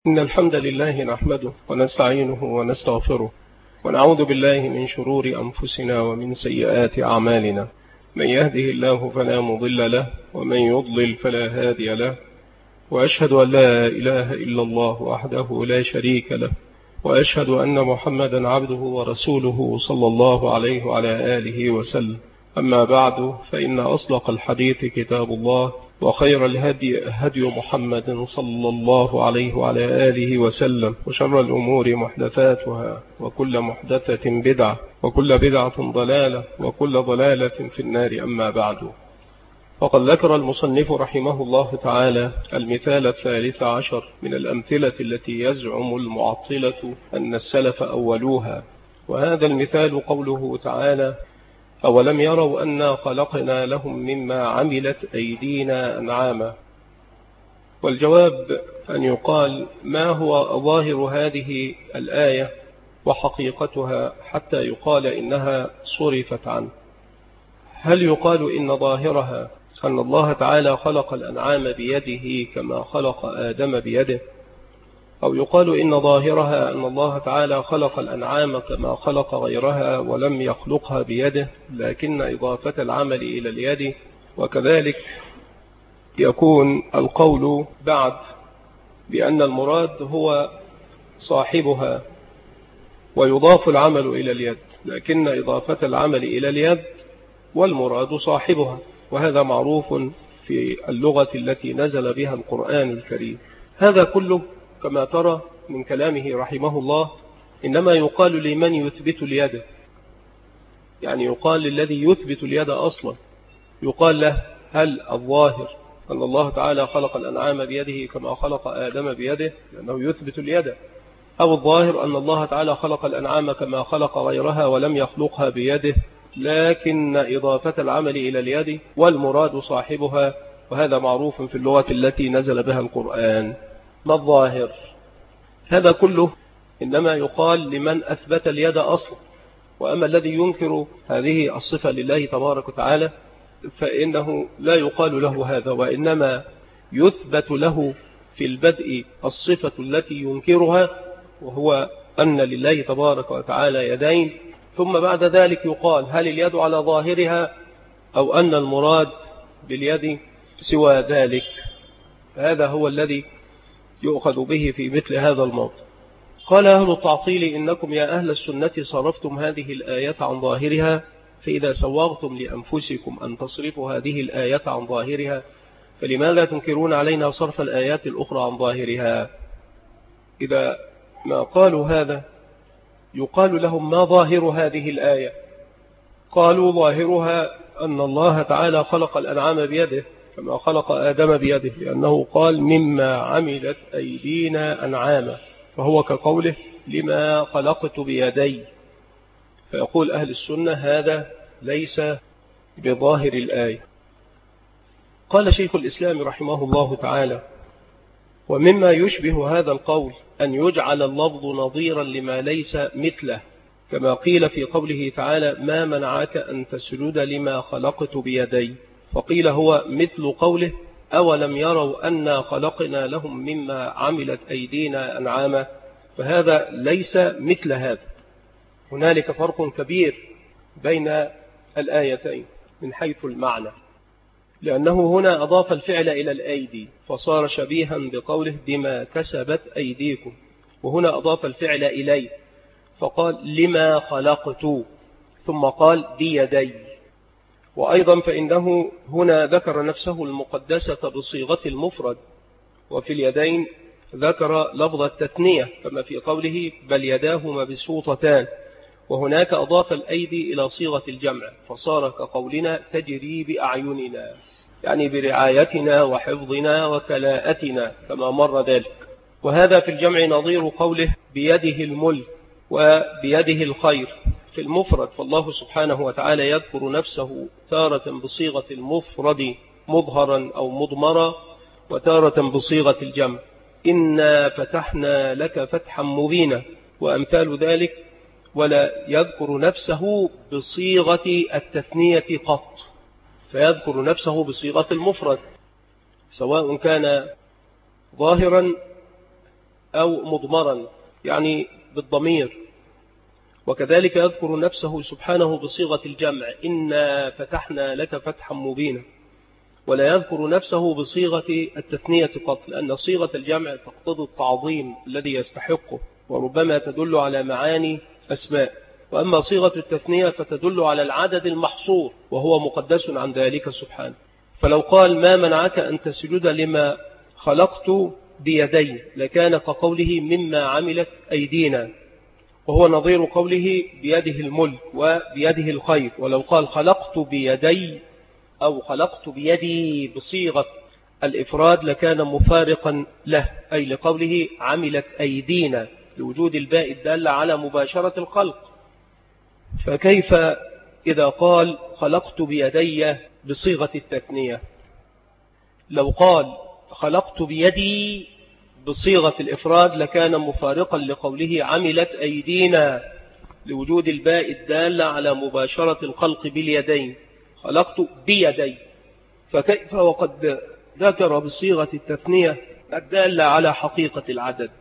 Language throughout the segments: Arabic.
إن الحمد لله نحمده ونستعينه ونستغفره ونعوذ بالله من شرور أنفسنا ومن سيئات أعمالنا. من يهده الله فلا مضل له ومن يضلل فلا هادي له، وأشهد أن لا إله إلا الله وحده لا شريك له، وأشهد أن محمدا عبده ورسوله صلى الله عليه وعلى آله وسلم. أما بعد، فإن أصدق الحديث كتاب الله، وخير الهدي هدي محمد صلى الله عليه وعلى آله وسلم، وشر الأمور محدثاتها، وكل محدثة بدعة، وكل بدعة ضلالة، وكل ضلالة في النار. أما بعد، فقد ذكر المصنف رحمه الله تعالى المثال 13 من الأمثلة التي يزعم المعطلة أن السلف أولوها، وهذا المثال قوله تعالى: أولم يروا أنا خلقنا لهم مما عملت أيدينا أنعاما. والجواب أن يقال: ما هو ظاهر هذه الآية وحقيقتها حتى يقال إنها صرفت عنه؟ هل يقال إن ظاهرها أن الله تعالى خلق الأنعام بيده كما خلق آدم بيده، أو يقال إن ظاهرها أن الله تعالى خلق الأنعام كما خلق غيرها ولم يخلقها بيده، لكن إضافة العمل إلى اليد؟ وكذلك يكون القول بعد بأن المراد هو صاحبها ويضاف العمل إلى اليد، لكن إضافة العمل إلى اليد والمراد صاحبها، وهذا معروف في اللغة التي نزل بها القرآن الكريم. هذا كله كما ترى من كلامه رحمه الله إنما يقال لمن يثبت اليد، يعني يقال للذي يثبت اليد أصلا، يقال له: هل الظاهر أن الله تعالى خلق الأنعام بيده كما خلق آدم بيده، لأنه يثبت اليد، أو الظاهر أن الله تعالى خلق الأنعام كما خلق غيرها ولم يخلقها بيده، لكن إضافة العمل إلى اليد والمراد صاحبها، وهذا معروف في اللغة التي نزل بها القرآن. ما الظاهر؟ هذا كله إنما يقال لمن أثبت اليد أصلا، وأما الذي ينكر هذه الصفة لله تبارك وتعالى فإنه لا يقال له هذا، وإنما يثبت له في البدء الصفة التي ينكرها، وهو أن لله تبارك وتعالى يدين، ثم بعد ذلك يقال: هل اليد على ظاهرها أو أن المراد باليد سوى ذلك؟ هذا هو الذي يؤخذ به في مثل هذا الموضوع. قال أهل التعطيل: إنكم يا أهل السنة صرفتم هذه الآية عن ظاهرها، فإذا سوغتم لأنفسكم أن تصرفوا هذه الآية عن ظاهرها، فلماذا تنكرون علينا صرف الآيات الأخرى عن ظاهرها؟ إذا ما قالوا هذا يقال لهم: ما ظاهر هذه الآية؟ قالوا: ظاهرها أن الله تعالى خلق الأنعام بيده كما خلق آدم بيده، لأنه قال: مما عملت أيدينا أنعاما، فهو كقوله: لما خلقت بيدي. فيقول أهل السنة: هذا ليس بظاهر الآية. قال شيخ الإسلام رحمه الله تعالى: ومما يشبه هذا القول أن يجعل اللفظ نظيرا لما ليس مثله، كما قيل في قوله تعالى: ما منعك أن تسجد لما خلقت بيدي، فقيل هو مثل قوله: أولم يروا أنا خلقنا لهم مما عملت أيدينا أنعاما، فهذا ليس مثل هذا. هنالك فرق كبير بين الآيتين من حيث المعنى، لأنه هنا أضاف الفعل إلى الأيدي فصار شبيها بقوله: بما كسبت أيديكم، وهنا أضاف الفعل إليه فقال: لما خلقت، ثم قال: بيدي. وأيضا فإنه هنا ذكر نفسه المقدسة بصيغة المفرد، وفي اليدين ذكر لفظ التثنية كما في قوله: بل يداه مبسوطتان، وهناك أضاف الأيدي إلى صيغة الجمع فصار كقولنا: تجري بأعيننا، يعني برعايتنا وحفظنا وكلاءتنا كما مر ذلك. وهذا في الجمع نظير قوله: بيده الملك وبيده الخير في المفرد، فالله سبحانه وتعالى يذكر نفسه تارة بصيغة المفرد مظهرا أو مضمرا، وتارة بصيغة الجمع: إنا فتحنا لك فتحا مبينا، وأمثال ذلك، ولا يذكر نفسه بصيغة التثنية قط، فيذكر نفسه بصيغة المفرد، سواء كان ظاهرا أو مضمرا يعني بالضمير. وكذلك يذكر نفسه سبحانه بصيغة الجمع: إنا فتحنا لك فتحا مبينا. ولا يذكر نفسه بصيغة التثنية قط، لأن صيغة الجمع تقتضي التعظيم الذي يستحقه، وربما تدل على معاني أسماء. وأما صيغة التثنية فتدل على العدد المحصور، وهو مقدس عن ذلك سبحانه. فلو قال: ما منعك أن تسجد لما خلقت بيدي، لكان كقوله: مما عملت أيدينا، وهو نظير قوله: بيده الملك وبيده الخير. ولو قال: خلقت بيدي أو خلقت بيدي بصيغة الإفراد، لكان مفارقا له، أي لقوله: عملت أيدينا، لوجود الباء الدالة على مباشرة الخلق. فكيف إذا قال: خلقت بيدي بصيغة التثنية؟ لو قال: خلقت بيدي بصيغة الإفراد، لكان مفارقا لقوله: عملت أيدينا، لوجود الباء الدالة على مباشرة الخلق باليدين. خلقت بيدي. فكيف وقد ذكر بصيغة التثنية الدالة على حقيقة العدد؟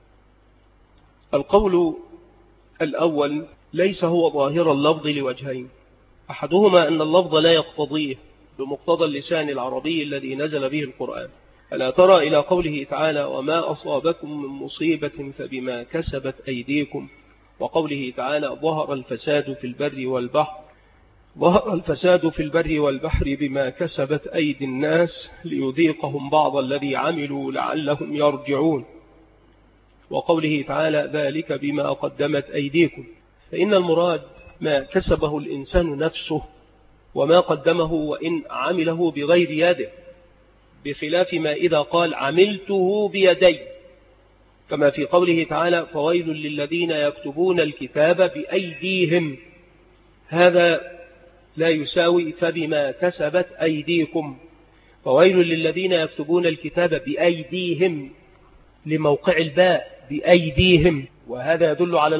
القول الأول ليس هو ظاهر اللفظ لوجهين: أحدهما أن اللفظ لا يقتضيه بمقتضى اللسان العربي الذي نزل به القرآن. ألا ترى إلى قوله تعالى: وما أصابكم من مصيبة فبما كسبت أيديكم، وقوله تعالى: ظهر الفساد في البر والبحر، ظهر الفساد في البر والبحر بما كسبت أيدي الناس ليذيقهم بعض الذي عملوا لعلهم يرجعون، وقوله تعالى: ذلك بما قدمت أيديكم. فإن المراد ما كسبه الإنسان نفسه وما قدمه وإن عمله بغير يده، بخلاف ما إذا قال: عملته بيدي، كما في قوله تعالى: فويل للذين يكتبون الكتاب بأيديهم. هذا لا يساوي فبما كسبت أيديكم. فويل للذين يكتبون الكتاب بأيديهم لموقع الباء بأيديهم، وهذا يدل على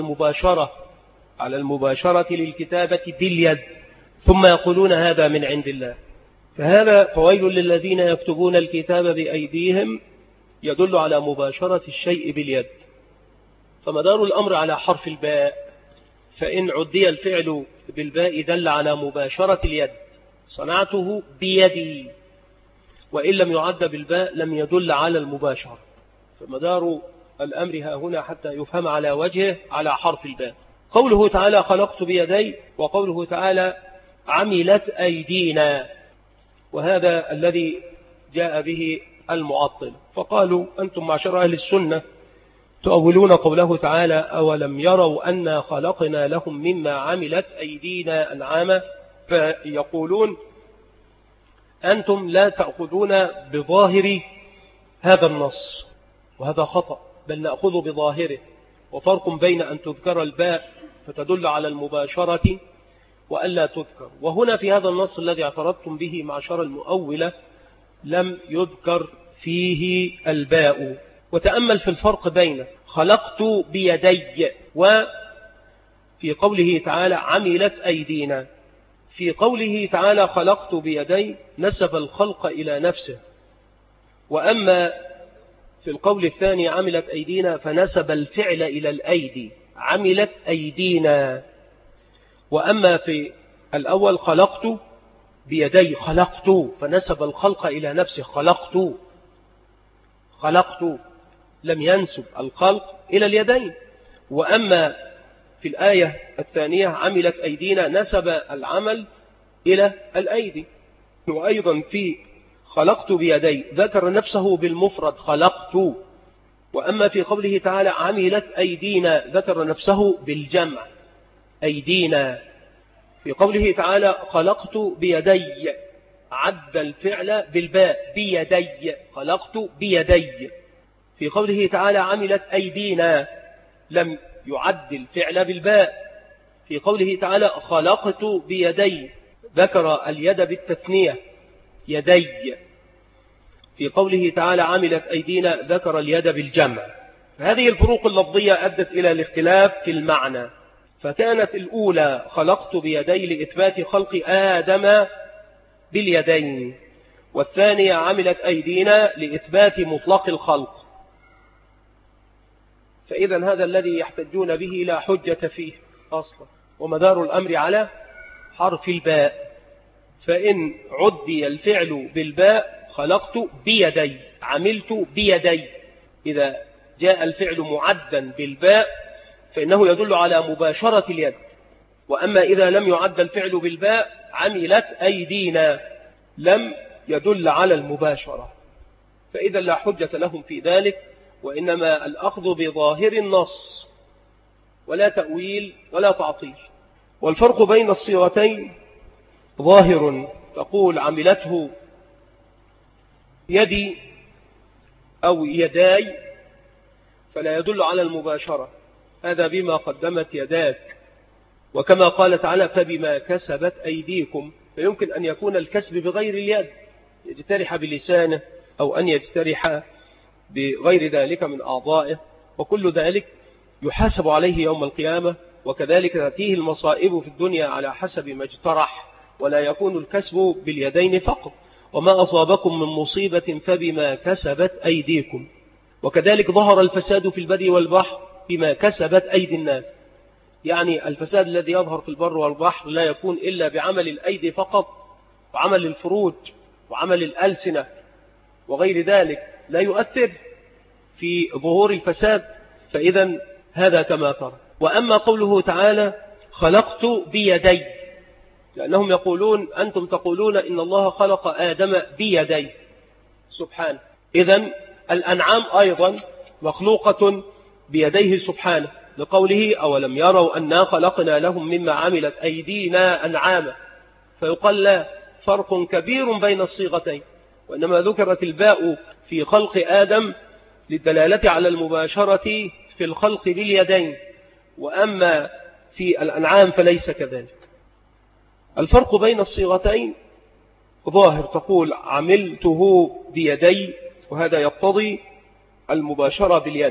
المباشرة للكتابة باليد، ثم يقولون هذا من عند الله. فهذا فويل للذين يكتبون الكتاب بأيديهم يدل على مباشرة الشيء باليد. فمدار الأمر على حرف الباء، فإن عدي الفعل بالباء دل على مباشرة اليد: صنعته بيدي. وإن لم يعد بالباء لم يدل على المباشرة. فمدار الأمر ها هنا حتى يفهم على وجهه على حرف الباء. قوله تعالى: خلقت بيدي، وقوله تعالى: عملت أيدينا، وهذا الذي جاء به المعطل. فقالوا: أنتم معشر أهل السنة تؤولون قوله تعالى: أولم يروا أنا خلقنا لهم مما عملت أيدينا أنعاما. فيقولون: أنتم لا تأخذون بظاهر هذا النص، وهذا خطأ، بل نأخذ بظاهره. وفرق بين أن تذكر الباء فتدل على المباشرة وألا تذكر. وهنا في هذا النص الذي اعترضتم به معشر المؤولة لم يذكر فيه الباء. وتأمل في الفرق بين خلقت بيدي وفي قوله تعالى: عملت أيدينا. في قوله تعالى: خلقت بيدي نسب الخلق إلى نفسه، وأما في القول الثاني: عملت أيدينا، فنسب الفعل إلى الأيدي: عملت أيدينا. وأما في الأول: خلقت بيدي، خلقت، فنسب الخلق إلى نفسه: خلقت، لم ينسب الخلق إلى اليدين. وأما في الآية الثانية: عملت أيدينا، نسب العمل إلى الأيدي. وأيضا في خلقت بيدي ذكر نفسه بالمفرد: خلقت. وأما في قوله تعالى: عملت أيدينا، ذكر نفسه بالجمع: أيدينا. في قوله تعالى: خلقت بيدي، عد الفعل بالباء: بيدي، خلقت بيدي. في قوله تعالى: عملت أيدينا، لم يعد الفعل بالباء. في قوله تعالى: خلقت بيدي، ذكر اليد بالتثنية: يدي. في قوله تعالى: عملت أيدينا، ذكر اليد بالجمع. هذه الفروق اللفظية أدت إلى الاختلاف في المعنى. فكانت الأولى: خلقت بيدي، لإثبات خلق آدم باليدين، والثانية: عملت أيدينا، لإثبات مطلق الخلق. فإذا هذا الذي يحتجون به لا حجة فيه أصلا، ومدار الأمر على حرف الباء. فإن عدي الفعل بالباء خلقت بيدي، عملت بيدي، إذا جاء الفعل معدا بالباء فإنه يدل على مباشرة اليد. وأما إذا لم يعد الفعل بالباء عملت أيدينا لم يدل على المباشرة، فإذا لا حجة لهم في ذلك، وإنما الأخذ بظاهر النص ولا تأويل ولا تعطيل. والفرق بين الصيغتين ظاهر، تقول عملته يدي أو يداي فلا يدل على المباشرة، هذا بما قدمت يداك، وكما قال تعالى فبما كسبت أيديكم، فيمكن أن يكون الكسب بغير اليد، يجترح بلسانه أو أن يجترح بغير ذلك من أعضائه، وكل ذلك يحاسب عليه يوم القيامة. وكذلك تأتيه المصائب في الدنيا على حسب ما اجترح، ولا يكون الكسب باليدين فقط. وما أصابكم من مصيبة فبما كسبت أيديكم. وكذلك ظهر الفساد في البر والبحر بما كسبت أيدي الناس، يعني الفساد الذي يظهر في البر والبحر لا يكون إلا بعمل الأيدي فقط، وعمل الفروج وعمل الألسنة وغير ذلك لا يؤثر في ظهور الفساد. فإذا هذا كما ترى. وأما قوله تعالى خلقت بيدي، لأنهم يقولون أنتم تقولون إن الله خلق آدم بيدي سبحانه، إذن الأنعام أيضا مخلوقة بيديه سبحانه، لقوله أولم يروا أنا خلقنا لهم مما عملت أيدينا أنعاما. فيقال لا فرق كبير بين الصيغتين، وإنما ذكرت الباء في خلق آدم للدلالة على المباشرة في الخلق باليدين، وأما في الأنعام فليس كذلك. الفرق بين الصيغتين ظاهر، تقول عملته بيدي، وهذا يقتضي المباشرة باليد.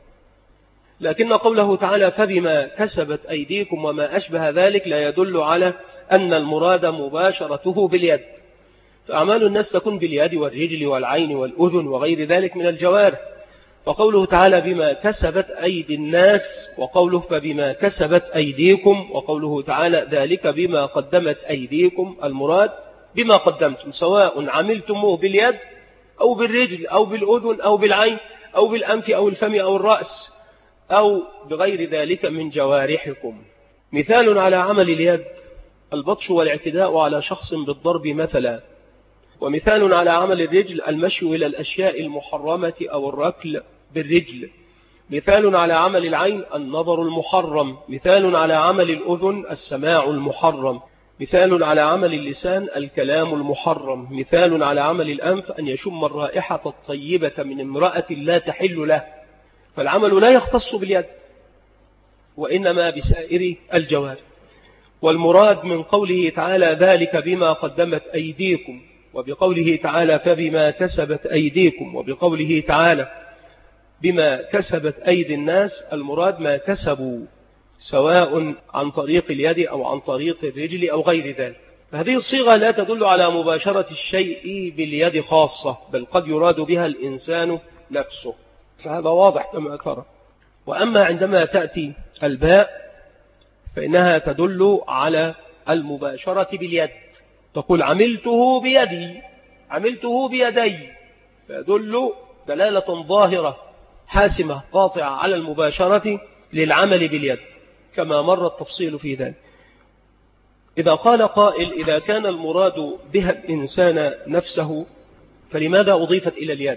لكن قوله تعالى فبما كسبت أيديكم وما أشبه ذلك لا يدل على أن المراد مباشرته باليد، فأعمال الناس تكون باليد والرجل والعين والأذن وغير ذلك من الجوارح. فقوله تعالى بما كسبت أيدي الناس، وقوله فبما كسبت أيديكم، وقوله تعالى ذلك بما قدمت أيديكم، المراد بما قدمتم، سواء عملتموه باليد أو بالرجل أو بالأذن أو بالعين أو بالأنف أو الفم أو الرأس أو بغير ذلك من جوارحكم. مثال على عمل اليد البطش والاعتداء على شخص بالضرب مثلا. ومثال على عمل الرجل المشي إلى الأشياء المحرمة أو الركل بالرجل. مثال على عمل العين النظر المحرم. مثال على عمل الأذن السماع المحرم. مثال على عمل اللسان الكلام المحرم. مثال على عمل الأنف أن يشم الرائحة الطيبة من امرأة لا تحل له. فالعمل لا يختص باليد، وإنما بسائر الجوارح. والمراد من قوله تعالى ذلك بما قدمت أيديكم، وبقوله تعالى فبما كسبت أيديكم، وبقوله تعالى بما كسبت أيدي الناس، المراد ما كسبوا سواء عن طريق اليد أو عن طريق الرجل أو غير ذلك. فهذه الصيغة لا تدل على مباشرة الشيء باليد خاصة، بل قد يراد بها الإنسان نفسه، فهذا واضح كما ترى. وأما عندما تأتي الباء فإنها تدل على المباشرة باليد، تقول عملته بيدي، عملته بيدي، فيدل دلالة ظاهرة حاسمة قاطعة على المباشرة للعمل باليد، كما مر التفصيل في ذلك. إذا قال قائل إذا كان المراد بها الإنسان نفسه فلماذا أضيفت إلى اليد؟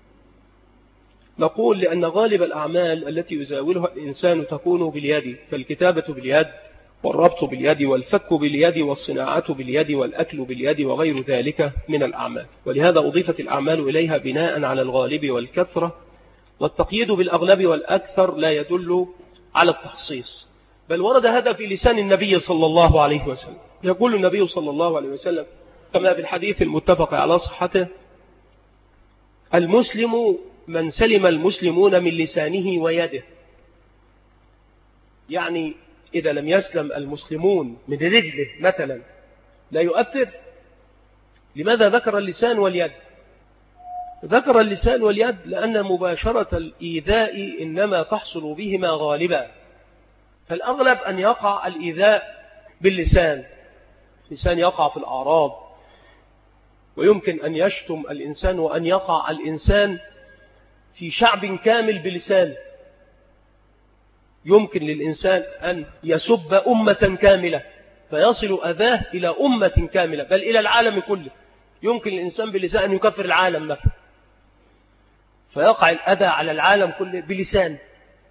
نقول لأن غالب الأعمال التي يزاولها الإنسان تكون باليد، فالكتابة باليد والربط باليد والفك باليد والصناعة باليد والأكل باليد وغير ذلك من الأعمال، ولهذا أضيفت الأعمال إليها بناء على الغالب والكثرة، والتقييد بالأغلب والأكثر لا يدل على التخصيص، بل ورد هذا في لسان النبي صلى الله عليه وسلم. يقول النبي صلى الله عليه وسلم كما في الحديث المتفق على صحته: المسلم من سلم المسلمون من لسانه ويده. يعني إذا لم يسلم المسلمون من رجله مثلا لا يؤثر. لماذا ذكر اللسان واليد؟ ذكر اللسان واليد لأن مباشرة الإيذاء إنما تحصل بهما غالبا، فالأغلب أن يقع الإيذاء باللسان. اللسان يقع في الأعراض، ويمكن أن يشتم الإنسان وأن يقع الإنسان في شعب كامل بلسانه. يمكن للإنسان أن يسب أمة كاملة فيصل أذاه إلى أمة كاملة، بل إلى العالم كله. يمكن للإنسان بلسان أن يكفر العالم مثلا، فيقع الأذى على العالم كله بلسان.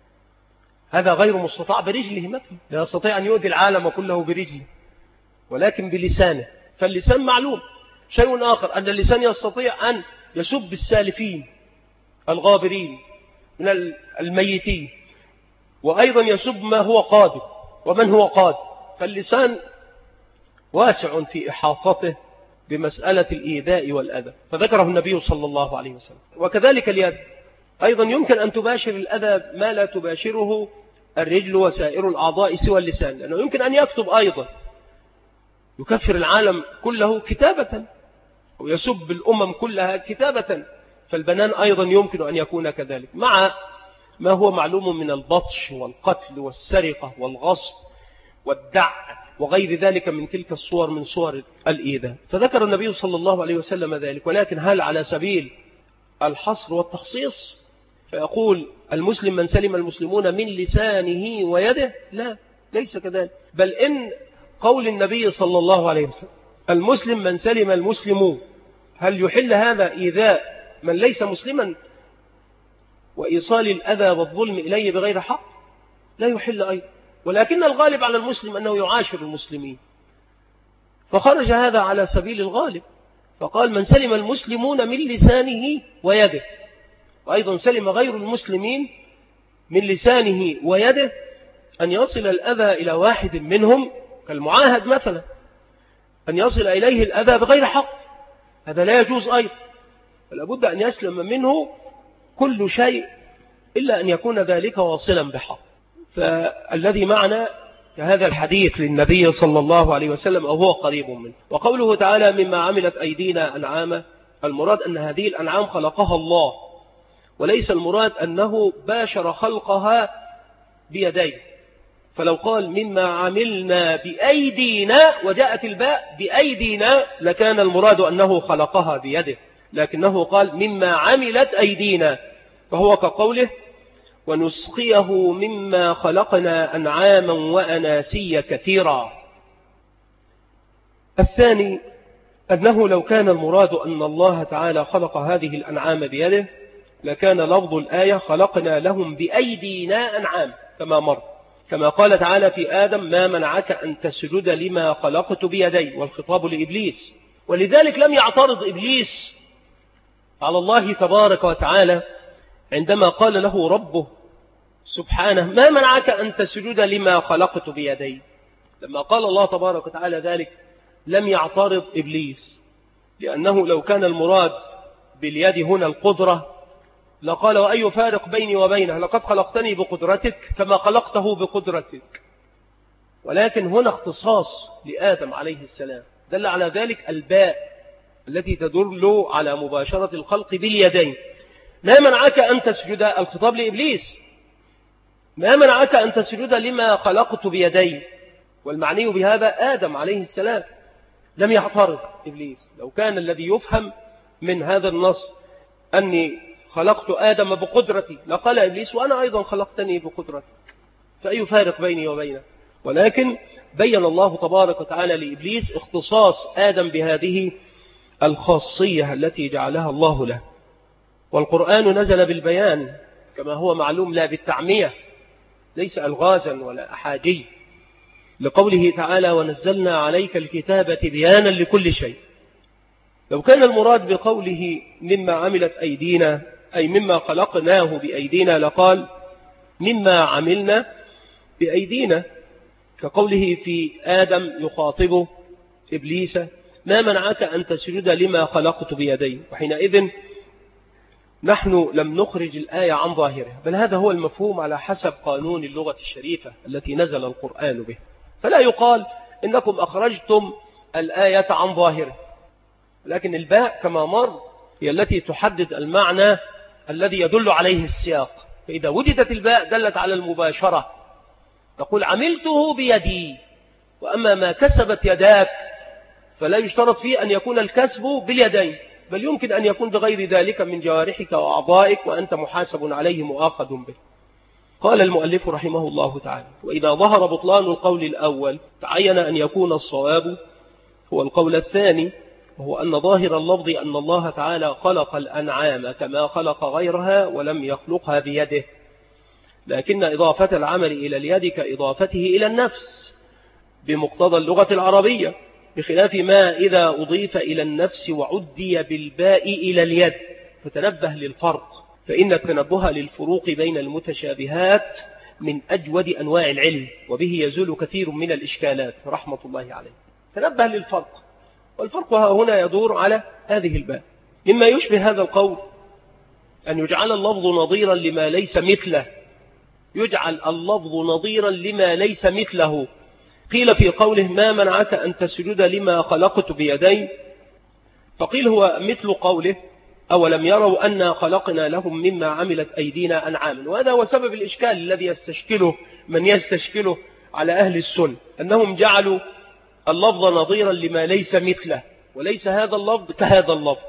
هذا غير مستطاع برجله مثلا، لا يستطيع أن يؤذي العالم كله برجله، ولكن بلسانه. فاللسان معلوم. شيء آخر أن اللسان يستطيع أن يسب السالفين الغابرين من الميتين، وأيضا يسب ما هو قادم ومن هو قادم. فاللسان واسع في إحاطته بمسألة الإيذاء والأذى، فذكره النبي صلى الله عليه وسلم. وكذلك اليد أيضا يمكن أن تباشر الأذى ما لا تباشره الرجل وسائر الأعضاء سوى اللسان، لأنه يمكن أن يكتب أيضا، يكفر العالم كله كتابة، ويسب الأمم كلها كتابة. فالبنان أيضا يمكن أن يكون كذلك، مع ما هو معلوم من البطش والقتل والسرقة والغصب والدع وغير ذلك من تلك الصور من صور الإيذاء. فذكر النبي صلى الله عليه وسلم ذلك، ولكن هل على سبيل الحصر والتخصيص؟ فيقول المسلم من سلم المسلمون من لسانه ويده؟ لا، ليس كذلك. بل إن قول النبي صلى الله عليه وسلم المسلم من سلم المسلمون، هل يحل هذا إيذاء من ليس مسلما وإيصال الأذى والظلم إليه بغير حق؟ لا يحل أيضا. ولكن الغالب على المسلم أنه يعاشر المسلمين، فخرج هذا على سبيل الغالب، فقال من سلم المسلمون من لسانه ويده. وأيضا سلم غير المسلمين من لسانه ويده أن يصل الأذى إلى واحد منهم، كالمعاهد مثلا، أن يصل إليه الأذى بغير حق، هذا لا يجوز أيضا. فلابد أن يسلم منه كل شيء إلا أن يكون ذلك واصلا بحق. فالذي معنا كهذا الحديث للنبي صلى الله عليه وسلم أو هو قريب منه. وقوله تعالى مما عملت أيدينا أنعاما، المراد أن هذه الأنعام خلقها الله، وليس المراد أنه باشر خلقها بيديه. فلو قال مما عملنا بأيدينا وجاءت الباء بأيدينا لكان المراد أنه خلقها بيده، لكنه قال مما عملت أيدينا، فهو كقوله ونسقيه مما خلقنا أنعاما وأناسيا كثيرا. الثاني أنه لو كان المراد أن الله تعالى خلق هذه الأنعام بيده لكان لفظ الآية خلقنا لهم بأيدينا أنعام كما مر، كما قال تعالى في آدم ما منعك أن تسجد لما خلقت بيدي، والخطاب لإبليس. ولذلك لم يعترض إبليس على الله تبارك وتعالى عندما قال له ربه سبحانه ما منعك أن تسجد لما خلقت بيدي. لما قال الله تبارك وتعالى ذلك لم يعترض إبليس، لأنه لو كان المراد باليد هنا القدرة لقال وأي فارق بيني وبينه، لقد خلقتني بقدرتك كما خلقته بقدرتك. ولكن هنا اختصاص لآدم عليه السلام، دل على ذلك الباء التي تدل على مباشرة الخلق باليدين. ما منعك أن تسجد، الخطاب لإبليس، ما منعك أن تسجد لما خلقت بيدي، والمعني بهذا آدم عليه السلام. لم يعترض إبليس. لو كان الذي يفهم من هذا النص أني خلقت آدم بقدرتي لقال إبليس وأنا أيضا خلقتني بقدرتي، فأي فارق بيني وبينه. ولكن بين الله تبارك وتعالى لإبليس اختصاص آدم بهذه الخاصية التي جعلها الله له. والقرآن نزل بالبيان كما هو معلوم لا بالتعمية، ليس ألغازا ولا أحاجي، لقوله تعالى ونزلنا عليك الكتاب تبيانا لكل شيء. لو كان المراد بقوله مما عملت أيدينا أي مما خلقناه بأيدينا لقال مما عملنا بأيدينا، كقوله في آدم يخاطبه إبليس ما منعك أن تسجد لما خلقت بيدي. وحينئذ نحن لم نخرج الآية عن ظاهرها، بل هذا هو المفهوم على حسب قانون اللغة الشريفة التي نزل القرآن به. فلا يقال إنكم أخرجتم الآية عن ظاهرها، لكن الباء كما مر هي التي تحدد المعنى الذي يدل عليه السياق. فإذا وجدت الباء دلت على المباشرة، تقول عملته بيدي. وأما ما كسبت يداك فلا يشترط فيه أن يكون الكسب باليدين، بل يمكن أن يكون بغير ذلك من جوارحك وأعضائك وأنت محاسب عليه مؤاخذ به. قال المؤلف رحمه الله تعالى: وإذا ظهر بطلان القول الأول تعين أن يكون الصواب هو القول الثاني، وهو أن ظاهر اللفظ أن الله تعالى خلق الأنعام كما خلق غيرها ولم يخلقها بيده، لكن إضافة العمل إلى اليد كإضافته إلى النفس بمقتضى اللغة العربية، بخلاف ما إذا أضيف إلى النفس وعدي بالباء إلى اليد. فتنبه للفرق، فإن التنبه للفروق بين المتشابهات من أجود أنواع العلم، وبه يزول كثير من الإشكالات رحمة الله عليه. تنبه للفرق، والفرق هنا يدور على هذه الباء. مما يشبه هذا القول أن يجعل اللفظ نظيرا لما ليس مثله، يجعل اللفظ نظيرا لما ليس مثله. قيل في قوله: ما منعك أن تسجد لما خلقت بيدي؟ فقيل هو مثل قوله: أولم يروا أنا خلقنا لهم مما عملت أيدينا أنعاما. وهذا هو سبب الإشكال الذي يستشكله من يستشكله على أهل السنة، أنهم جعلوا اللفظ نظيرا لما ليس مثله، وليس هذا اللفظ كهذا اللفظ،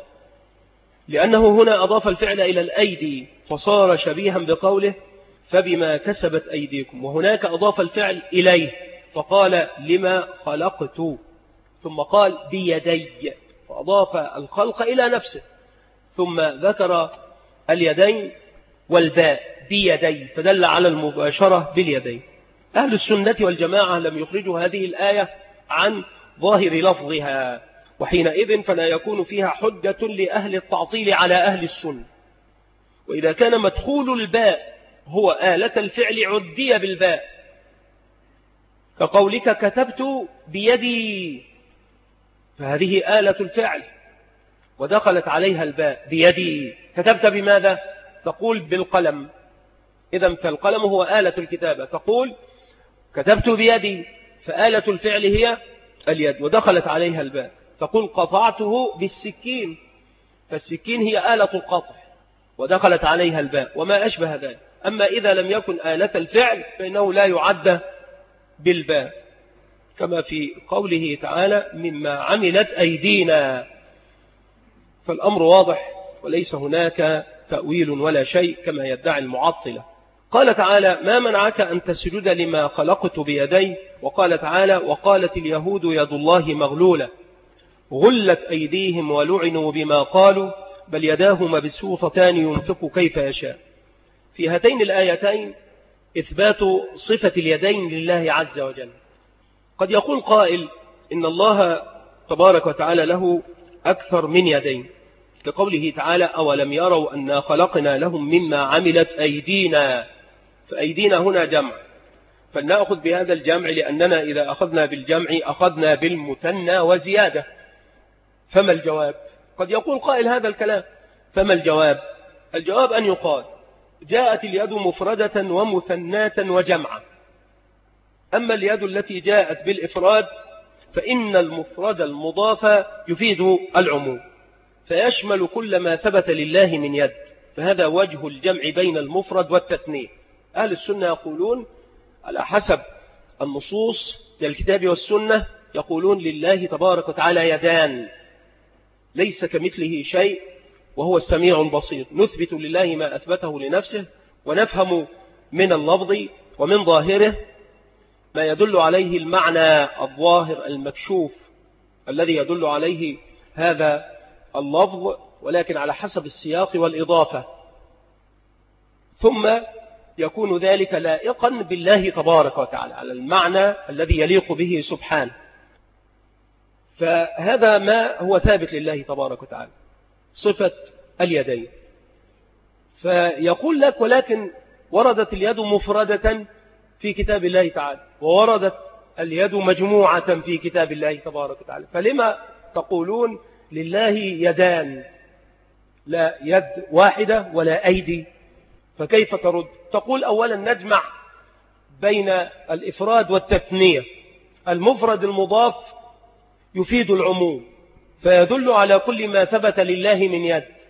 لأنه هنا أضاف الفعل إلى الأيدي فصار شبيها بقوله: فبما كسبت أيديكم، وهناك أضاف الفعل إليه فقال: لما خلقت، ثم قال بيدي فأضاف الخلق إلى نفسه، ثم ذكر اليدين والباء بيدي فدل على المباشرة باليدين. أهل السنة والجماعة لم يخرجوا هذه الآية عن ظاهر لفظها، وحينئذ فلا يكون فيها حجة لأهل التعطيل على أهل السنة. وإذا كان مدخول الباء هو آلة الفعل عدي بالباء، كقولك كتبت بيدي، فهذه آلة الفعل ودخلت عليها الباء بيدي. كتبت بماذا؟ تقول بالقلم، إذن فالقلم هو آلة الكتابة. تقول كتبت بيدي، فآلة الفعل هي اليد ودخلت عليها الباء. تقول قطعته بالسكين، فالسكين هي آلة القطع ودخلت عليها الباء وما أشبه ذلك. أما إذا لم يكن آلة الفعل فإنه لا يعد بالباء، كما في قوله تعالى: مما عملت أيدينا. فالأمر واضح وليس هناك تأويل ولا شيء كما يدعي المعطلة. قال تعالى: ما منعك أن تسجد لما خلقت بيدي. وقال تعالى: وقالت اليهود يد الله مغلولة غلت أيديهم ولعنوا بما قالوا بل يداه مبسوطتان ينفق كيف يشاء. في هاتين الآيتين إثبات صفة اليدين لله عز وجل. قد يقول قائل إن الله تبارك وتعالى له أكثر من يدين، كقوله تعالى: أولم يروا أنا خلقنا لهم مما عملت أيدينا. فأيدينا هنا جمع، فلنأخذ بهذا الجمع، لأننا إذا أخذنا بالجمع أخذنا بالمثنى وزيادة. فما الجواب؟ قد يقول قائل هذا الكلام، فما الجواب؟ الجواب أن يقال: جاءت اليد مفردة ومثناة وجمعة. أما اليد التي جاءت بالإفراد فإن المفرد المضاف يفيد العموم، فيشمل كل ما ثبت لله من يد، فهذا وجه الجمع بين المفرد والتثنية. أهل السنة يقولون على حسب النصوص للكتاب والسنة، يقولون لله تبارك وتعالى يدان ليس كمثله شيء وهو السميع البصير. نثبت لله ما أثبته لنفسه، ونفهم من اللفظ ومن ظاهره ما يدل عليه المعنى الظاهر المكشوف الذي يدل عليه هذا اللفظ، ولكن على حسب السياق والإضافة، ثم يكون ذلك لائقا بالله تبارك وتعالى على المعنى الذي يليق به سبحانه. فهذا ما هو ثابت لله تبارك وتعالى، صفة اليدين. فيقول لك: ولكن وردت اليد مفردة في كتاب الله تعالى، ووردت اليد مجموعة في كتاب الله تبارك وتعالى، فلما تقولون لله يدان لا يد واحدة ولا أيدي؟ فكيف ترد؟ تقول: أولا نجمع بين الإفراد والتثنية. المفرد المضاف يفيد العموم، فيدل على كل ما ثبت لله من يد،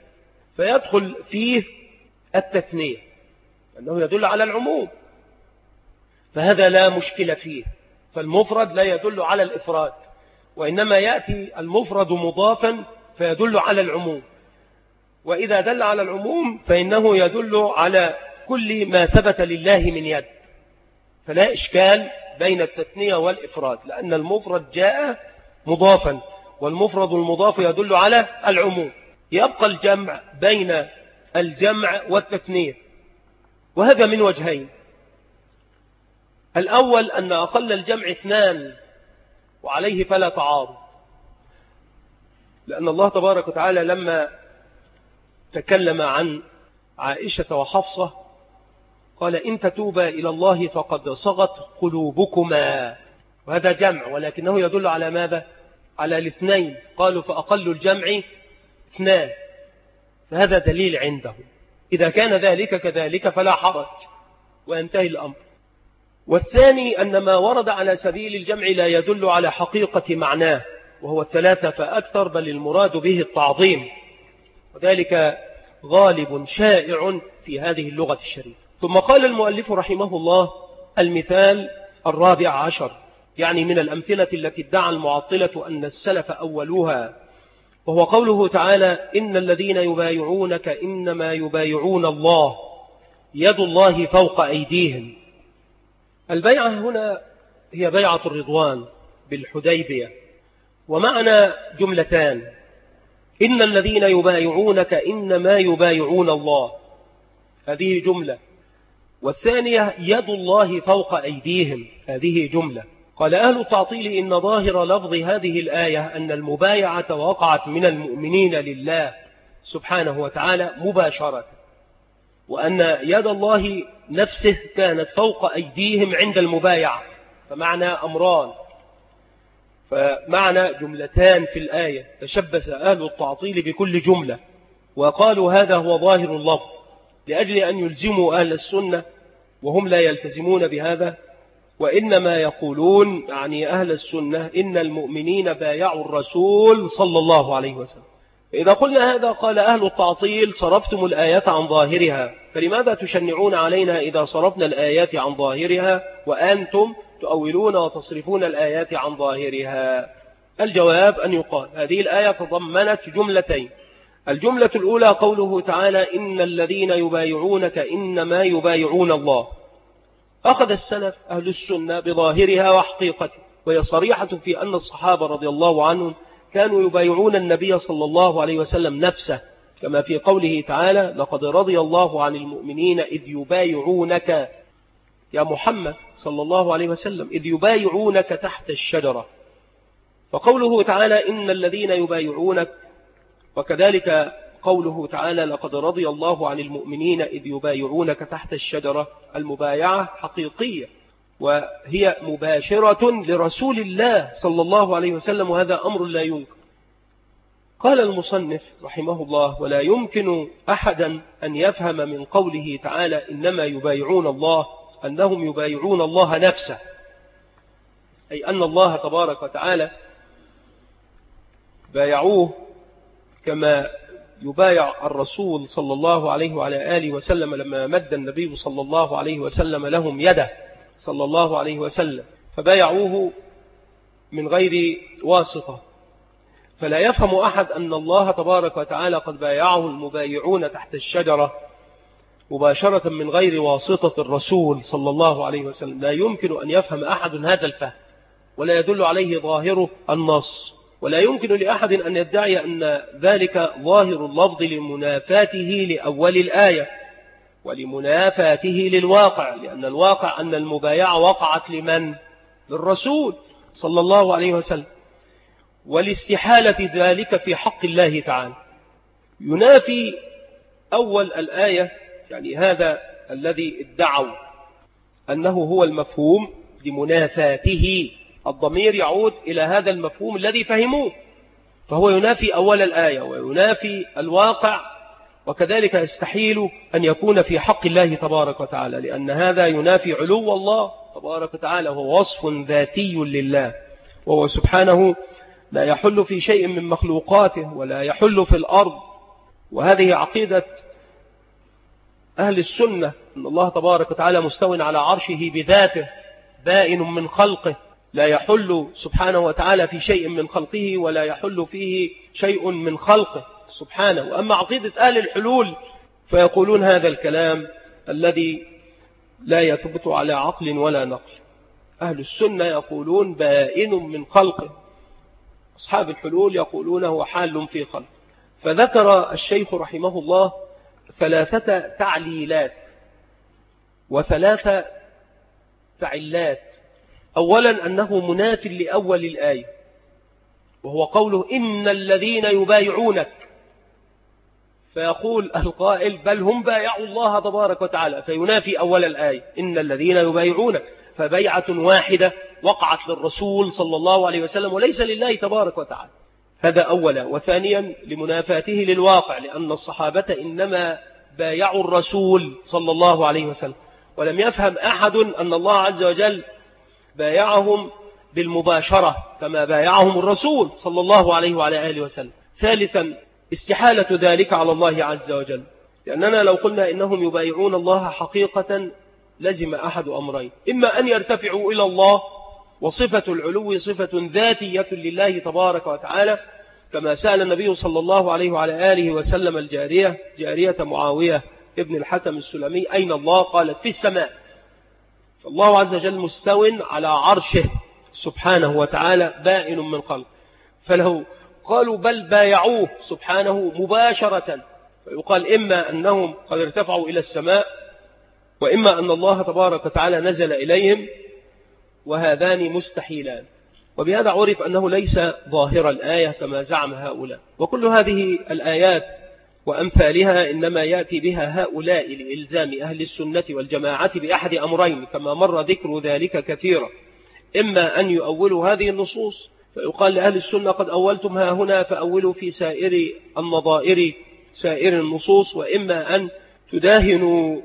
فيدخل فيه التثنية أنه يدل على العموم، فهذا لا مشكلة فيه. فالمفرد لا يدل على الإفراد، وإنما يأتي المفرد مضافا فيدل على العموم، وإذا دل على العموم فإنه يدل على كل ما ثبت لله من يد، فلا إشكال بين التثنية والإفراد، لأن المفرد جاء مضافا والمفرد المضاف يدل على العموم. يبقى الجمع بين الجمع والتثنية، وهذا من وجهين. الأول أن أقل الجمع 2 وعليه فلا تعارض، لأن الله تبارك وتعالى لما تكلم عن عائشة وحفصة قال إن تتوبا إلى الله فقد صغت قلوبكما، وهذا جمع ولكنه يدل على ماذا؟ على الاثنين. قالوا فأقل الجمع 2، فهذا دليل عنده. إذا كان ذلك كذلك فلا حرج وينتهي الأمر. والثاني أن ما ورد على سبيل الجمع لا يدل على حقيقة معناه، وهو 3 فأكثر، بل المراد به التعظيم، وذلك غالب شائع في هذه اللغة الشريفة. ثم قال المؤلف رحمه الله المثال 14، يعني من الأمثلة التي ادعى المعطلة أن السلف أولوها، وهو قوله تعالى إن الذين يبايعونك إنما يبايعون الله يد الله فوق أيديهم. البيعة هنا هي بيعة الرضوان بالحديبية، ومعنى جملتان: إن الذين يبايعونك إنما يبايعون الله، هذه جملة، والثانية يد الله فوق أيديهم، هذه جملة. قال أهل التعطيل إن ظاهر لفظ هذه الآية أن المبايعة وقعت من المؤمنين لله سبحانه وتعالى مباشرة، وأن يد الله نفسه كانت فوق أيديهم عند المبايعة، فمعنى أمران، فمعنى جملتان في الآية. تشبث أهل التعطيل بكل جملة وقالوا هذا هو ظاهر اللفظ، لأجل أن يلزموا أهل السنة وهم لا يلتزمون بهذا، وإنما يقولون يعني أهل السنة إن المؤمنين بايعوا الرسول صلى الله عليه وسلم. إذا قلنا هذا قال أهل التعطيل صرفتم الآيات عن ظاهرها، فلماذا تشنعون علينا إذا صرفنا الآيات عن ظاهرها وأنتم تؤولون وتصرفون الآيات عن ظاهرها؟ الجواب أن يقال هذه الآية تضمنت جملتين. الجملة الأولى قوله تعالى إن الذين يبايعونك إنما يبايعون الله، أخذ السلف أهل السنة بظاهرها وحقيقتها، وهي صريحة في أن الصحابة رضي الله عنهم كانوا يبايعون النبي صلى الله عليه وسلم نفسه، كما في قوله تعالى لقد رضي الله عن المؤمنين إذ يبايعونك يا محمد صلى الله عليه وسلم إذ يبايعونك تحت الشجرة. فقوله تعالى إن الذين يبايعونك، وكذلك قوله تعالى لقد رضي الله عن المؤمنين إذ يبايعونك تحت الشجرة، المبايعة حقيقية وهي مباشرة لرسول الله صلى الله عليه وسلم، وهذا أمر لا ينكر. قال المصنف رحمه الله ولا يمكن أحدا أن يفهم من قوله تعالى إنما يبايعون الله أنهم يبايعون الله نفسه، أي أن الله تبارك وتعالى بايعوه كما يبايع الرسول صلى الله عليه وعلى آله وسلم لما مد النبي صلى الله عليه وسلم لهم يده صلى الله عليه وسلم، فبايعوه من غير واسطة. فلا يفهم أحد أن الله تبارك وتعالى قد بايعه المبايعون تحت الشجرة مباشرة من غير واسطة الرسول صلى الله عليه وسلم. لا يمكن أن يفهم أحد هذا الفهم، ولا يدل عليه ظاهره النص، ولا يمكن لأحد أن يدعي أن ذلك ظاهر اللفظ لمنافاته لأول الآية ولمنافاته للواقع، لأن الواقع أن المبايعة وقعت لمن؟ للرسول صلى الله عليه وسلم، ولاستحالة ذلك في حق الله تعالى. ينافي أول الآية، يعني هذا الذي ادعوا أنه هو المفهوم لمنافاته، الضمير يعود إلى هذا المفهوم الذي فهموه، فهو ينافي أول الآية وينافي الواقع، وكذلك يستحيل أن يكون في حق الله تبارك وتعالى، لأن هذا ينافي علو الله تبارك وتعالى، وهو وصف ذاتي لله، وهو سبحانه لا يحل في شيء من مخلوقاته ولا يحل في الأرض، وهذه عقيدة أهل السنة، أن الله تبارك وتعالى مستو على عرشه بذاته بائن من خلقه، لا يحل سبحانه وتعالى في شيء من خلقه ولا يحل فيه شيء من خلقه سبحانه. وأما عقيدة أهل الحلول فيقولون هذا الكلام الذي لا يثبت على عقل ولا نقل. أهل السنة يقولون بائن من خلقه، أصحاب الحلول يقولون هو حال في خلق. فذكر الشيخ رحمه الله 3 تعليلات و3 تعلات. أولا أنه مناف لأول الآية، وهو قوله إن الذين يبايعونك، فيقول القائل بل هم بايعوا الله تبارك وتعالى، فينافي أول الآية إن الذين يبايعونك، فبيعة واحدة وقعت للرسول صلى الله عليه وسلم وليس لله تبارك وتعالى. هذا أولا. وثانيا لمنافاته للواقع، لأن الصحابة إنما بايعوا الرسول صلى الله عليه وسلم، ولم يفهم أحد أن الله عز وجل بايعهم بالمباشرة كما بايعهم الرسول صلى الله عليه وعلى آله وسلم. ثالثا استحالة ذلك على الله عز وجل، لأننا لو قلنا إنهم يبايعون الله حقيقة لزم أحد أمرين: إما أن يرتفعوا إلى الله، وصفة العلو صفة ذاتية لله تبارك وتعالى، كما سأل النبي صلى الله عليه وعلى آله وسلم جارية معاوية ابن الحكم السلمي أين الله؟ قالت في السماء. فالله عز وجل مستو على عرشه سبحانه وتعالى بائن من خلق. فلو قالوا بل بايعوه سبحانه مباشرة، فيقال إما أنهم قد ارتفعوا إلى السماء، وإما أن الله تبارك وتعالى نزل إليهم، وهذان مستحيلان. وبهذا عرف أنه ليس ظاهر الآية كما زعم هؤلاء. وكل هذه الآيات وأمثالها إنما يأتي بها هؤلاء لإلزام أهل السنة والجماعة بأحد أمرين، كما مر ذكر ذلك كثيرا: إما أن يؤولوا هذه النصوص فيقال لأهل السنة قد أولتم ها هنا فأولوا في سائر النظائر سائر النصوص، وإما أن تداهنوا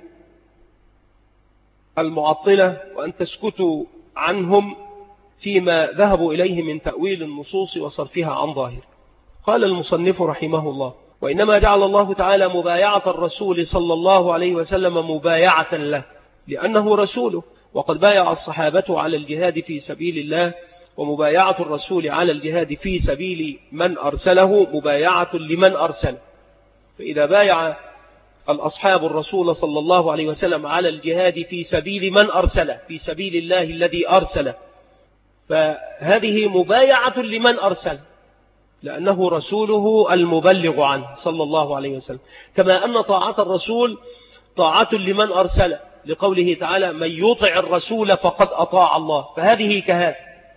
المعطلة وأن تسكتوا عنهم فيما ذهبوا إليه من تأويل النصوص وصرفها عن ظاهر. قال المصنف رحمه الله: وإنما جعل الله تعالى مبايعة الرسول صلى الله عليه وسلم مبايعة له لأنه رسوله، وقد بايع الصحابة على الجهاد في سبيل الله، ومبايعة الرسول على الجهاد في سبيل من أرسله مبايعة لمن أرسل. فإذا بايع الأصحاب الرسول صلى الله عليه وسلم على الجهاد في سبيل من أرسله، في سبيل الله الذي أرسله، فهذه مبايعة لمن أرسل، لأنه رسوله المبلغ عنه صلى الله عليه وسلم. كما أن طاعة الرسول طاعة لمن أرسله، لقوله تعالى: من يطع الرسول فقد أطاع الله. فهذه كهذا.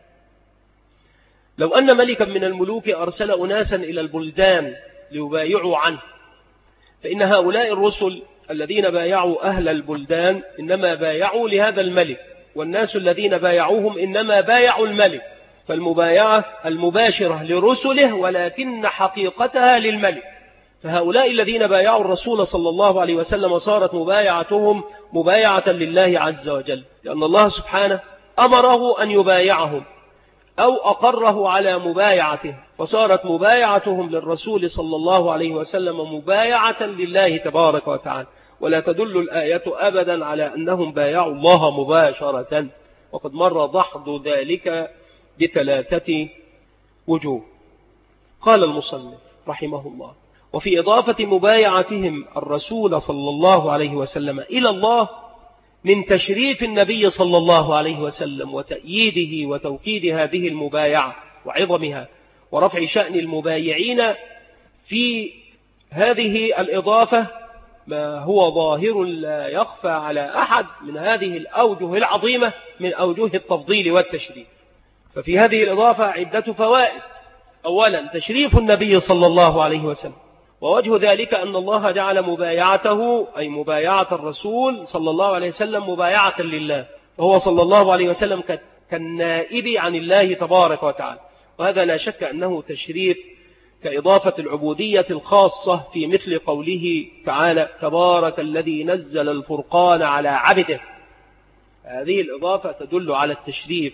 لو أن ملكا من الملوك أرسل أناسا إلى البلدان ليبايعوا عنه، فإن هؤلاء الرسل الذين بايعوا أهل البلدان إنما بايعوا لهذا الملك، والناس الذين بايعوهم إنما بايعوا الملك. فالمبايعة المباشرة لرسله ولكن حقيقتها للملك. فهؤلاء الذين بايعوا الرسول صلى الله عليه وسلم صارت مبايعتهم مبايعة لله عز وجل، لأن الله سبحانه أمره أن يبايعهم أو أقره على مبايعته، فصارت مبايعتهم للرسول صلى الله عليه وسلم مبايعة لله تبارك وتعالى. ولا تدل الآية أبدا على أنهم بايعوا الله مباشرة، وقد مر دحض ذلك ب3 وجوه. قال المصنف رحمه الله: وفي إضافة مبايعتهم الرسول صلى الله عليه وسلم إلى الله من تشريف النبي صلى الله عليه وسلم وتأييده وتوكيد هذه المبايعة وعظمها ورفع شأن المبايعين، في هذه الإضافة ما هو ظاهر لا يخفى على أحد من هذه الأوجه العظيمة من أوجه التفضيل والتشريف. ففي هذه الإضافة عدة فوائد. أولا تشريف النبي صلى الله عليه وسلم، ووجه ذلك أن الله جعل مبايعته أي مبايعة الرسول صلى الله عليه وسلم مبايعة لله، وهو صلى الله عليه وسلم كالنائب عن الله تبارك وتعالى. وهذا لا شك أنه تشريف كإضافة العبودية الخاصة في مثل قوله تعالى: تبارك الذي نزل الفرقان على عبده. هذه الإضافة تدل على التشريف،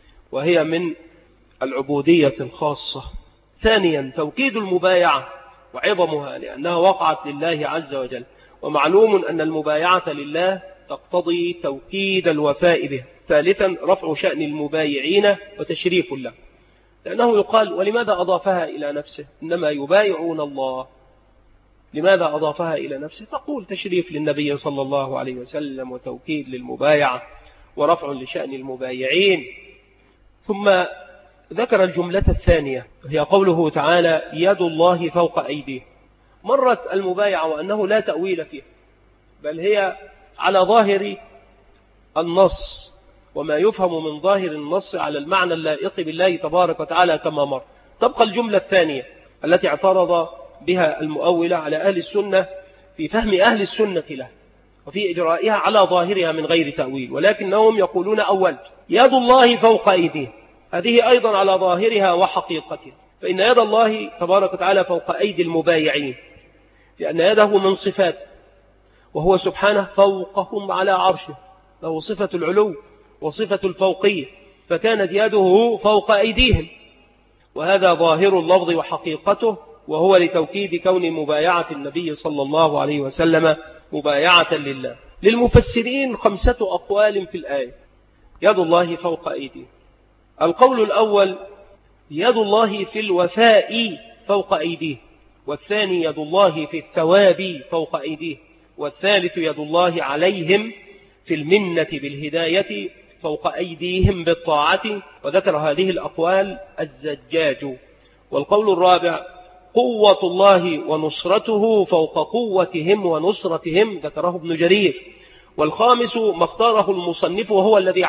وهي من العبودية الخاصة. ثانيا توكيد المبايعة وعظمها لأنها وقعت لله عز وجل. ومعلوم أن المبايعة لله تقتضي توكيد الوفاء به. ثالثا رفع شأن المبايعين وتشريف له، لأنه يقال ولماذا أضافها إلى نفسه؟ إنما يبايعون الله. لماذا أضافها إلى نفسه؟ تقول تشريف للنبي صلى الله عليه وسلم وتوكيد للمبايعة ورفع لشأن المبايعين. ثم ذكر الجملة الثانية هي قوله تعالى يد الله فوق أيديه. مرت المبايعة وأنه لا تأويل فيها، بل هي على ظاهر النص وما يفهم من ظاهر النص على المعنى اللائق بالله تبارك وتعالى كما مر. تبقى الجملة الثانية التي اعترض بها المؤولة على أهل السنة في فهم أهل السنة له وفي إجرائها على ظاهرها من غير تأويل، ولكنهم يقولون أول يد الله فوق أيديه، هذه أيضا على ظاهرها وحقيقتها، فإن يد الله تبارك وتعالى فوق أيدي المبايعين لأن يده من صفاته، وهو سبحانه فوقهم على عرشه، له صفة العلو وصفة الفوقية، فكانت يده فوق أيديهم، وهذا ظاهر اللفظ وحقيقته، وهو لتوكيد كون مبايعة النبي صلى الله عليه وسلم مبايعة لله. للمفسرين 5 أقوال في الآية يد الله فوق أيديه. القول الأول يد الله في الوفاء فوق أيديه، والثاني يد الله في الثواب فوق أيديه، والثالث يد الله عليهم في المنة بالهداية فوق أيديهم بالطاعة. وذكر هذه الأقوال الزجاج. والقول الرابع قوة الله ونصرته فوق قوتهم ونصرتهم، ذكره ابن جرير. والخامس ما اختاره المصنف وهو الذي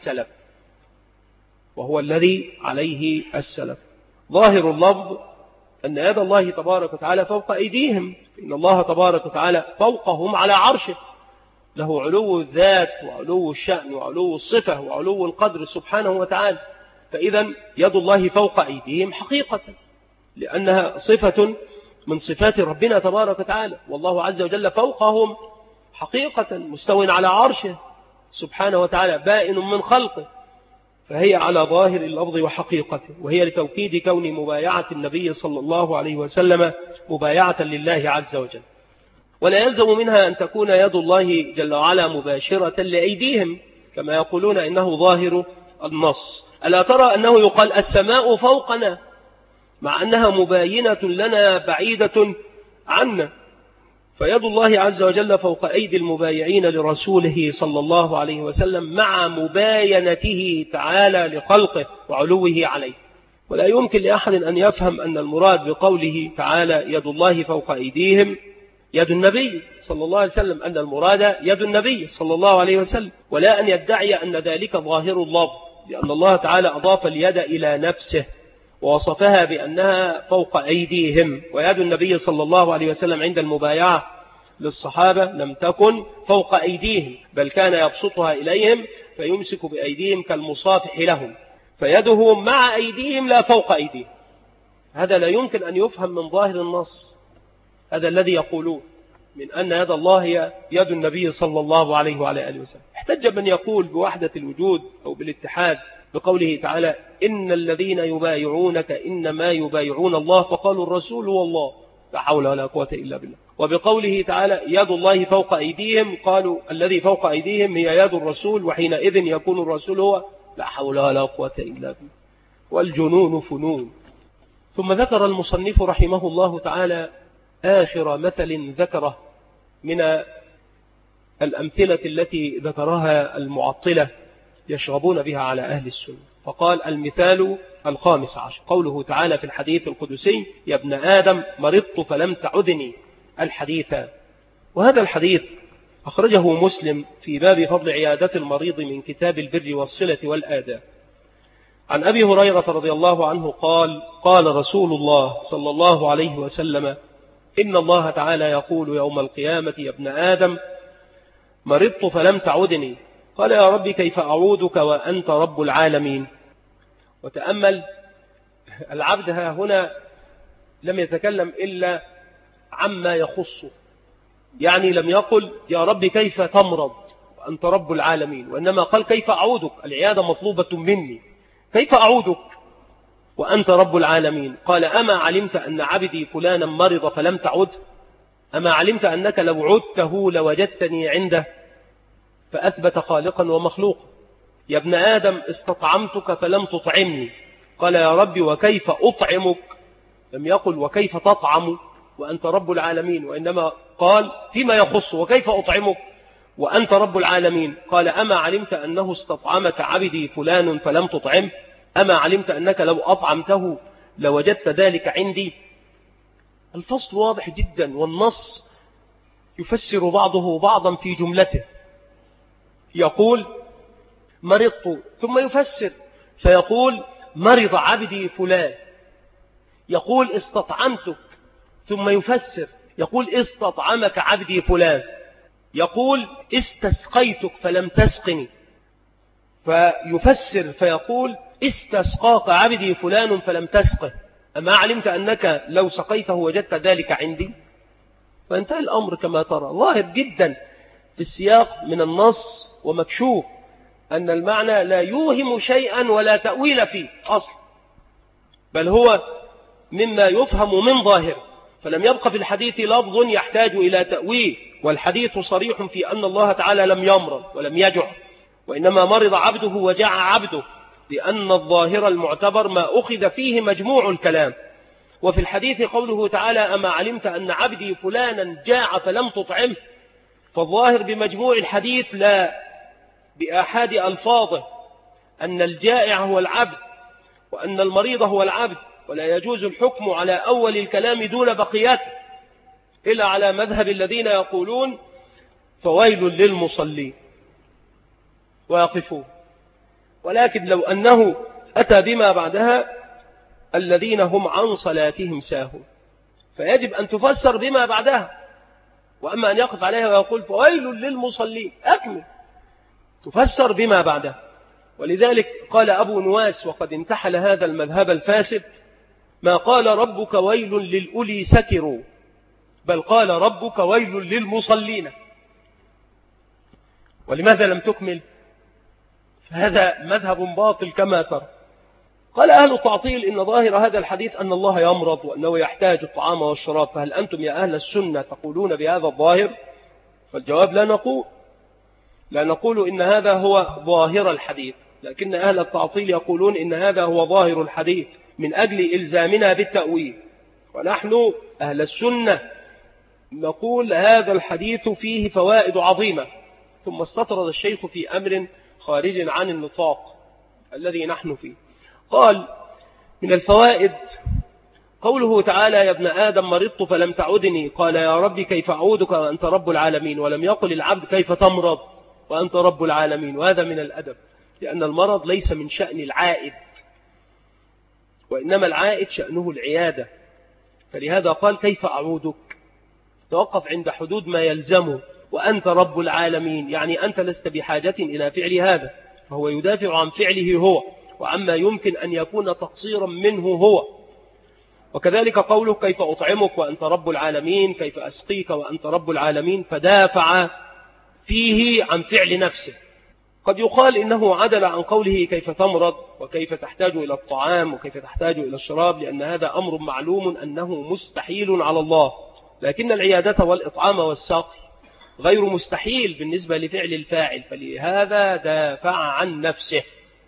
عليه السلف، ظاهر اللفظ أن يد الله تبارك وتعالى فوق أيديهم، إن الله تبارك وتعالى فوقهم على عرشه، له علو الذات وعلو الشأن وعلو الصفة وعلو القدر سبحانه وتعالى. فإذا يد الله فوق أيديهم حقيقة، لأنها صفة من صفات ربنا تبارك وتعالى، والله عز وجل فوقهم حقيقة مستو على عرشه سبحانه وتعالى بائن من خلقه، فهي على ظاهر اللفظ وحقيقته، وهي لتوكيد كون مبايعة النبي صلى الله عليه وسلم مبايعة لله عز وجل. ولا يلزم منها أن تكون يد الله جل وعلا مباشرة لأيديهم كما يقولون إنه ظاهر النص. ألا ترى أنه يقال السماء فوقنا مع أنها مباينة لنا بعيدة عنا؟ فيد الله عز وجل فوق أيدي المبايعين لرسوله صلى الله عليه وسلم مع مباينته تعالى لخلقه وعلوه عليه. ولا يمكن لأحد أن يفهم أن المراد بقوله تعالى يد الله فوق أيديهم يد النبي صلى الله عليه وسلم، أن المراد يد النبي صلى الله عليه وسلم، ولا أن يدعي أن ذلك ظاهر اللفظ، لأن الله تعالى أضاف اليد إلى نفسه ووصفها بأنها فوق أيديهم، ويد النبي صلى الله عليه وسلم عند المبايعة للصحابة لم تكن فوق أيديهم، بل كان يبسطها إليهم فيمسك بأيديهم كالمصافح لهم، فيده مع أيديهم لا فوق أيديهم. هذا لا يمكن أن يفهم من ظاهر النص، هذا الذي يقولون من أن يد الله هي يد النبي صلى الله عليه وعلى آله وسلم. احتج من يقول بوحدة الوجود أو بالاتحاد بقوله تعالى إن الذين يبايعونك إنما يبايعون الله فقالوا الرسول والله لا حول ولا قوة إلا بالله. وبقوله تعالى يد الله فوق أيديهم قالوا الذي فوق أيديهم هي يد الرسول، وحينئذ يكون الرسول هو لا حول ولا قوة إلا بالله. والجنون فنون. ثم ذكر المصنف رحمه الله تعالى آخر مثل ذكره من الأمثلة التي ذكرها المعطلة يشربون بها على أهل السنة، فقال المثال 15 قوله تعالى في الحديث القدسي يا ابن آدم مرضت فلم تعدني الحديث. وهذا الحديث أخرجه مسلم في باب فضل عيادة المريض من كتاب البر والصلة والآداب. عن أبي هريرة رضي الله عنه قال قال رسول الله صلى الله عليه وسلم إن الله تعالى يقول يوم القيامة يا ابن آدم مرضت فلم تعودني، قال يا رب كيف أعودك وأنت رب العالمين. وتأمل العبد هنا لم يتكلم إلا عما يخصه، يعني لم يقل يا رب كيف تمرض وأنت رب العالمين، وإنما قال كيف أعودك، العيادة مطلوبة مني، كيف أعودك؟ وأنت رب العالمين. قال أما علمت أن عبدي فلانا مرض فلم تعد؟ أما علمت أنك لو عدته لوجدتني عنده؟ فأثبت خالقا ومخلوقا. يا ابن آدم استطعمتك فلم تطعمني. قال يا ربي وكيف أطعمك؟ لم يقل وكيف تطعم وأنت رب العالمين، وإنما قال فيما يخص وكيف أطعمك وأنت رب العالمين. قال أما علمت أنه استطعمك عبدي فلان فلم تطعم؟ أما علمت أنك لو أطعمته لوجدت ذلك عندي؟ الفصل واضح جدا، والنص يفسر بعضه بعضا في جملته. يقول مرضت ثم يفسر فيقول مرض عبدي فلان، يقول استطعمتك ثم يفسر يقول استطعمك عبدي فلان، يقول استسقيتك فلم تسقني فيفسر فيقول استسقاك عبدي فلان فلم تسقه. أما علمت أنك لو سقيته وجدت ذلك عندي؟ فانتهى الأمر كما ترى، ظاهر جدا في السياق من النص ومكشوف أن المعنى لا يوهم شيئا ولا تأويل فيه أصلا، بل هو مما يفهم من ظاهر. فلم يبق في الحديث لفظ يحتاج إلى تأويل، والحديث صريح في أن الله تعالى لم يمرض ولم يجع، وإنما مرض عبده وجع عبده، لأن الظاهر المعتبر ما أخذ فيه مجموع الكلام. وفي الحديث قوله تعالى أما علمت أن عبدي فلانا جاع فلم تطعمه، فالظاهر بمجموع الحديث لا بآحاد ألفاظه أن الجائع هو العبد وأن المريض هو العبد، ولا يجوز الحكم على أول الكلام دون بقياته إلا على مذهب الذين يقولون فويل للمصلين ويقفون. ولكن لو أنه أتى بما بعدها الذين هم عن صلاتهم ساهون، فيجب أن تفسر بما بعدها، وأما أن يقف عليها ويقول فويل للمصلين أكمل، تفسر بما بعدها. ولذلك قال أبو نواس وقد انتحل هذا المذهب الفاسد ما قال ربك ويل للأولي سكروا، بل قال ربك ويل للمصلين. ولماذا لم تكمل؟ فهذا مذهب باطل كما ترى. قال أهل التعطيل إن ظاهر هذا الحديث أن الله يمرض وأنه يحتاج الطعام والشراب، فهل أنتم يا أهل السنة تقولون بهذا الظاهر؟ فالجواب لا نقول إن هذا هو ظاهر الحديث، لكن أهل التعطيل يقولون إن هذا هو ظاهر الحديث من أجل إلزامنا بالتأويل. ونحن أهل السنة نقول هذا الحديث فيه فوائد عظيمة. ثم استطرد الشيخ في أمر خارج عن النطاق الذي نحن فيه. قال من الفوائد قوله تعالى يا ابن آدم مرضت فلم تعدني، قال يا رب كيف أعودك وأنت رب العالمين، ولم يقل العبد كيف تمرض وأنت رب العالمين. وهذا من الأدب، لأن المرض ليس من شأن العائد، وإنما العائد شأنه العيادة، فلهذا قال كيف أعودك، توقف عند حدود ما يلزمه. وأنت رب العالمين يعني أنت لست بحاجة إلى فعل هذا، فهو يدافع عن فعله هو وعما يمكن أن يكون تقصيرا منه هو. وكذلك قوله كيف أطعمك وأنت رب العالمين، كيف أسقيك وأنت رب العالمين، فدافع فيه عن فعل نفسه. قد يقال إنه عدل عن قوله كيف تمرض وكيف تحتاج إلى الطعام وكيف تحتاج إلى الشراب، لأن هذا أمر معلوم أنه مستحيل على الله، لكن العيادة والإطعام والسقي غير مستحيل بالنسبة لفعل الفاعل، فلهذا دافع عن نفسه.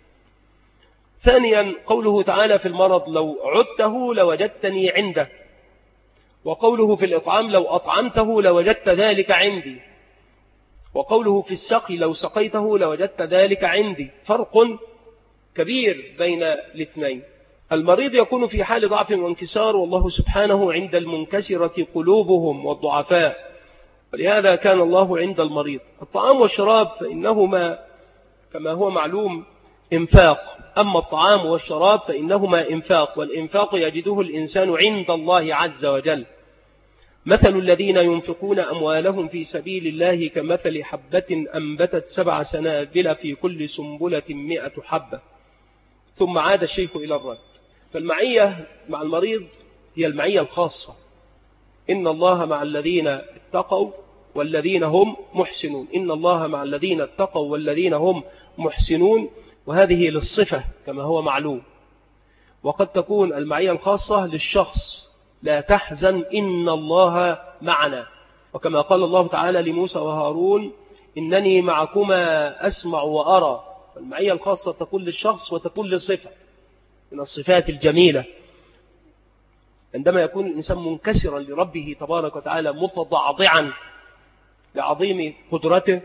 ثانيا قوله تعالى في المرض لو عدته لوجدتني عنده، وقوله في الإطعام لو أطعمته لوجدت ذلك عندي، وقوله في السقي لو سقيته لوجدت ذلك عندي. فرق كبير بين الاثنين. المريض يكون في حال ضعف وانكسار، والله سبحانه عند المنكسرة قلوبهم والضعفاء، ولهذا كان الله عند المريض. الطعام والشراب فإنهما كما هو معلوم إنفاق، أما الطعام والشراب فإنهما إنفاق، والإنفاق يجده الإنسان عند الله عز وجل. مثل الذين ينفقون أموالهم في سبيل الله كمثل حبة أنبتت 7 سنابل في كل سنبلة 100 حبة. ثم عاد الشيخ إلى الرد. فالمعية مع المريض هي المعية الخاصة، إن الله مع الذين اتقوا والذين هم محسنون، إن الله مع الذين اتقوا والذين هم محسنون، وهذه للصفة كما هو معلوم. وقد تكون المعية الخاصة للشخص، لا تحزن إن الله معنا، وكما قال الله تعالى لموسى وهارون إنني معكما أسمع وأرى. المعية الخاصة تكون للشخص وتكون لصفة من الصفات الجميلة. عندما يكون الإنسان منكسرا لربه تبارك وتعالى متضعضعا لعظيم قدرته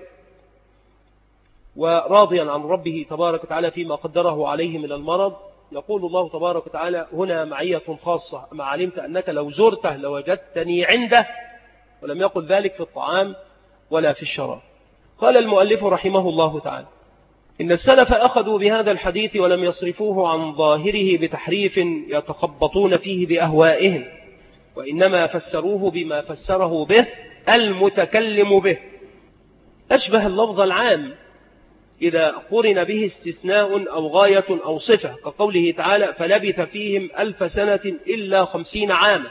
وراضيا عن ربه تبارك وتعالى فيما قدره عليه من المرض، يقول الله تبارك وتعالى هنا معية خاصة، ما علمت أنك لو زرته لوجدتني عنده، ولم يقل ذلك في الطعام ولا في الشراب. قال المؤلف رحمه الله تعالى إن السلف أخذوا بهذا الحديث ولم يصرفوه عن ظاهره بتحريف يتخبطون فيه بأهوائهم، وإنما فسروه بما فسره به المتكلم به. أشبه اللفظ العام إذا قرن به استثناء أو غاية أو صفة، كقوله تعالى فلبث فيهم 1000 سنة إلا 50 عاما،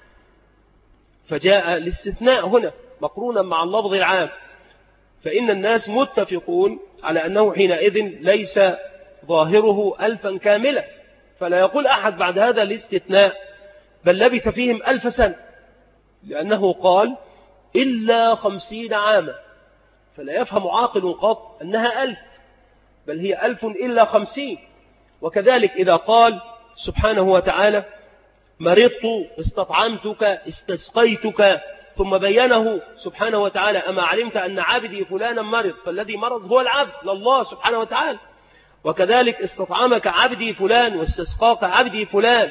فجاء الاستثناء هنا مقرونا مع اللفظ العام، فإن الناس متفقون على أنه حينئذ ليس ظاهره 1000 كاملة، فلا يقول أحد بعد هذا الاستثناء بل لبث فيهم 1000 سنة، لأنه قال إلا 50 عاما، فلا يفهم عاقل قط أنها 1000، بل هي 1000 إلا 50. وكذلك إذا قال سبحانه وتعالى مرضت استطعمتك استسقيتك، ثم بينه سبحانه وتعالى أما علمت أن عبدي فلانا مرض، فالذي مرض هو العبد لله سبحانه وتعالى. وكذلك استطعمك عبدي فلان واستسقاك عبدي فلان،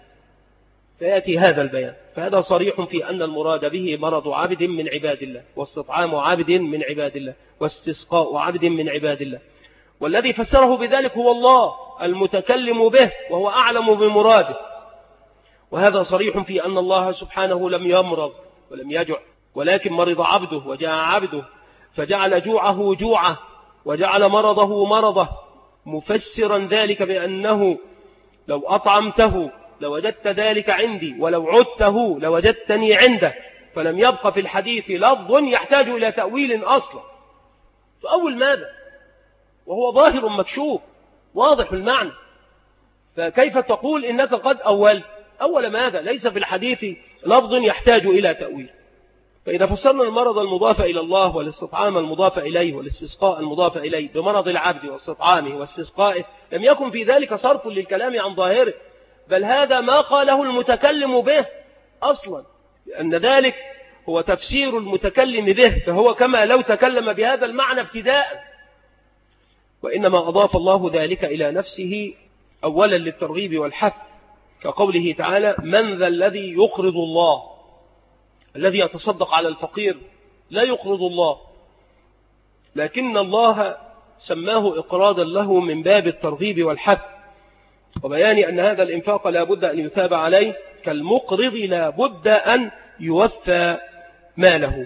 فيأتي هذا البيان، فهذا صريح في أن المراد به مرض عبد من عباد الله، واستطعام عبد من عباد الله، واستسقاء عبد من عباد الله، والذي فسره بذلك هو الله المتكلم به، وهو أعلم بمراده. وهذا صريح في أن الله سبحانه لم يمرض ولم يجع، ولكن مرض عبده وجاء عبده فجعل جوعه جوعه وجعل مرضه مرضه، مفسرا ذلك بأنه لو أطعمته لوجدت ذلك عندي، ولو عدته لوجدتني عنده، فلم يبق في الحديث لفظ يحتاج إلى تأويل أصلا. فأول ماذا وهو ظاهر مكشوف واضح المعنى، فكيف تقول إنك قد أول ماذا؟ ليس في الحديث لفظ يحتاج إلى تأويل. فإذا فسرنا المرض المضاف إلى الله والاستطعام المضاف إليه والاستسقاء المضاف إليه بمرض العبد واستطعامه واستسقائه، لم يكن في ذلك صرف للكلام عن ظاهره، بل هذا ما قاله المتكلم به أصلا، لأن ذلك هو تفسير المتكلم به، فهو كما لو تكلم بهذا المعنى ابتداء، وإنما أضاف الله ذلك إلى نفسه أولا للترغيب والحث، كقوله تعالى من ذا الذي يقرض الله، الذي يتصدق على الفقير لا يقرض الله، لكن الله سماه إقراضا له من باب الترغيب والحث، وبيان أن هذا الإنفاق لا بد أن يثاب عليه، كالمقرض لا بد أن يوفى ماله.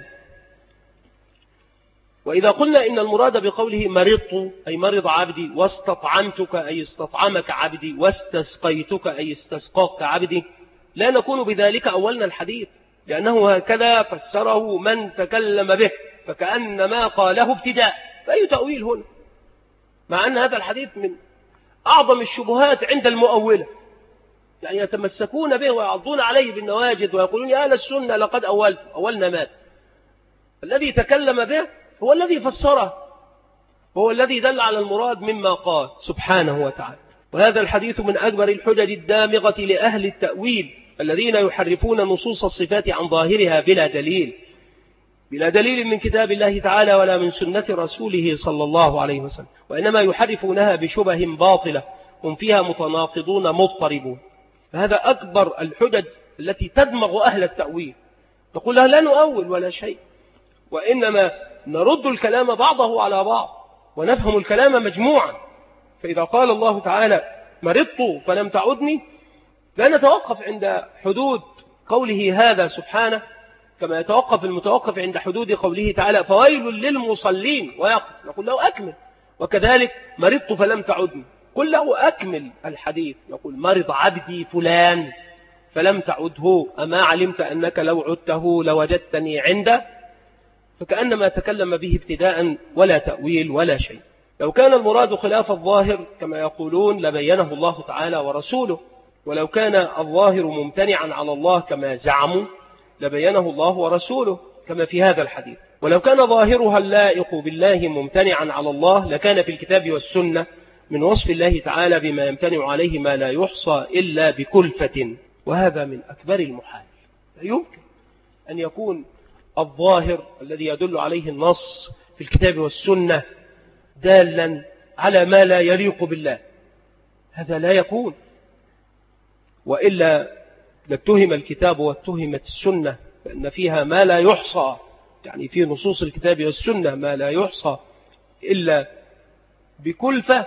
وإذا قلنا إن المراد بقوله مرضت أي مرض عبدي، واستطعمتك أي استطعمك عبدي، واستسقيتك أي استسقاك عبدي، لا نكون بذلك أولنا الحديث، لأنه هكذا فسره من تكلم به، فكأن ما قاله ابتداء، فأي تأويل هنا؟ مع أن هذا الحديث من أعظم الشبهات عند المؤولة، يعني يتمسكون به ويعضون عليه بالنواجذ ويقولون يا أهل السنة لقد أولنا ماذا؟ الذي تكلم به هو الذي فسره، هو الذي دل على المراد مما قال سبحانه وتعالى. وهذا الحديث من أكبر الحجج الدامغة لأهل التأويل الذين يحرفون نصوص الصفات عن ظاهرها بلا دليل من كتاب الله تعالى ولا من سنة رسوله صلى الله عليه وسلم، وإنما يحرفونها بشبه باطلة هم فيها متناقضون مضطربون. فهذا أكبر الحجج التي تدمغ أهل التأويل، تقول لها لا نؤول ولا شيء، وإنما نرد الكلام بعضه على بعض ونفهم الكلام مجموعا. فإذا قال الله تعالى مرضت فلم تعدني، لا نتوقف عند حدود قوله هذا سبحانه كما يتوقف المتوقف عند حدود قوله تعالى فويل للمصلين ويقف، نقول له أكمل. وكذلك مرضت فلم تعدني، قل له أكمل الحديث، يقول مرض عبدي فلان فلم تعده، أما علمت أنك لو عدته لوجدتني عنده، فكأنما تكلم به ابتداء ولا تأويل ولا شيء. لو كان المراد خلاف الظاهر كما يقولون لبينه الله تعالى ورسوله، ولو كان الظاهر ممتنعا على الله كما زعموا لبينه الله ورسوله كما في هذا الحديث. ولو كان ظاهرها اللائق بالله ممتنعا على الله لكان في الكتاب والسنة من وصف الله تعالى بما يمتنع عليه ما لا يحصى إلا بكلفة، وهذا من أكبر المحال. لا يمكن أن يكون الظاهر الذي يدل عليه النص في الكتاب والسنة دالا على ما لا يليق بالله، هذا لا يكون، وإلا لاتهم الكتاب واتهمت السنة، فإن فيها ما لا يحصى، يعني في نصوص الكتاب والسنة ما لا يحصى إلا بكلفة،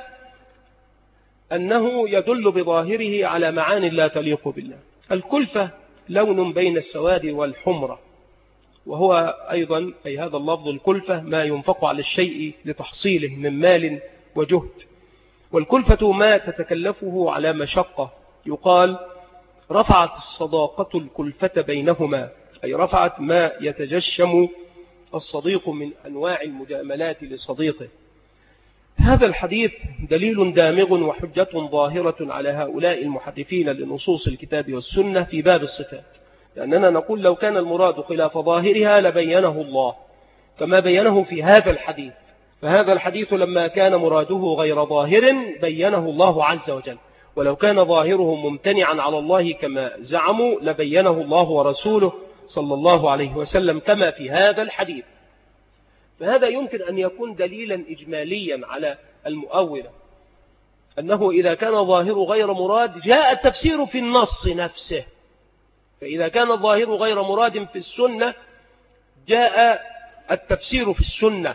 أنه يدل بظاهره على معان لا تليق بالله. الكلفة لون بين السواد والحمرة، وهو أيضا أي هذا اللفظ الكلفة ما ينفق على الشيء لتحصيله من مال وجهد، والكلفة ما تتكلفه على مشقة. يقال رفعت الصداقة الكلفة بينهما، أي رفعت ما يتجشم الصديق من أنواع المجاملات لصديقه. هذا الحديث دليل دامغ وحجة ظاهرة على هؤلاء المحرفين لنصوص الكتاب والسنة في باب الصفات، لأننا نقول لو كان المراد خلاف ظاهرها لبينه الله كما بينه في هذا الحديث، فهذا الحديث لما كان مراده غير ظاهر بينه الله عز وجل، ولو كان ظاهره ممتنعا على الله كما زعموا لبينه الله ورسوله صلى الله عليه وسلم كما في هذا الحديث. فهذا يمكن أن يكون دليلا إجماليا على المؤولة، أنه إذا كان ظاهر غير مراد جاء التفسير في النص نفسه، فإذا كان الظاهر غير مراد في السنة جاء التفسير في السنة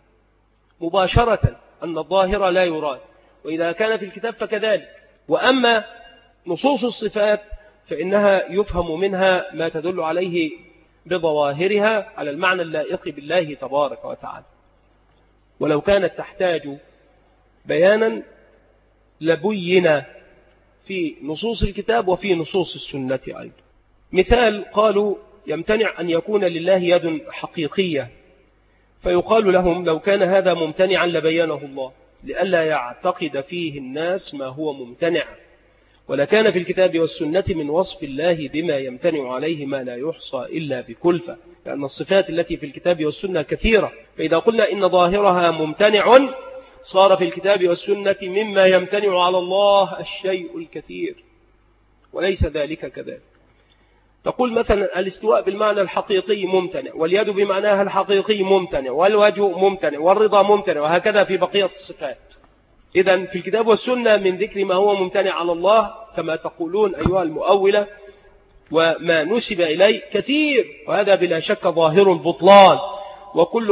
مباشرة أن الظاهر لا يراد، وإذا كان في الكتاب فكذلك. وأما نصوص الصفات فإنها يفهم منها ما تدل عليه بظواهرها على المعنى اللائق بالله تبارك وتعالى، ولو كانت تحتاج بيانا لبين في نصوص الكتاب وفي نصوص السنة أيضا. مثال، قالوا يمتنع أن يكون لله يد حقيقية، فيقال لهم لو كان هذا ممتنعا لبينه الله لئلا يعتقد فيه الناس ما هو ممتنع، ولكان في الكتاب والسنة من وصف الله بما يمتنع عليه ما لا يحصى إلا بكلفة، لأن الصفات التي في الكتاب والسنة كثيرة، فإذا قلنا إن ظاهرها ممتنع صار في الكتاب والسنة مما يمتنع على الله الشيء الكثير، وليس ذلك كذلك. تقول مثلا الاستواء بالمعنى الحقيقي ممتنع، واليد بمعناها الحقيقي ممتنع، والوجه ممتنع، والرضا ممتنع، وهكذا في بقية الصفات. إذن في الكتاب والسنة من ذكر ما هو ممتنع على الله كما تقولون أيها المؤولة وما نسب إليه كثير، وهذا بلا شك ظاهر البطلان، وكل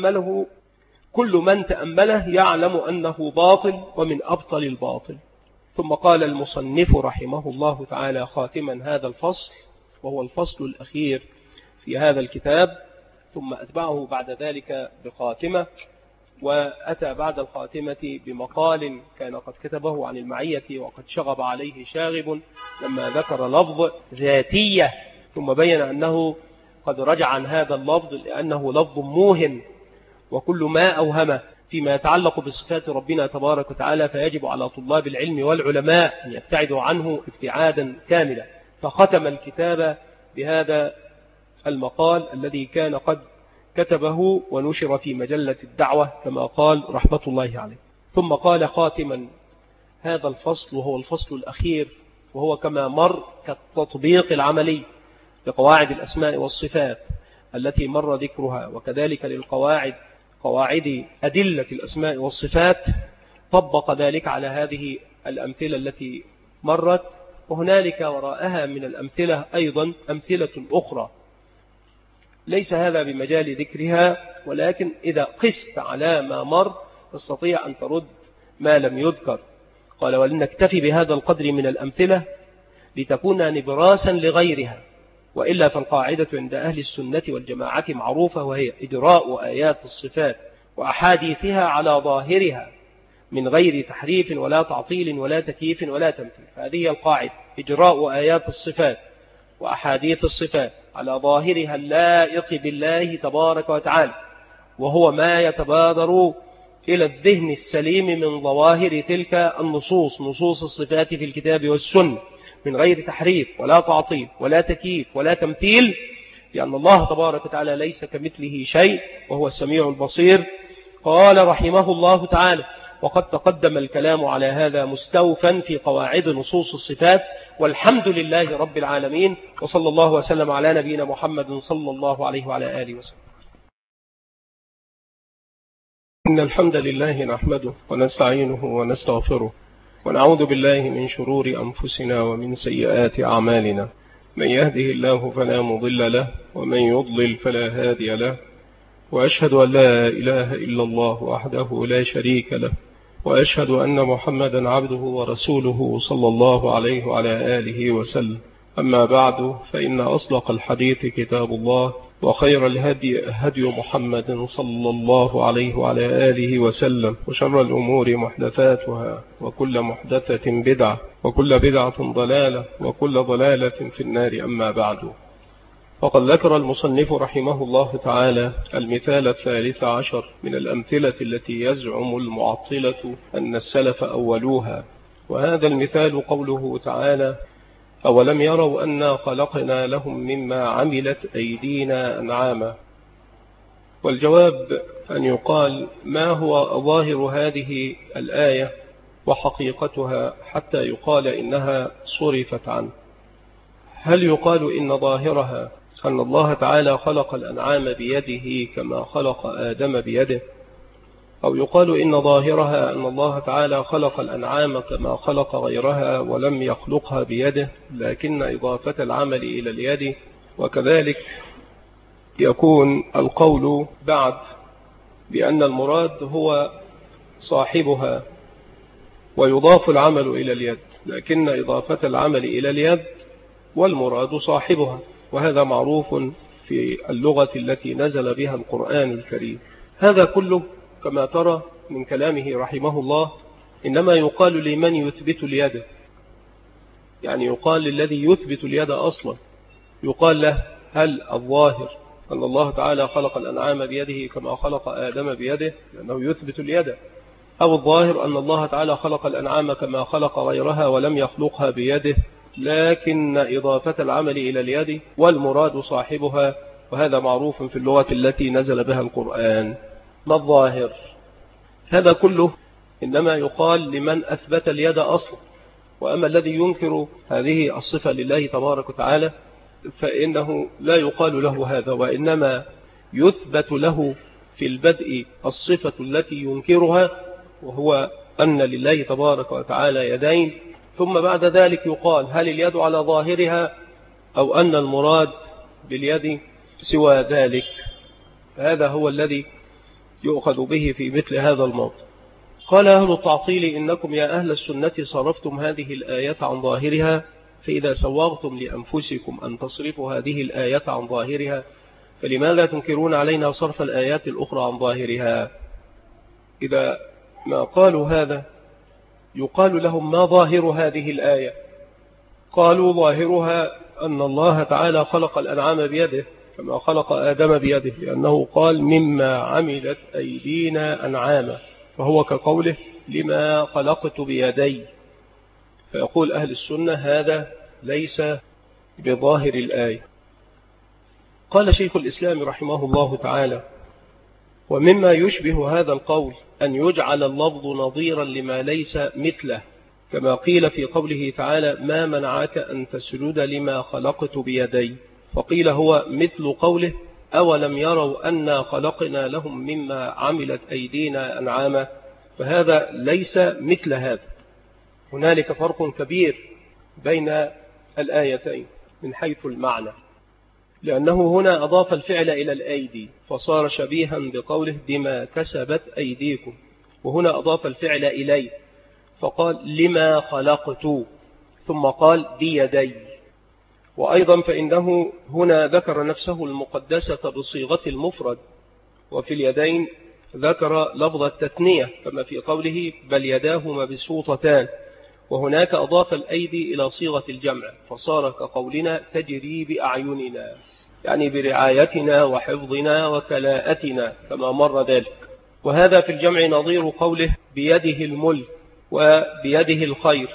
من تأمله يعلم أنه باطل ومن أبطل الباطل. ثم قال المصنف رحمه الله تعالى خاتما هذا الفصل، وهو الفصل الأخير في هذا الكتاب، ثم أتبعه بعد ذلك بخاتمة، وأتى بعد الخاتمة بمقال كان قد كتبه عن المعية وقد شغب عليه شاغب لما ذكر لفظ ذاتية، ثم بين أنه قد رجع عن هذا اللفظ لأنه لفظ موهم، وكل ما أوهم فيما يتعلق بصفات ربنا تبارك وتعالى فيجب على طلاب العلم والعلماء أن يبتعدوا عنه ابتعادا كاملا. فختم الكتاب بهذا المقال الذي كان قد كتبه ونشر في مجلة الدعوة كما قال رحمة الله عليه. ثم قال خاتما هذا الفصل، وهو الفصل الأخير، وهو كما مر كالتطبيق العملي لقواعد الأسماء والصفات التي مر ذكرها، وكذلك قواعد أدلة الأسماء والصفات، طبق ذلك على هذه الأمثلة التي مرت، وهنالك وراءها من الأمثلة أيضا أمثلة أخرى ليس هذا بمجال ذكرها، ولكن إذا قست على ما مر تستطيع أن ترد ما لم يذكر. قال ولنكتفي بهذا القدر من الأمثلة لتكون نبراسا لغيرها، وإلا فالقاعدة عند أهل السنة والجماعة معروفة، وهي إجراء آيات الصفات وأحاديثها على ظاهرها من غير تحريف ولا تعطيل ولا تكييف ولا تمثيل. فهذه القاعدة إجراء آيات الصفات وأحاديث الصفات على ظاهرها اللائق بالله تبارك وتعالى، وهو ما يتبادر إلى الذهن السليم من ظواهر تلك النصوص، نصوص الصفات في الكتاب والسنة، من غير تحريف ولا تعطيل ولا تكييف ولا تمثيل، لأن الله تبارك وتعالى ليس كمثله شيء وهو السميع البصير. قال رحمه الله تعالى: وقد تقدم الكلام على هذا مستوفا في قواعد نصوص الصفات، والحمد لله رب العالمين، وصلى الله وسلم على نبينا محمد صلى الله عليه وعلى آله وسلم. إن الحمد لله نحمده ونستعينه ونستغفره ونعوذ بالله من شرور أنفسنا ومن سيئات أعمالنا، من يهده الله فلا مضل له ومن يضلل فلا هادي له، وأشهد أن لا إله إلا الله وحده لا شريك له، وأشهد أن محمدا عبده ورسوله صلى الله عليه وعلى آله وسلم. أما بعد، فإن أصدق الحديث كتاب الله، وخير الهدي هدي محمد صلى الله عليه وعلى آله وسلم، وشر الأمور محدثاتها، وكل محدثة بدعة، وكل بدعة ضلالة، وكل ضلالة في النار. أما بعد، فقد ذكر المصنف رحمه الله تعالى المثال 13 من الأمثلة التي يزعم المعطلة أن السلف أولوها، وهذا المثال قوله تعالى: أولم يروا أنا خلقنا لهم مما عملت أيدينا أنعاما. والجواب أن يقال: ما هو ظاهر هذه الآية وحقيقتها حتى يقال إنها صرفت عنه؟ هل يقال إن ظاهرها أن الله تعالى خلق الأنعام بيده كما خلق آدم بيده، أو يقال إن ظاهرها أن الله تعالى خلق الأنعام كما خلق غيرها ولم يخلقها بيده، لكن إضافة العمل إلى اليد؟ وكذلك يكون القول بعد بأن المراد هو صاحبها ويضاف العمل إلى اليد، لكن إضافة العمل إلى اليد والمراد صاحبها، وهذا معروف في اللغة التي نزل بها القرآن الكريم. هذا كله كما ترى من كلامه رحمه الله إنما يقال لمن يثبت اليد، يعني يقال للذي يثبت اليد أصلا، يقال له: هل الظاهر أن الله تعالى خلق الأنعام بيده كما خلق آدم بيده لأنه يثبت اليد، أو الظاهر أن الله تعالى خلق الأنعام كما خلق غيرها ولم يخلقها بيده لكن إضافة العمل إلى اليد والمراد صاحبها، وهذا معروف في اللغة التي نزل بها القرآن. ما الظاهر؟ هذا كله إنما يقال لمن أثبت اليد أصلا، وأما الذي ينكر هذه الصفة لله تبارك وتعالى فإنه لا يقال له هذا، وإنما يثبت له في البدء الصفة التي ينكرها، وهو أن لله تبارك وتعالى يدين، ثم بعد ذلك يقال: هل اليد على ظاهرها أو أن المراد باليد سوى ذلك؟ هذا هو الذي يؤخذ به في مثل هذا الموضوع. قال أهل التعطيل: إنكم يا أهل السنة صرفتم هذه الآية عن ظاهرها، فإذا سوغتم لأنفسكم أن تصرفوا هذه الآية عن ظاهرها، فلماذا تنكرون علينا صرف الآيات الأخرى عن ظاهرها؟ إذا ما قالوا هذا يقال لهم: ما ظاهر هذه الآية؟ قالوا: ظاهرها أن الله تعالى خلق الأنعام بيده كما خلق آدم بيده، لأنه قال: مما عملت أيدينا أنعاما، فهو كقوله: لما خلقت بيدي. فيقول أهل السنة: هذا ليس بظاهر الآية. قال شيخ الإسلام رحمه الله تعالى: ومما يشبه هذا القول أن يجعل اللفظ نظيرا لما ليس مثله، كما قيل في قوله تعالى: ما منعك أن تسجد لما خلقت بيدي، فقيل هو مثل قوله: أولم يروا أنا خلقنا لهم مما عملت أيدينا أنعاما، فهذا ليس مثل هذا. هنالك فرق كبير بين الآيتين من حيث المعنى، لأنه هنا أضاف الفعل إلى الأيدي فصار شبيها بقوله: بما كسبت أيديكم، وهنا أضاف الفعل إليه فقال: لما خلقت، ثم قال: بيدي. وأيضا فإنه هنا ذكر نفسه المقدسة بصيغة المفرد، وفي اليدين ذكر لفظ التثنية كما في قوله: بل يداه مبسوطتان، وهناك أضاف الأيدي إلى صيغة الجمع فصار كقولنا: تجري بأعيننا، يعني برعايتنا وحفظنا وكلاءتنا كما مر ذلك. وهذا في الجمع نظير قوله: بيده الملك وبيده الخير،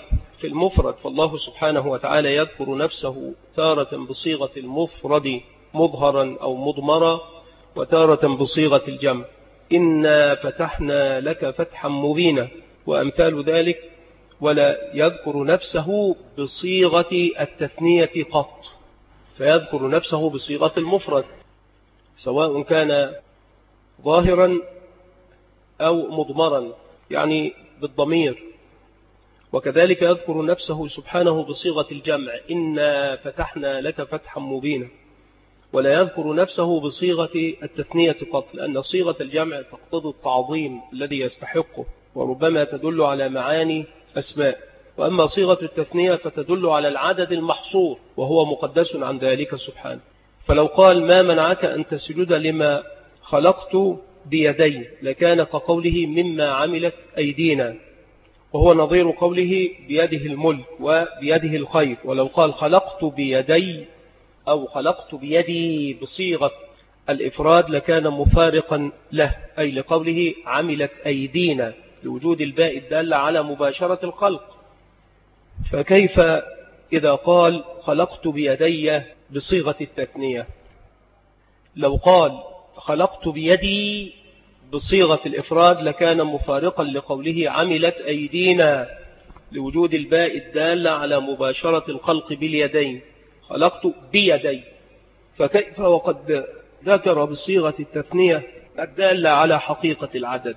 في المفرد، فالله سبحانه وتعالى يذكر نفسه تارة بصيغة المفرد مظهرا أو مضمرا، وتارة بصيغة الجمع، إنا فتحنا لك فتحا مبينا وأمثال ذلك. ولا يذكر نفسه بصيغة التثنية قط، فيذكر نفسه بصيغة المفرد سواء كان ظاهرا أو مضمرا، يعني بالضمير. وكذلك يذكر نفسه سبحانه بصيغة الجمع، إنا فتحنا لك فتحا مبينا. ولا يذكر نفسه بصيغة التثنية قط، لأن صيغة الجمع تقتضي التعظيم الذي يستحقه، وربما تدل على معاني أسماء. وأما صيغة التثنية فتدل على العدد المحصور، وهو مقدس عن ذلك سبحانه. فلو قال ما منعك أن تسجد لما خلقت بيدي، لكان كقوله مما عملت أيدينا، وهو نظير قوله بيده الملك وبيده الخير. ولو قال خلقت بيدي أو خلقت بيدي بصيغة الإفراد لكان مفارقا له، أي لقوله عملت أيدينا، لوجود الباء الدالة على مباشرة الخلق. فكيف إذا قال خلقت بيدي بصيغة التثنية؟ لو قال خلقت بيدي بصيغة الإفراد لكان مفارقا لقوله عملت أيدينا، لوجود الباء الدالة على مباشرة الخلق باليدين، خلقت بيدي. فكيف وقد ذكر بصيغة التثنية الدالة على حقيقة العدد؟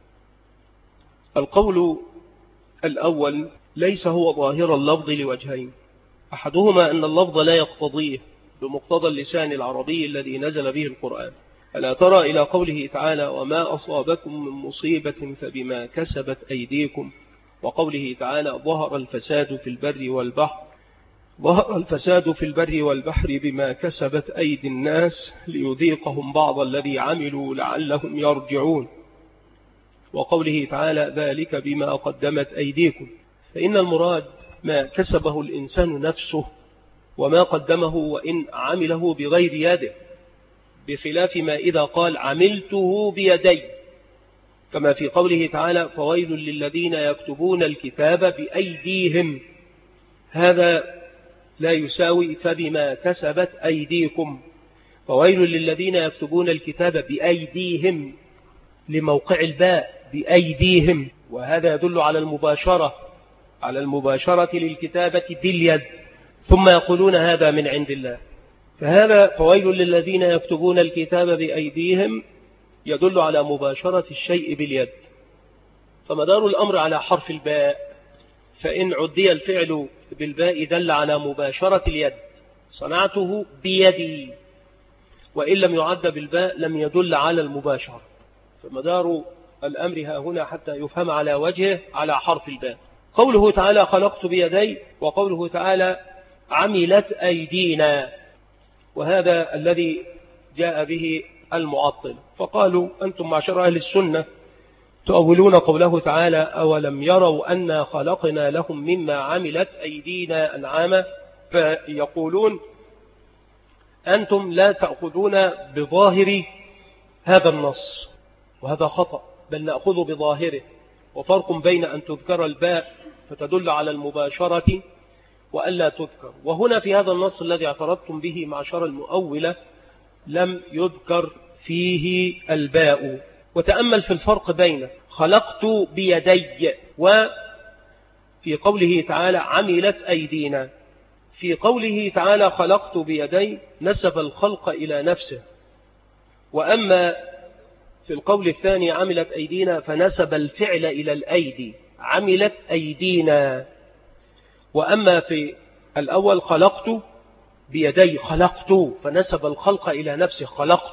القول الأول ليس هو ظاهر اللفظ لوجهين، أحدهما أن اللفظ لا يقتضيه بمقتضى اللسان العربي الذي نزل به القرآن. ألا ترى إلى قوله تعالى وما أصابكم من مصيبة فبما كسبت أيديكم، وقوله تعالى ظهر الفساد في البر والبحر، ظهر الفساد في البر والبحر بما كسبت أيدي الناس ليذيقهم بعض الذي عملوا لعلهم يرجعون، وقوله تعالى ذلك بما قدمت أيديكم. فإن المراد ما كسبه الإنسان نفسه وما قدمه وإن عمله بغير يده، بخلاف ما إذا قال عملته بيدي، كما في قوله تعالى فويل للذين يكتبون الكتاب بأيديهم، هذا لا يساوي فبما كسبت أيديكم. فويل للذين يكتبون الكتاب بأيديهم لموقع الباء بأيديهم، وهذا يدل على المباشرة للكتابة باليد، ثم يقولون هذا من عند الله. فهذا فويل للذين يكتبون الكتاب بأيديهم يدل على مباشرة الشيء باليد، فمدار الأمر على حرف الباء، فإن عدي الفعل بالباء دل على مباشرة اليد، صنعته بيدي، وإن لم يعد بالباء لم يدل على المباشرة. فمدار الأمر ها هنا حتى يفهم على وجهه على حرف الباء. قوله تعالى خلقت بيدي، وقوله تعالى عملت أيدينا، وهذا الذي جاء به المعطل. فقالوا أنتم معشر أهل السنة تؤولون قوله تعالى أولم يروا أنا خلقنا لهم مما عملت أيدينا أنعاما، فيقولون أنتم لا تأخذون بظاهر هذا النص، وهذا خطأ، بل نأخذ بظاهره. وفرق بين أن تذكر الباء فتدل على المباشرة وألا تذكر. وهنا في هذا النص الذي اعترضتم به معشر المؤولة لم يذكر فيه الباء. وتأمل في الفرق بين خلقت بيدي وفي قوله تعالى عملت أيدينا. في قوله تعالى خلقت بيدي نسب الخلق إلى نفسه، وأما في القول الثاني عملت أيدينا فنسب الفعل إلى الأيدي، عملت أيدينا. وأما في الأول خلقت بيدي خلقت، فنسب الخلق إلى نفسه،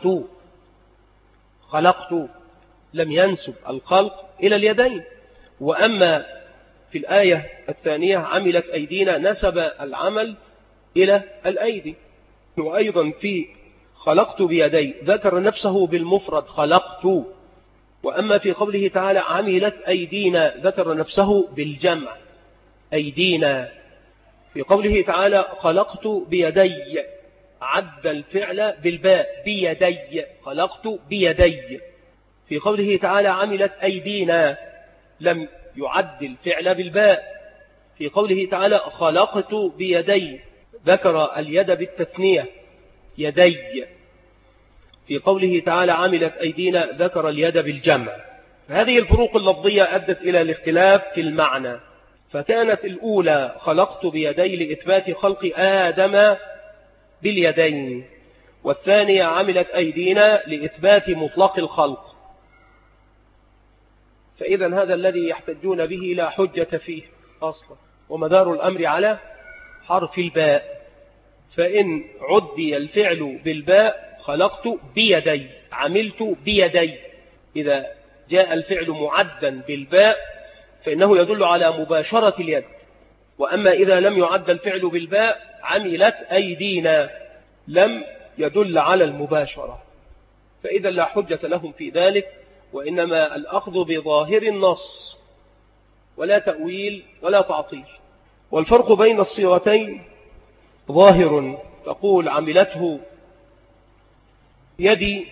خلقت لم ينسب الخلق إلى اليدين. وأما في الآية الثانية عملت أيدينا نسب العمل إلى الأيدي. وأيضا في خلقت بيدي ذكر نفسه بالمفرد خلقت، وأما في قوله تعالى عملت أيدينا ذكر نفسه بالجمع أيدينا. في قوله تعالى خلقت بيدي عد الفعل بالباء بيدي، خلقت بيدي. في قوله تعالى عملت أيدينا لم يعد الفعل بالباء، في قوله تعالى خلقت بيدي، ذكر اليد بالتثنية يدي. في قوله تعالى عملت أيدينا ذكر اليد بالجمع. هذه الفروق اللفظية أدت إلى الاختلاف في المعنى، فكانت الأولى خلقت بيدي لإثبات خلق آدم باليدين، والثانية عملت أيدينا لإثبات مطلق الخلق. فإذا هذا الذي يحتجون به لا حجة فيه أصلا، ومدار الأمر على حرف الباء. فإن عدي الفعل بالباء خلقت بيدي، عملت بيدي، إذا جاء الفعل معدا بالباء فإنه يدل على مباشرة اليد. وأما إذا لم يعد الفعل بالباء عملت أيدينا لم يدل على المباشرة، فإذا لا حجة لهم في ذلك، وإنما الأخذ بظاهر النص ولا تأويل ولا تعطيل. والفرق بين الصيغتين ظاهر، تقول عملته يدي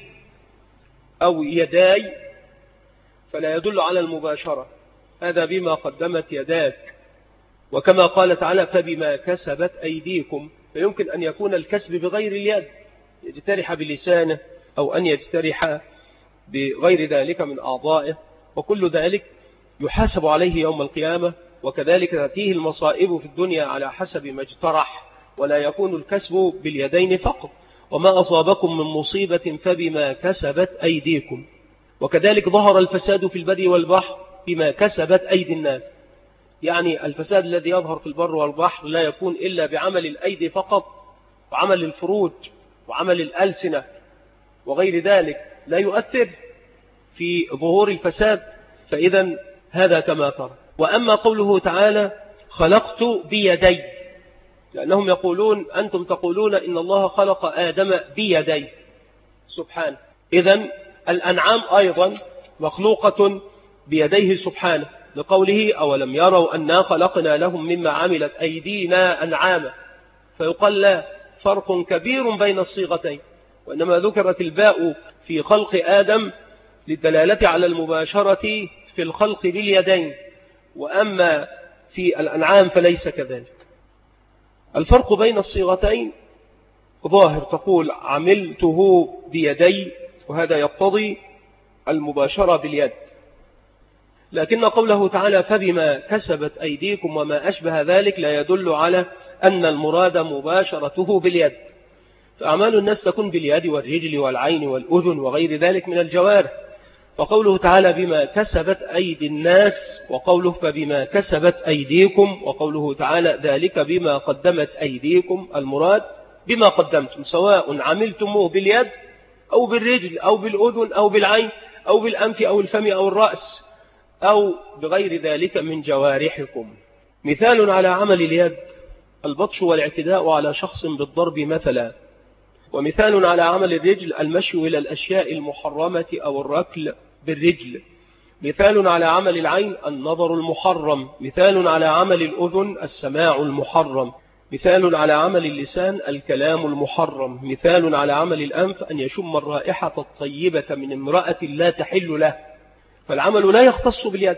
أو يداي فلا يدل على المباشرة، هذا بما قدمت يداك، وكما قال تعالى فبما كسبت أيديكم، فيمكن أن يكون الكسب بغير اليد، يجترح بلسانه أو أن يجترح بغير ذلك من أعضائه، وكل ذلك يحاسب عليه يوم القيامة. وكذلك تأتيه المصائب في الدنيا على حسب ما اجترح، ولا يكون الكسب باليدين فقط. وما أصابكم من مصيبة فبما كسبت أيديكم. وكذلك ظهر الفساد في البر والبحر بما كسبت أيدي الناس، يعني الفساد الذي يظهر في البر والبحر لا يكون إلا بعمل الأيدي فقط، وعمل الفروج وعمل الألسنة وغير ذلك لا يؤثر في ظهور الفساد. فإذا هذا كما ترى. وأما قوله تعالى خلقت بيدي، لأنهم يقولون أنتم تقولون إن الله خلق آدم بيدي سبحانه، إذن الأنعام أيضا مخلوقة بيديه سبحانه، لقوله أولم يروا أنا خلقنا لهم مما عملت أيدينا أنعاما. فيقال لا فرق كبير بين الصيغتين، وإنما ذكرت الباء في خلق آدم للدلالة على المباشرة في الخلق باليدين، وأما في الأنعام فليس كذلك. الفرق بين الصيغتين ظاهر، تقول عملته بيدي، وهذا يقتضي المباشرة باليد. لكن قوله تعالى فبما كسبت أيديكم وما أشبه ذلك لا يدل على أن المراد مباشرته باليد، فأعمال الناس تكون باليد والرجل والعين والأذن وغير ذلك من الجوارح. فقوله تعالى بما كسبت أيدي الناس، وقوله فبما كسبت أيديكم، وقوله تعالى ذلك بما قدمت أيديكم، المراد بما قدمتم، سواء عملتموه باليد أو بالرجل أو بالأذن أو بالعين أو بالأنف أو الفم أو الرأس أو بغير ذلك من جوارحكم. مثال على عمل اليد البطش والاعتداء على شخص بالضرب مثلا. ومثال على عمل الرجل المشي إلى الأشياء المحرمة أو الركل بالرجل. مثال على عمل العين النظر المحرم. مثال على عمل الأذن السماع المحرم. مثال على عمل اللسان الكلام المحرم. مثال على عمل الأنف أن يشم الرائحة الطيبة من امرأة لا تحل له. فالعمل لا يختص باليد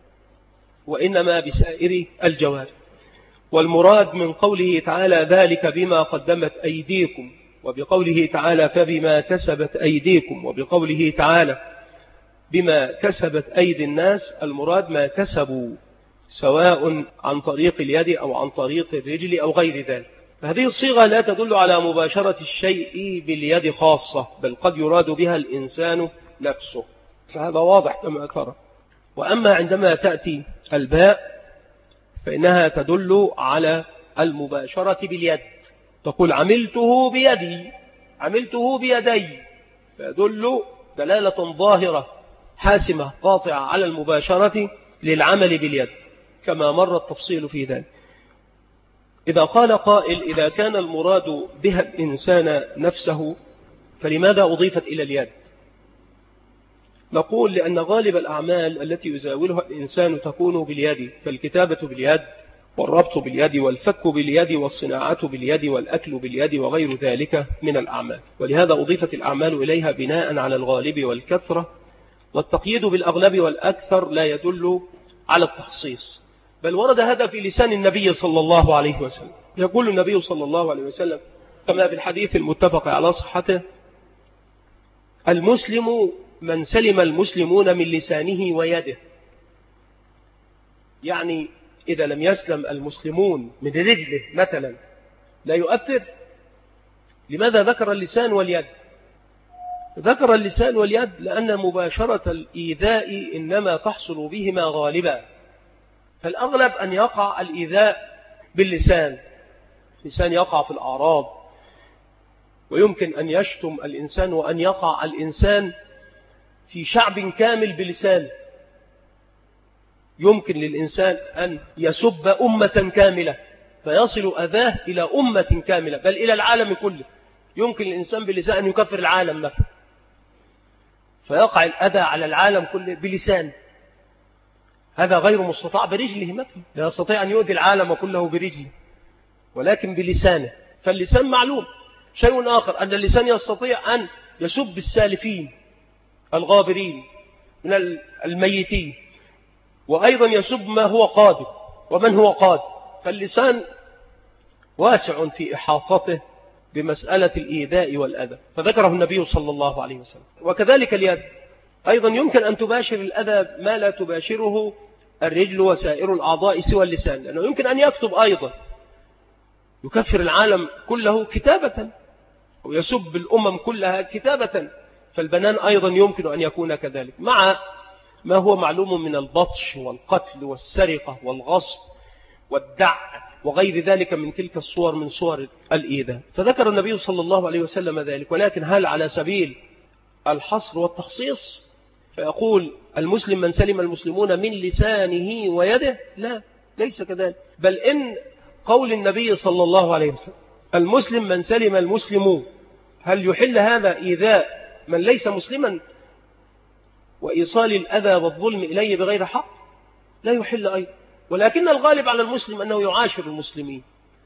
وإنما بسائر الجوارح. والمراد من قوله تعالى ذلك بما قدمت أيديكم، وبقوله تعالى فبما كسبت أيديكم، وبقوله تعالى بما كسبت أيدي الناس، المراد ما كسبوا سواء عن طريق اليد أو عن طريق الرجل أو غير ذلك. فهذه الصيغة لا تدل على مباشرة الشيء باليد خاصة، بل قد يراد بها الإنسان نفسه، فهذا واضح كما ترى. وأما عندما تأتي الباء فإنها تدل على المباشرة باليد، تقول عملته بيدي، عملته بيدي، فيدل دلالة ظاهرة حاسمة قاطعة على المباشرة للعمل باليد، كما مر التفصيل في ذلك. إذا قال قائل إذا كان المراد بها الإنسان نفسه فلماذا أضيفت إلى اليد؟ نقول لأن غالب الأعمال التي يزاولها الإنسان تكون باليد، فالكتابة باليد والربط باليد والفك باليد والصناعة باليد والأكل باليد وغير ذلك من الأعمال، ولهذا أضيفت الأعمال إليها بناء على الغالب والكثرة، والتقييد بالأغلب والأكثر لا يدل على التخصيص. بل ورد هذا في لسان النبي صلى الله عليه وسلم. يقول النبي صلى الله عليه وسلم كما في الحديث المتفق على صحته: المسلم من سلم المسلمون من لسانه ويده. يعني إذا لم يسلم المسلمون من رجله مثلا لا يؤثر. لماذا ذكر اللسان واليد؟ ذكر اللسان واليد لأن مباشرة الإيذاء إنما تحصل بهما غالبا، فالأغلب أن يقع الإيذاء باللسان. اللسان يقع في الأعراض، ويمكن أن يشتم الإنسان وأن يقع الإنسان في شعب كامل بلسانه. يمكن للإنسان أن يسب أمة كاملة فيصل أذاه إلى أمة كاملة بل إلى العالم كله. يمكن للإنسان بلسان أن يكفر العالم مثلا، فيقع الأذى على العالم كله بلسانه. هذا غير مستطاع برجله مثلا، لا يستطيع أن يؤذي العالم كله برجله ولكن بلسانه. فاللسان معلوم. شيء آخر أن اللسان يستطيع أن يسب السالفين الغابرين من الميتين، وأيضا يسب ما هو قادم ومن هو قادم. فاللسان واسع في إحاطته بمسألة الإيذاء والأذى، فذكره النبي صلى الله عليه وسلم. وكذلك اليد أيضا يمكن أن تباشر الأذى ما لا تباشره الرجل وسائر الأعضاء سوى اللسان، لأنه يمكن أن يكتب أيضا يكفر العالم كله كتابة ويسب الأمم كلها كتابة. فالبنان أيضا يمكن أن يكون كذلك، مع ما هو معلوم من البطش والقتل والسرقة والغصب والدع وغير ذلك من تلك الصور من صور الإيذاء. فذكر النبي صلى الله عليه وسلم ذلك، ولكن هل على سبيل الحصر والتخصيص؟ فيقول المسلم من سلم المسلمون من لسانه ويده؟ لا، ليس كذلك. بل إن قول النبي صلى الله عليه وسلم المسلم من سلم المسلمون، هل يحل هذا إيذاء من ليس مسلما وإيصال الأذى والظلم إليه بغير حق؟ لا يحل أيضا. ولكن الغالب على المسلم أنه يعاشر المسلمين،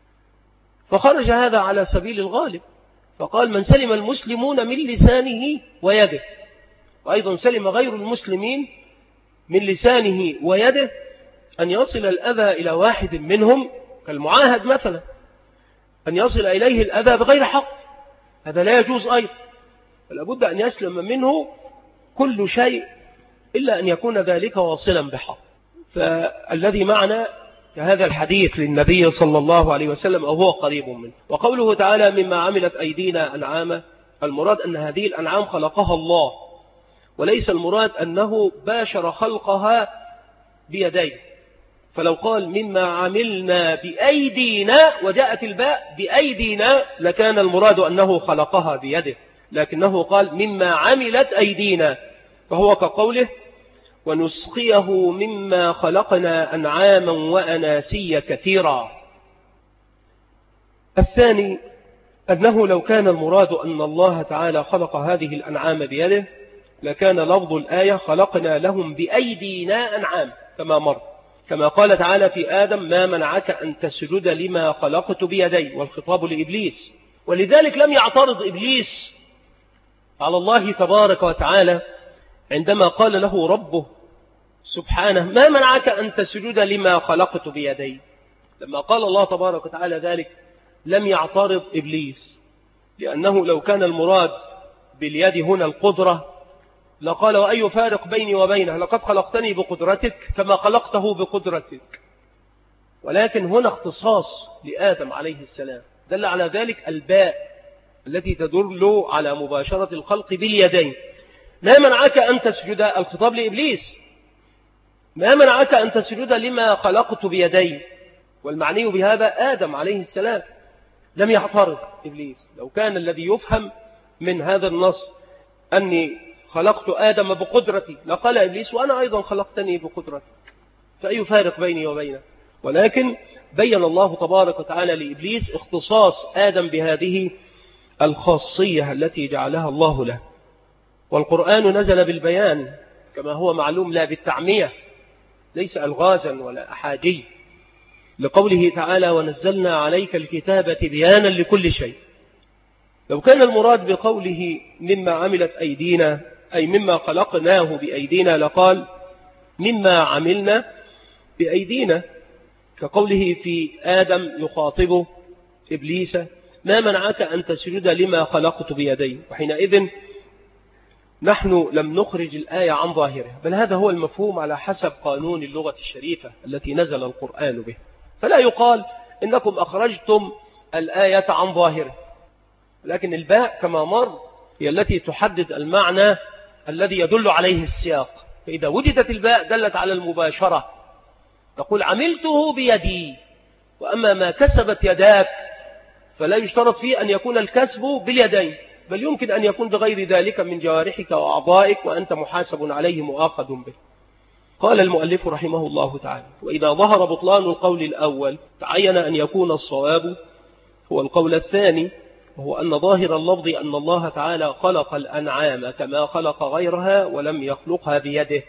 فخرج هذا على سبيل الغالب، فقال من سلم المسلمون من لسانه ويده. وأيضا سلم غير المسلمين من لسانه ويده أن يصل الأذى إلى واحد منهم كالمعاهد مثلا، أن يصل إليه الأذى بغير حق، هذا لا يجوز أيضا. فلا بد أن يسلم منه كل شيء إلا أن يكون ذلك واصلا بحق. فالذي معنا كهذا الحديث للنبي صلى الله عليه وسلم أو هو قريب منه. وقوله تعالى مما عملت أيدينا أنعاما، المراد أن هذه الأنعام خلقها الله، وليس المراد أنه باشر خلقها بيديه. فلو قال مما عملنا بأيدينا وجاءت الباء بأيدينا لكان المراد أنه خلقها بيده، لكنه قال مما عملت أيدينا، فهو كقوله ونسقيه مما خلقنا أنعاما وأناسيا كثيرا. الثاني أنه لو كان المراد أن الله تعالى خلق هذه الأنعام بيده لكان لفظ الآية خلقنا لهم بأيدينا أنعام كما مر، كما قال تعالى في آدم ما منعك أن تسجد لما خلقت بيدي، والخطاب لإبليس. ولذلك لم يعترض إبليس على الله تبارك وتعالى عندما قال له ربه سبحانه ما منعك أن تسجد لما خلقت بيدي. لما قال الله تبارك وتعالى ذلك لم يعترض إبليس، لأنه لو كان المراد باليد هنا القدرة لقال وأي فارق بيني وبينه، لقد خلقتني بقدرتك كما خلقته بقدرتك. ولكن هنا اختصاص لآدم عليه السلام، دل على ذلك الباء التي تدل على مباشرة الخلق باليدين. ما منعك أن تسجد، الخطاب لإبليس، ما منعك أن تسجد لما خلقت بيدي، والمعني بهذا آدم عليه السلام. لم يعترض إبليس. لو كان الذي يفهم من هذا النص أني خلقت آدم بقدرتي لقال إبليس وأنا أيضا خلقتني بقدرتك، فأي فارق بيني وبينه؟ ولكن بين الله تبارك وتعالى لإبليس اختصاص آدم بهذه الخاصية التي جعلها الله له. والقرآن نزل بالبيان كما هو معلوم لا بالتعمية، ليس ألغازا ولا أحاجي، لقوله تعالى ونزلنا عليك الكتاب بيانا لكل شيء. لو كان المراد بقوله مما عملت أيدينا أي مما خلقناه بأيدينا لقال مما عملنا بأيدينا، كقوله في آدم يخاطبه إبليس: ما منعك أن تسجد لما خلقت بيدي؟ وحينئذ نحن لم نخرج الآية عن ظاهرها، بل هذا هو المفهوم على حسب قانون اللغة الشريفة التي نزل القرآن به. فلا يقال إنكم أخرجتم الآية عن ظاهرها، لكن الباء كما مر هي التي تحدد المعنى الذي يدل عليه السياق. فإذا وجدت الباء دلت على المباشرة، تقول عملته بيدي. وأما ما كسبت يداك فلا يشترط فيه أن يكون الكسب باليدين، بل يمكن أن يكون بغير ذلك من جوارحك وأعضائك، وأنت محاسب عليه مؤاخذ به. قال المؤلف رحمه الله تعالى: وإذا ظهر بطلان القول الأول تعين أن يكون الصواب هو القول الثاني، وهو أن ظاهر اللفظ أن الله تعالى خلق الأنعام كما خلق غيرها ولم يخلقها بيده،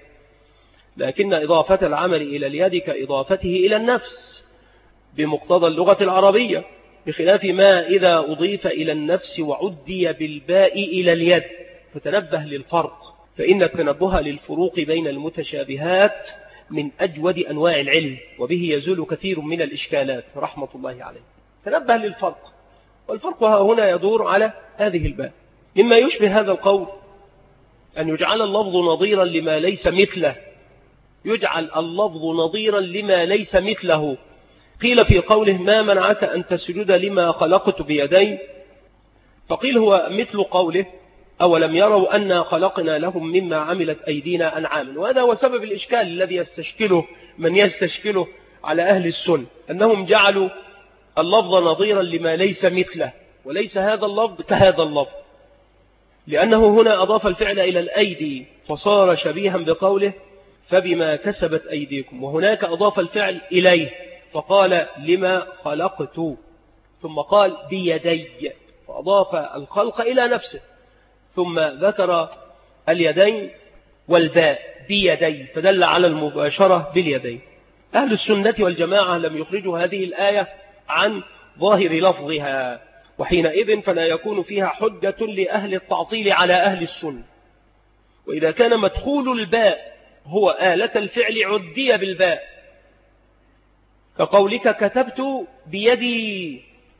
لكن إضافة العمل إلى اليد كإضافته إلى النفس بمقتضى اللغة العربية، بخلاف ما إذا أضيف إلى النفس وعدي بالباء إلى اليد. فتنبه للفرق، فإن التنبه للفروق بين المتشابهات من أجود أنواع العلم، وبه يزول كثير من الإشكالات رحمة الله عليه. تنبه للفرق، والفرق هنا يدور على هذه الباء. مما يشبه هذا القول أن يجعل اللفظ نظيرا لما ليس مثله، يجعل اللفظ نظيرا لما ليس مثله. قيل في قوله: ما منعك أن تسجد لما خلقت بيدي؟ فقيل هو مثل قوله: أولم يروا أنا خلقنا لهم مما عملت أيدينا أنعاما. وهذا هو سبب الإشكال الذي يستشكله من يستشكله على أهل السنة، أنهم جعلوا اللفظ نظيرا لما ليس مثله، وليس هذا اللفظ كهذا اللفظ، لأنه هنا أضاف الفعل إلى الأيدي فصار شبيها بقوله: فبما كسبت أيديكم، وهناك أضاف الفعل إليه فقال: لما خلقت، ثم قال بيدي فأضاف الخلق إلى نفسه، ثم ذكر اليدين والباء بيدي فدل على المباشرة باليدين. أهل السنة والجماعة لم يخرجوا هذه الآية عن ظاهر لفظها، وحينئذ فلا يكون فيها حجة لأهل التعطيل على أهل السنة. وإذا كان مدخول الباء هو آلة الفعل عدي بالباء، كقولك كتبت بيدي،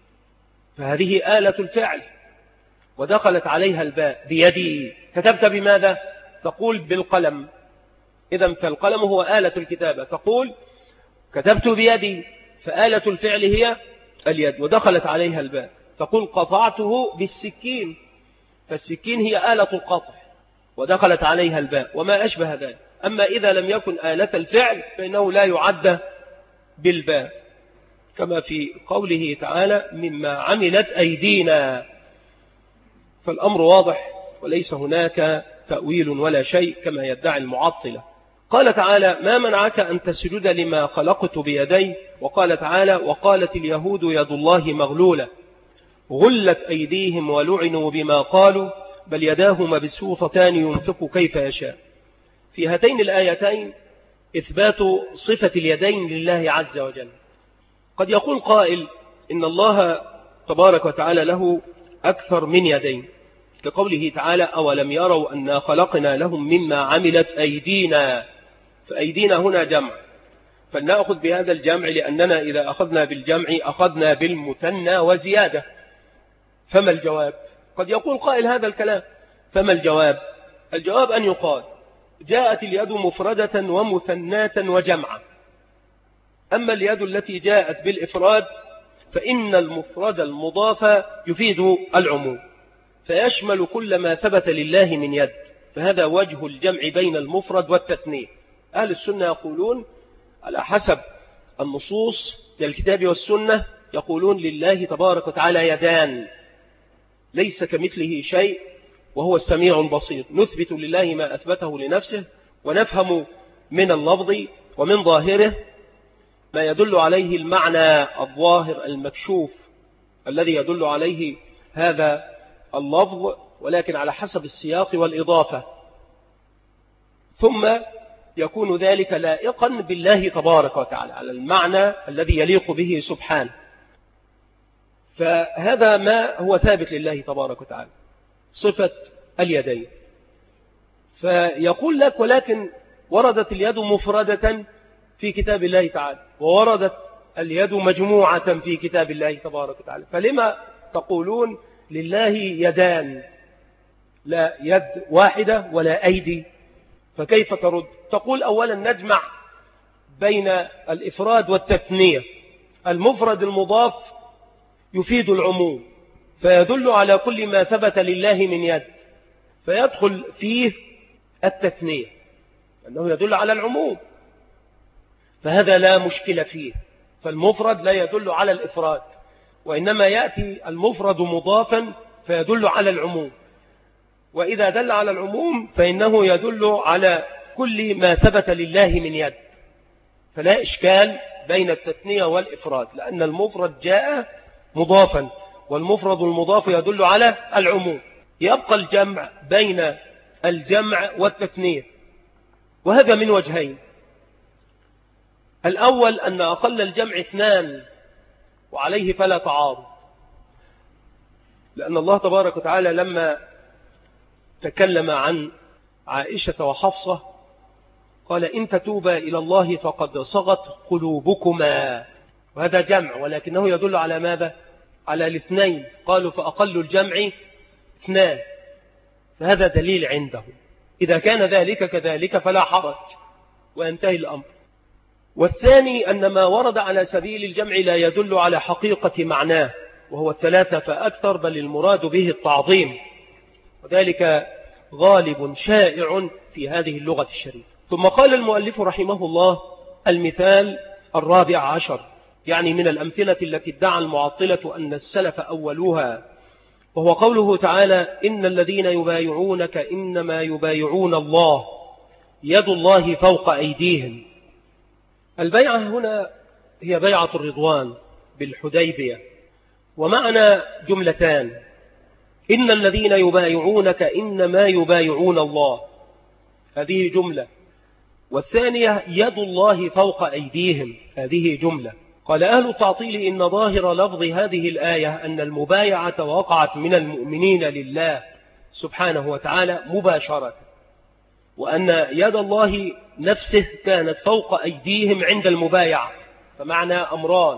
فهذه آلة الفعل ودخلت عليها الباء بيدي. كتبت بماذا؟ تقول بالقلم، إذن فالقلم هو آلة الكتابة. تقول كتبت بيدي، فآلة الفعل هي اليد ودخلت عليها الباء. تقول قطعته بالسكين، فالسكين هي آلة القطع ودخلت عليها الباء وما أشبه ذلك. أما إذا لم يكن آلة الفعل فإنه لا يعد بالباء، كما في قوله تعالى: مما عملت أيدينا. فالأمر واضح وليس هناك تأويل ولا شيء كما يدعي المعطلة. قال تعالى: ما منعك أن تسجد لما خلقت بيدي؟ وقال تعالى: وقالت اليهود يد الله مغلولة غلت أيديهم ولعنوا بما قالوا بل يداه مبسوطتان ينفق كيف يشاء. في هاتين الآيتين إثبات صفة اليدين لله عز وجل. قد يقول قائل إن الله تبارك وتعالى له أكثر من يدين، كقوله تعالى: أولم يروا أنا خلقنا لهم مما عملت أيدينا. فأيدينا هنا جمع، فلنأخذ بهذا الجمع، لأننا إذا أخذنا بالجمع أخذنا بالمثنى وزيادة. فما الجواب؟ قد يقول قائل هذا الكلام، فما الجواب؟ الجواب أن يقال: جاءت اليد مفردة ومثناة وجمعا. أما اليد التي جاءت بالإفراد فإن المفرد المضاف يفيد العموم، فيشمل كل ما ثبت لله من يد، فهذا وجه الجمع بين المفرد والتثنية. أهل السنة يقولون على حسب النصوص الكتاب والسنة، يقولون لله تبارك وتعالى يدان ليس كمثله شيء وهو السميع البصير. نثبت لله ما أثبته لنفسه، ونفهم من اللفظ ومن ظاهره ما يدل عليه المعنى الظاهر المكشوف الذي يدل عليه هذا اللفظ، ولكن على حسب السياق والإضافة، ثم يكون ذلك لائقا بالله تبارك وتعالى على المعنى الذي يليق به سبحانه. فهذا ما هو ثابت لله تبارك وتعالى، صفة اليدين. فيقول لك: ولكن وردت اليد مفردة في كتاب الله تعالى، ووردت اليد مجموعة في كتاب الله تبارك وتعالى، فلما تقولون لله يدان لا يد واحدة ولا أيدي؟ فكيف ترد؟ تقول أولا نجمع بين الإفراد والتثنية. المفرد المضاف يفيد العموم فيدل على كل ما ثبت لله من يد، فيدخل فيه التثنية أنه يدل على العموم، فهذا لا مشكلة فيه. فالمفرد لا يدل على الإفراد، وإنما يأتي المفرد مضافا فيدل على العموم، وإذا دل على العموم فإنه يدل على كل ما ثبت لله من يد، فلا إشكال بين التثنية والإفراد، لأن المفرد جاء مضافا والمفرد المضاف يدل على العموم. يبقى الجمع بين الجمع والتثنية، وهذا من وجهين. الأول أن أقل الجمع 2 وعليه فلا تعارض، لأن الله تبارك وتعالى لما تكلم عن عائشة وحفصة قال إن تتوبا إلى الله فقد صغت قلوبكما، وهذا جمع ولكنه يدل على ماذا؟ على الاثنين. قالوا فأقل الجمع 2، فهذا دليل عنده. إذا كان ذلك كذلك فلا حرج وينتهي الأمر. والثاني أن ما ورد على سبيل الجمع لا يدل على حقيقة معناه، وهو 3 فأكثر، بل المراد به التعظيم، وذلك غالب شائع في هذه اللغة الشريفة. ثم قال المؤلف رحمه الله المثال 14، يعني من الأمثلة التي ادعى المعطلة أن السلف أولوها، وهو قوله تعالى إن الذين يبايعونك إنما يبايعون الله يد الله فوق أيديهم. البيعة هنا هي بيعة الرضوان بالحديبية، ومعنى جملتان: إن الذين يبايعونك إنما يبايعون الله، هذه جملة، والثانية يد الله فوق أيديهم، هذه جملة. قال أهل التعطيل إن ظاهر لفظ هذه الآية أن المبايعة وقعت من المؤمنين لله سبحانه وتعالى مباشرة، وأن يد الله نفسه كانت فوق أيديهم عند المبايعة، فمعنى أمران،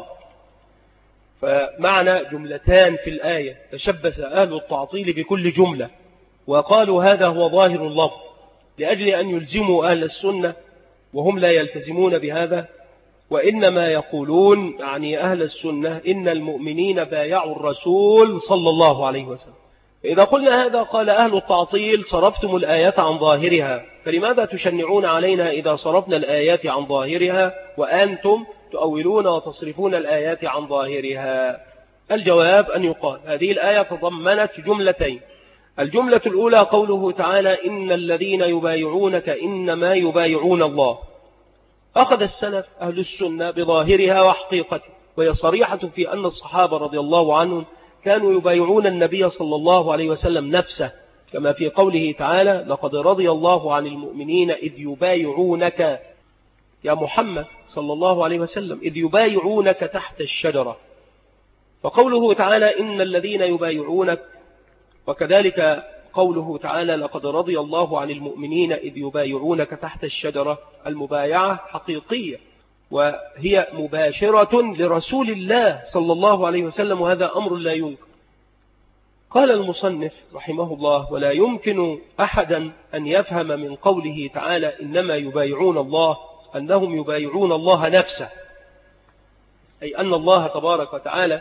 فمعنى جملتان في الآية. تشبث أهل التعطيل بكل جملة وقالوا هذا هو ظاهر اللفظ لأجل أن يلزموا أهل السنة، وهم لا يلتزمون بهذا، وإنما يقولون يعني أهل السنة إن المؤمنين بايعوا الرسول صلى الله عليه وسلم. إذا قلنا هذا قال أهل التعطيل صرفتم الآيات عن ظاهرها، فلماذا تشنعون علينا إذا صرفنا الآيات عن ظاهرها وأنتم تؤولون وتصرفون الآيات عن ظاهرها؟ الجواب أن يقال هذه الآية تضمنت جملتين. الجملة الأولى قوله تعالى إن الذين يبايعونك إنما يبايعون الله، أخذ السلف أهل السنة بظاهرها وحقيقتها، وهي صريحة في أن الصحابة رضي الله عنهم كانوا يبايعون النبي صلى الله عليه وسلم نفسه، كما في قوله تعالى لقد رضي الله عن المؤمنين إذ يبايعونك يا محمد صلى الله عليه وسلم إذ يبايعونك تحت الشجرة. فقوله تعالى إن الذين يبايعونك، وكذلك قوله تعالى لقد رضي الله عن المؤمنين إذ يبايعونك تحت الشجرة، المبايعة حقيقية وهي مباشرة لرسول الله صلى الله عليه وسلم، وهذا أمر لا ينكر. قال المصنف رحمه الله ولا يمكن أحدا أن يفهم من قوله تعالى إنما يبايعون الله أنهم يبايعون الله نفسه، أي أن الله تبارك وتعالى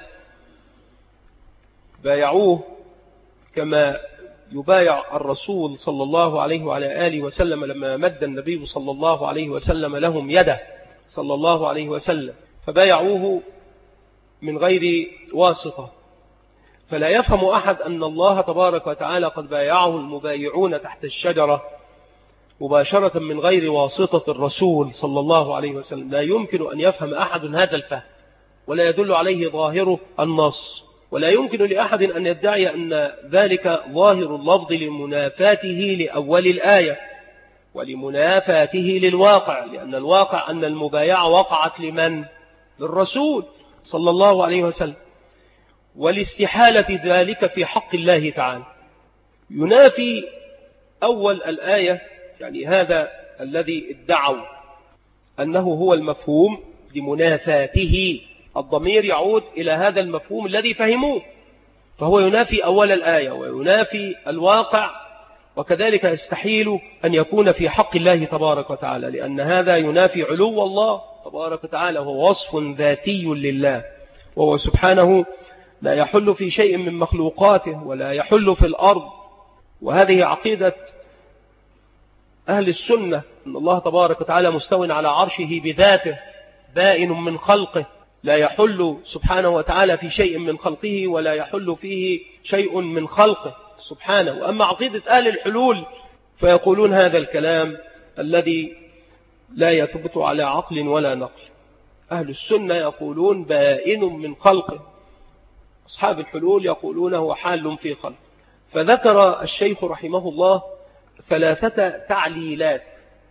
بايعوه كما يبايع الرسول صلى الله عليه وعلى آله وسلم لما مد النبي صلى الله عليه وسلم لهم يده صلى الله عليه وسلم، فبايعوه من غير واسطة. فلا يفهم أحد أن الله تبارك وتعالى قد بايعه المبايعون تحت الشجرة مباشرة من غير واسطة الرسول صلى الله عليه وسلم. لا يمكن أن يفهم أحد هذا الفهم، ولا يدل عليه ظاهر النص، ولا يمكن لأحد أن يدعي أن ذلك ظاهر اللفظ لمنافاته لأول الآية ولمنافاته للواقع، لأن الواقع أن المبايعة وقعت لمن؟ للرسول صلى الله عليه وسلم، والاستحالة ذلك في حق الله تعالى. ينافي أول الآية، يعني هذا الذي ادعوا أنه هو المفهوم لمنافاته. الضمير يعود إلى هذا المفهوم الذي فهموه، فهو ينافي أول الآية وينافي الواقع، وكذلك يستحيل أن يكون في حق الله تبارك وتعالى، لأن هذا ينافي علو الله تبارك وتعالى، هو وصف ذاتي لله، وهو سبحانه لا يحل في شيء من مخلوقاته ولا يحل في الأرض. وهذه عقيدة أهل السنة، أن الله تبارك وتعالى مستو على عرشه بذاته بائن من خلقه، لا يحل سبحانه وتعالى في شيء من خلقه ولا يحل فيه شيء من خلقه سبحانه. وأما عقيدة أهل الحلول فيقولون هذا الكلام الذي لا يثبت على عقل ولا نقل. أهل السنة يقولون بائن من خلقه، أصحاب الحلول يقولون هو حال في خلقه. فذكر الشيخ رحمه الله 3 تعليلات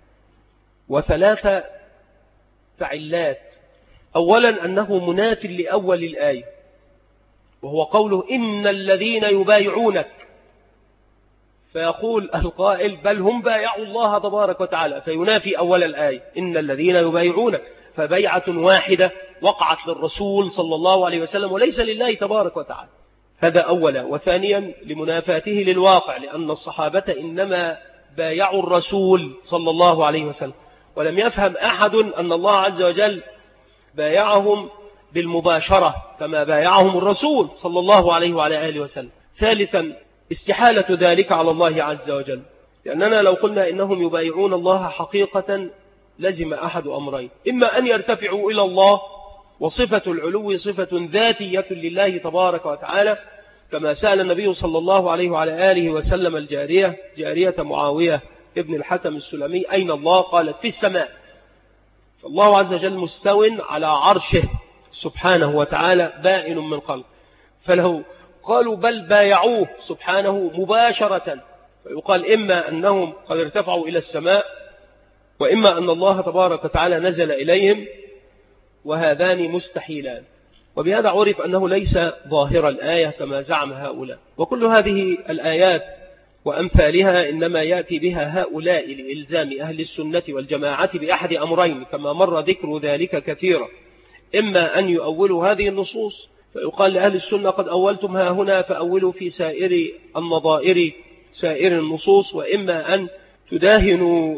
و3 تعلات. أولا أنه مناف لأول الآية، وهو قوله إن الذين يبايعونك، فيقول القائل بل هم بايعوا الله تبارك وتعالى، فينافي أول الآية إن الذين يبايعونك، فبيعة واحدة وقعت للرسول صلى الله عليه وسلم وليس لله تبارك وتعالى. هذا أولا. وثانيا لمنافاته للواقع، لأن الصحابة إنما بايعوا الرسول صلى الله عليه وسلم، ولم يفهم أحد أن الله عز وجل بايعهم بالمباشرة كما بايعهم الرسول صلى الله عليه وعلى آله وسلم. ثالثا استحالة ذلك على الله عز وجل، لأننا لو قلنا إنهم يبايعون الله حقيقة لزم أحد أمرين: إما أن يرتفعوا إلى الله، وصفة العلو صفة ذاتية لله تبارك وتعالى، كما سأل النبي صلى الله عليه وعلى آله وسلم جارية معاوية ابن الحكم السلمي أين الله؟ قالت في السماء. فالله عز وجل مستو على عرشه سبحانه وتعالى بائن من خلق. فلو قالوا بل بايعوه سبحانه مباشرة، فيقال إما أنهم قد ارتفعوا إلى السماء، وإما أن الله تبارك وتعالى نزل إليهم، وهذان مستحيلان. وبهذا عرف أنه ليس ظاهر الآية كما زعم هؤلاء. وكل هذه الآيات وأمثالها إنما يأتي بها هؤلاء لإلزام أهل السنة والجماعة بأحد أمرين، كما مر ذكر ذلك كثيرا: إما أن يؤولوا هذه النصوص فيقال لأهل السنة قد أولتم ها هنا فأولوا في سائر النظائر سائر النصوص، وإما أن تداهنوا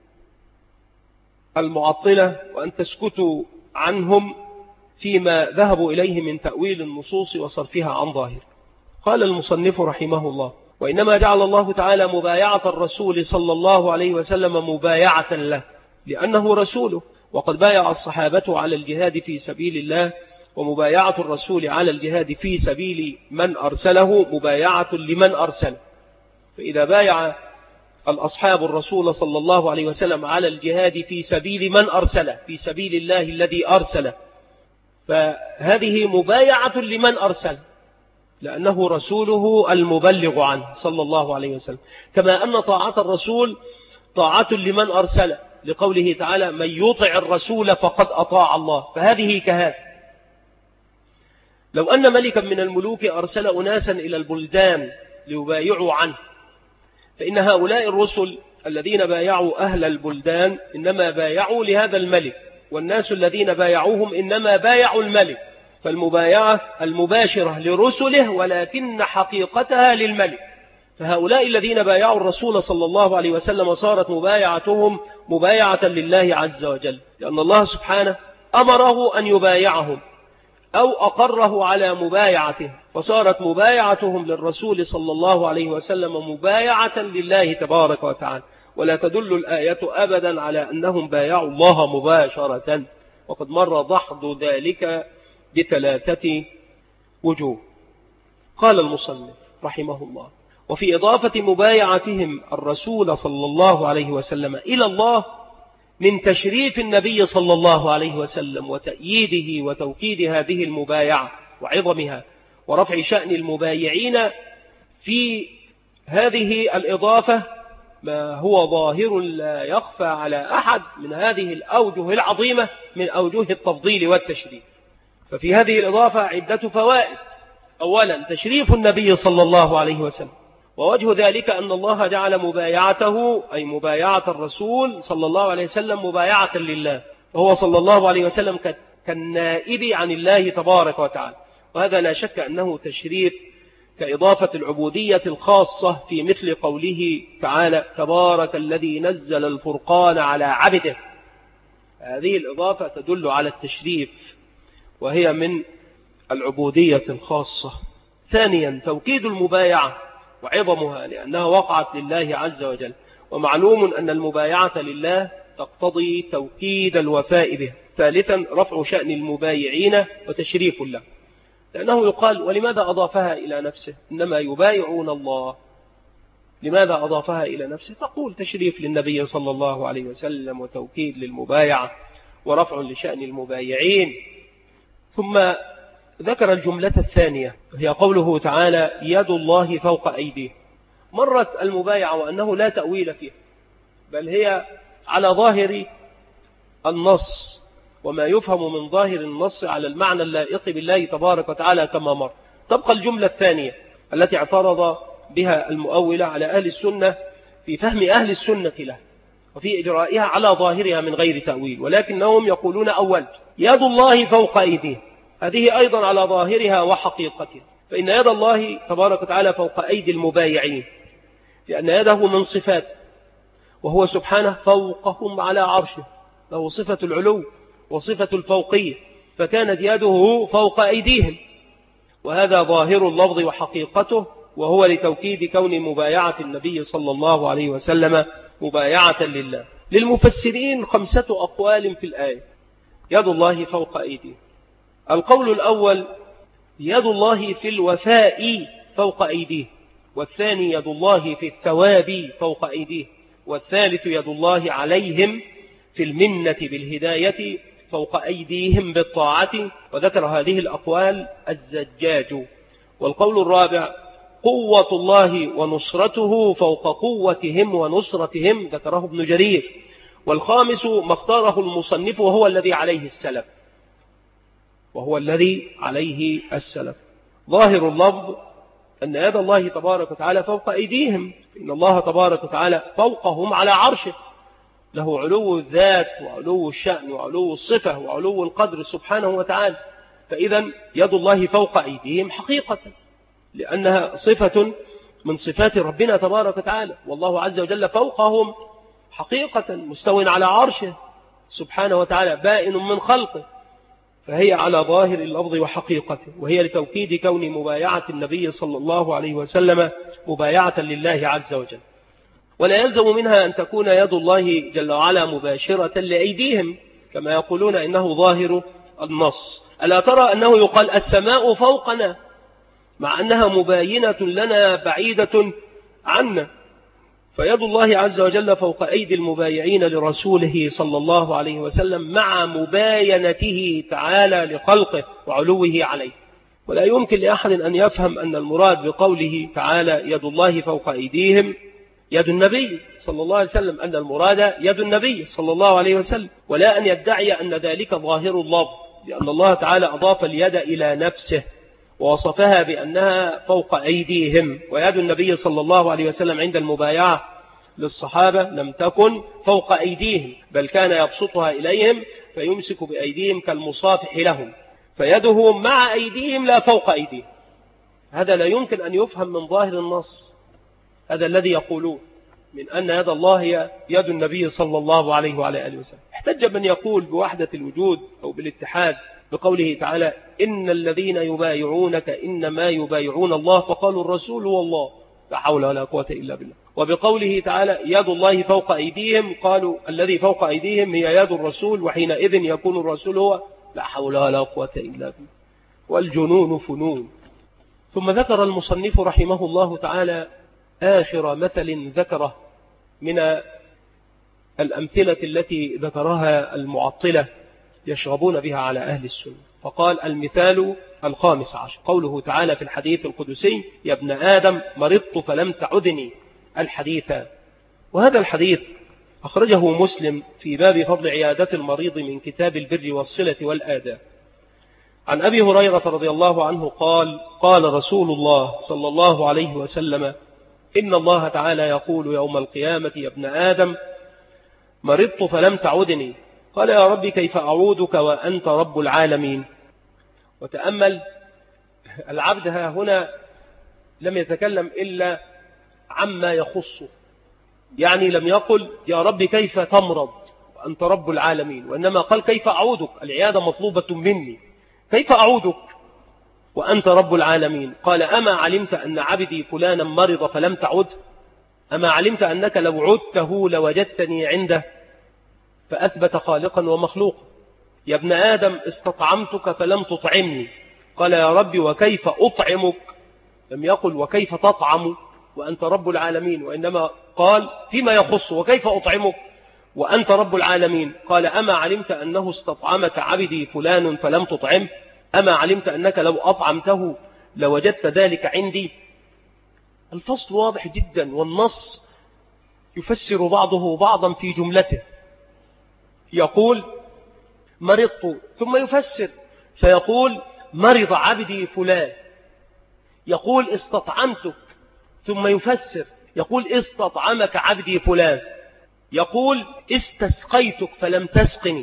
المعطلة وأن تسكتوا عنهم فيما ذهبوا إليه من تأويل النصوص وصرفها عن ظاهر. قال المصنف رحمه الله: وإنما جعل الله تعالى مبايعة الرسول صلى الله عليه وسلم مبايعة له لأنه رسوله، وقد بايع الصحابة على الجهاد في سبيل الله، ومبايعة الرسول على الجهاد في سبيل من أرسله مبايعة لمن أرسل. فإذا بايع الأصحاب الرسول صلى الله عليه وسلم على الجهاد في سبيل من أرسله، في سبيل الله الذي أرسله، فهذه مبايعة لمن أرسل، لأنه رسوله المبلغ عنه صلى الله عليه وسلم. كما أن طاعة الرسول طاعة لمن أرسله، لقوله تعالى: من يطع الرسول فقد أطاع الله. فهذه كهذا. لو أن ملكا من الملوك أرسل أناسا إلى البلدان ليبايعوا عنه، فإن هؤلاء الرسل الذين بايعوا أهل البلدان إنما بايعوا لهذا الملك، والناس الذين بايعوهم إنما بايعوا الملك. فالمبايعة المباشرة لرسله ولكن حقيقتها للملك. فهؤلاء الذين بايعوا الرسول صلى الله عليه وسلم صارت مبايعتهم مبايعة لله عز وجل، لأن الله سبحانه أمره أن يبايعهم أو أقره على مبايعته، فصارت مبايعتهم للرسول صلى الله عليه وسلم مبايعة لله تبارك وتعالى. ولا تدل الآية أبدا على أنهم بايعوا الله مباشرة، وقد مر دحض ذلك ب3 وجوه. قال المصنف رحمه الله: وفي إضافة مبايعتهم الرسول صلى الله عليه وسلم إلى الله من تشريف النبي صلى الله عليه وسلم وتأييده وتوكيد هذه المبايعة وعظمها ورفع شأن المبايعين، في هذه الإضافة ما هو ظاهر لا يخفى على أحد من هذه الأوجه العظيمة من أوجه التفضيل والتشريف. ففي هذه الإضافة عدة فوائد. أولا تشريف النبي صلى الله عليه وسلم، ووجه ذلك أن الله جعل مبايعته أي مبايعة الرسول صلى الله عليه وسلم مبايعة لله، وهو صلى الله عليه وسلم كالنائب عن الله تبارك وتعالى. وهذا لا شك أنه تشريف كإضافة العبودية الخاصة في مثل قوله تعالى تبارك الذي نزل الفرقان على عبده. هذه الإضافة تدل على التشريف وهي من العبودية الخاصة. ثانيا توكيد المبايعة وعظمها لأنها وقعت لله عز وجل، ومعلوم أن المبايعة لله تقتضي توكيد الوفاء به. ثالثا رفع شأن المبايعين وتشريف له، لأنه يقال ولماذا أضافها إلى نفسه؟ إنما يبايعون الله. لماذا أضافها إلى نفسه؟ تقول تشريف للنبي صلى الله عليه وسلم وتوكيد للمبايعة ورفع لشأن المبايعين. ثم ذكر الجملة الثانية هي قوله تعالى يد الله فوق أيديه. مرت المبايعة وأنه لا تأويل فيها، بل هي على ظاهر النص، وما يفهم من ظاهر النص على المعنى اللائق بالله تبارك وتعالى كما مر. تبقى الجملة الثانية التي اعترض بها المؤولة على أهل السنة في فهم أهل السنة له وفي إجرائها على ظاهرها من غير تأويل، ولكنهم يقولون أول يد الله فوق أيديه، هذه أيضا على ظاهرها وحقيقتها، فإن يد الله تبارك وتعالى فوق أيدي المبايعين لأن يده من صفاته، وهو سبحانه فوقهم على عرشه، له صفة العلو وصفة الفوقية، فكانت يده فوق أيديهم، وهذا ظاهر اللفظ وحقيقته، وهو لتوكيد كون مبايعة النبي صلى الله عليه وسلم مبايعة لله. للمفسرين 5 أقوال في الآية يد الله فوق أيديه. القول الأول يد الله في الوفاء فوق أيديه، والثاني يد الله في الثواب فوق أيديه، والثالث يد الله عليهم في المنة بالهداية فوق أيديهم بالطاعة. وذكر هذه الأقوال الزجاج. والقول الرابع قوة الله ونصرته فوق قوتهم ونصرتهم، ذكره ابن جرير. والخامس ما اختاره المصنف وهو الذي عليه السلف. ظاهر اللفظ أن يد الله تبارك وتعالى فوق أيديهم، إن الله تبارك وتعالى فوقهم على عرشه، له علو الذات وعلو الشأن وعلو الصفة وعلو القدر سبحانه وتعالى. فإذا يد الله فوق أيديهم حقيقة، لأنها صفة من صفات ربنا تبارك وتعالى، والله عز وجل فوقهم حقيقة مستوٍ على عرشه سبحانه وتعالى بائن من خلقه، فهي على ظاهر اللفظ وحقيقته، وهي لتوكيد كون مبايعة النبي صلى الله عليه وسلم مبايعة لله عز وجل. ولا يلزم منها أن تكون يد الله جل وعلا مباشرة لأيديهم كما يقولون إنه ظاهر النص. ألا ترى أنه يقال السماء فوقنا مع أنها مباينة لنا بعيدة عنا؟ فيد الله عز وجل فوق أيدي المبايعين لرسوله صلى الله عليه وسلم مع مباينته تعالى لخلقه وعلوه عليه. ولا يمكن لأحد أن يفهم أن المراد بقوله تعالى يد الله فوق أيديهم يد النبي صلى الله عليه وسلم، أن المراد يد النبي صلى الله عليه وسلم، ولا أن يدعي أن ذلك ظاهر اللفظ، لأن الله تعالى أضاف اليد إلى نفسه ووصفها بأنها فوق أيديهم، ويد النبي صلى الله عليه وسلم عند المبايعة للصحابة لم تكن فوق أيديهم، بل كان يبسطها إليهم فيمسك بأيديهم كالمصافح لهم، فيده مع أيديهم لا فوق أيديهم. هذا لا يمكن أن يفهم من ظاهر النص، هذا الذي يقولون من أن يد الله هي يد النبي صلى الله عليه وعلى آله وسلم. احتج من يقول بوحدة الوجود أو بالاتحاد بقوله تعالى إن الذين يبايعونك إنما يبايعون الله فقالوا الرسول والله لا حول ولا قوة إلا بالله. وبقوله تعالى يد الله فوق أيديهم قالوا الذي فوق أيديهم هي يد الرسول، وحينئذ يكون الرسول هو لا حول ولا قوة إلا بالله. والجنون فنون. ثم ذكر المصنف رحمه الله تعالى آخر مثل ذكره من الأمثلة التي ذكرها المعطلة يشغبون بها على أهل السنة، فقال المثال 15 قوله تعالى في الحديث القدسي يا ابن آدم مرضت فلم تعدني الحديث. وهذا الحديث أخرجه مسلم في باب فضل عيادة المريض من كتاب البر والصلة والآداب. عن أبي هريرة رضي الله عنه قال قال رسول الله صلى الله عليه وسلم إن الله تعالى يقول يوم القيامة يا ابن آدم مرضت فلم تعدني قال يا رب كيف أعوذك وأنت رب العالمين. وتأمل العبد ها هنا لم يتكلم إلا عما يخصه، يعني لم يقل يا رب كيف تمرض وأنت رب العالمين، وإنما قال كيف أعوذك، العيادة مطلوبة مني، كيف أعوذك وأنت رب العالمين. قال أما علمت أن عبدي فلانا مرض فلم تعد؟ أما علمت أنك لو عدته لوجدتني عنده؟ فأثبت خالقا ومخلوقا. يا ابن آدم استطعمتك فلم تطعمني، قال يا رب وكيف أطعمك، لم يقل وكيف تطعم وأنت رب العالمين، وإنما قال فيما يخص وكيف أطعمك وأنت رب العالمين. قال أما علمت أنه استطعمك عبدي فلان فلم تطعم؟ أما علمت أنك لو أطعمته لوجدت ذلك عندي؟ الفصل واضح جدا، والنص يفسر بعضه بعضا في جملته. يقول مرضت ثم يفسر فيقول مرض عبدي فلان، يقول استطعمتك ثم يفسر يقول استطعمك عبدي فلان، يقول استسقيتك فلم تسقني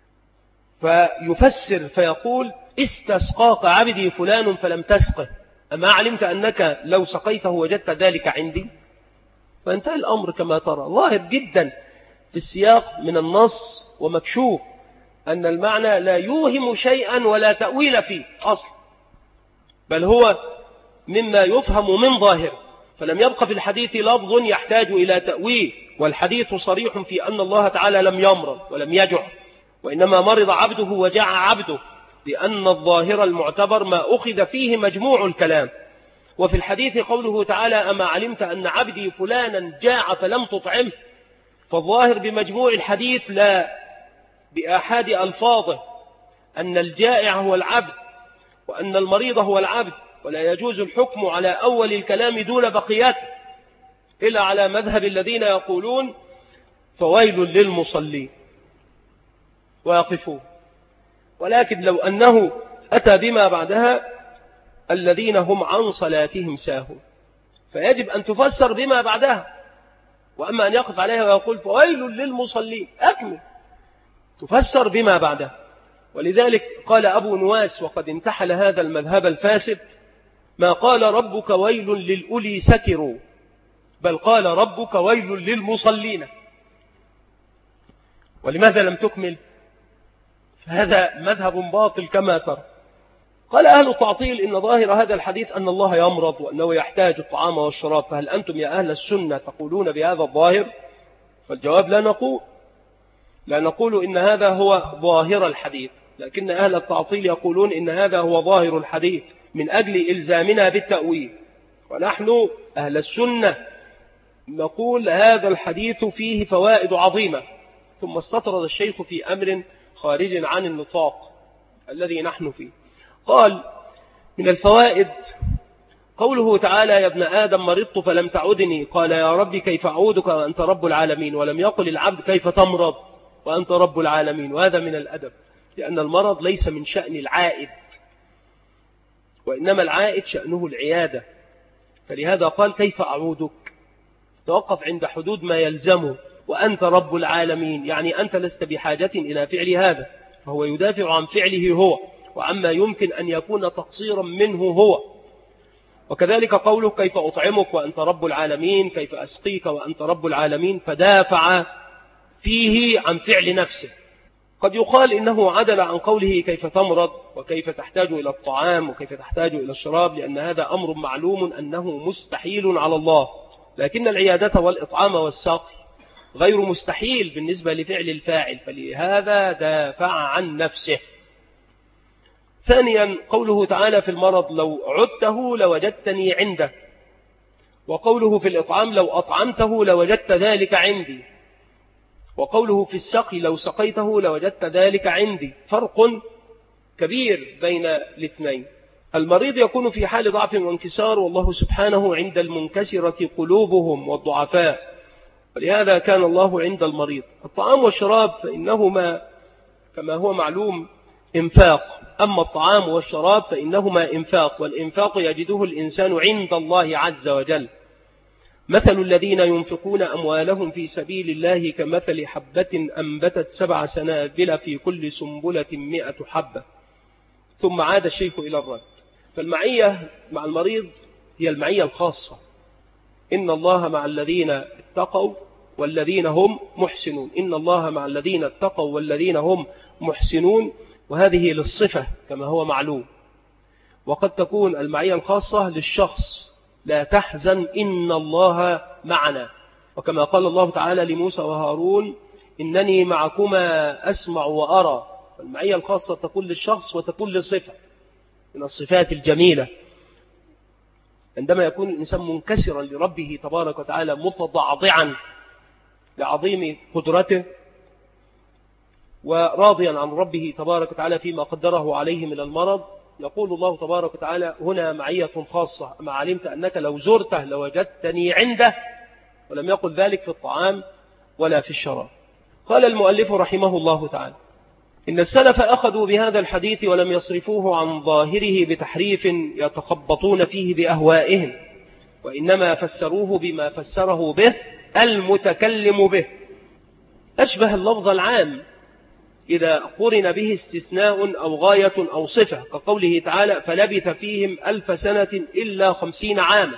فيفسر فيقول استسقاك عبدي فلان فلم تسقه، أما علمت أنك لو سقيته وجدت ذلك عندي؟ فانتهى الأمر كما ترى، ظاهر جدا في السياق من النص ومكشوف أن المعنى لا يوهم شيئا ولا تأويل فيه أصلا، بل هو مما يفهم من ظاهره، فلم يبقى في الحديث لفظ يحتاج إلى تأويل، والحديث صريح في أن الله تعالى لم يمرض ولم يجع، وإنما مرض عبده وجع عبده، لأن الظاهر المعتبر ما أخذ فيه مجموع الكلام. وفي الحديث قوله تعالى أما علمت أن عبدي فلانا جاع فلم تطعمه، فالظاهر بمجموع الحديث لا بآحاد ألفاظه أن الجائع هو العبد وأن المريض هو العبد، ولا يجوز الحكم على أول الكلام دون بقياته، إلا على مذهب الذين يقولون فويل للمصلين ويقفون. ولكن لو أنه أتى بما بعدها الذين هم عن صلاتهم ساهون، فيجب أن تفسر بما بعدها، وأما أن يقف عليها ويقول فويل للمصلين أكمل، تفسر بما بعدها. ولذلك قال أبو نواس وقد انتحل هذا المذهب الفاسد ما قال ربك ويل للأولي سكروا، بل قال ربك ويل للمصلين. ولماذا لم تكمل؟ فهذا مذهب باطل كما ترى. قال أهل التعطيل إن ظاهر هذا الحديث أن الله يمرض وأنه يحتاج الطعام والشراب، فهل أنتم يا أهل السنة تقولون بهذا الظاهر؟ فالجواب لا نقول إن هذا هو ظاهر الحديث، لكن أهل التعطيل يقولون إن هذا هو ظاهر الحديث من أجل إلزامنا بالتأويل، ونحن أهل السنة نقول هذا الحديث فيه فوائد عظيمة. ثم استطرد الشيخ في أمر خارج عن النطاق الذي نحن فيه. قال من الفوائد قوله تعالى يا ابن آدم مرضت فلم تعودني، قال يا رب كيف أعودك وأنت رب العالمين، ولم يقل العبد كيف تمرض وأنت رب العالمين، وهذا من الأدب، لأن المرض ليس من شأن العائد، وإنما العائد شأنه العيادة، فلهذا قال كيف أعودك، توقف عند حدود ما يلزمه، وأنت رب العالمين يعني أنت لست بحاجة إلى فعل هذا، فهو يدافع عن فعله هو وعما يمكن أن يكون تقصيرا منه هو. وكذلك قوله كيف أطعمك وأنت رب العالمين، كيف أسقيك وأنت رب العالمين، فدافع فيه عن فعل نفسه. قد يقال إنه عدل عن قوله كيف تمرض وكيف تحتاج إلى الطعام وكيف تحتاج إلى الشراب، لأن هذا أمر معلوم أنه مستحيل على الله، لكن العيادة والإطعام والسقي غير مستحيل بالنسبة لفعل الفاعل، فلهذا دافع عن نفسه. ثانيا قوله تعالى في المرض لو عدته لوجدتني عنده، وقوله في الإطعام لو أطعمته لوجدت ذلك عندي، وقوله في السقي لو سقيته لوجدت ذلك عندي. فرق كبير بين الاثنين. المريض يكون في حال ضعف وانكسار، والله سبحانه عند المنكسرة قلوبهم والضعفاء، ولهذا كان الله عند المريض. الطعام والشراب فإنهما كما هو معلوم إنفاق، أما الطعام والشراب فإنهما إنفاق، والإنفاق يجده الإنسان عند الله عز وجل. مثل الذين ينفقون أموالهم في سبيل الله كمثل حبة أنبتت 7 سنابل في كل سنبلة 100 حبة. ثم عاد الشيخ إلى الرد. فالمعية مع المريض هي المعية الخاصة. إن الله مع الذين اتقوا والذين هم محسنون. إن الله مع الذين اتقوا والذين هم محسنون، وهذه للصفة كما هو معلوم. وقد تكون المعية الخاصة للشخص: لا تحزن إن الله معنا. وكما قال الله تعالى لموسى وهارون: إنني معكما أسمع وأرى. المعية الخاصة تكون للشخص وتكون لصفة من الصفات الجميلة. عندما يكون الإنسان منكسرا لربه تبارك وتعالى متضعضعا لعظيم قدرته وراضيا عن ربه تبارك وتعالى فيما قدره عليه من المرض، يقول الله تبارك وتعالى: هنا معية خاصة، ما علمت أنك لو زرته لوجدتني عنده. ولم يقل ذلك في الطعام ولا في الشراب. قال المؤلف رحمه الله تعالى: إن السلف أخذوا بهذا الحديث ولم يصرفوه عن ظاهره بتحريف يتخبطون فيه بأهوائهم، وإنما فسروه بما فسره به المتكلم به. أشبه اللفظ العام إذا قرن به استثناء أو غاية أو صفة، كقوله تعالى: فلبث فيهم 1000 سنة إلا 50 عاما.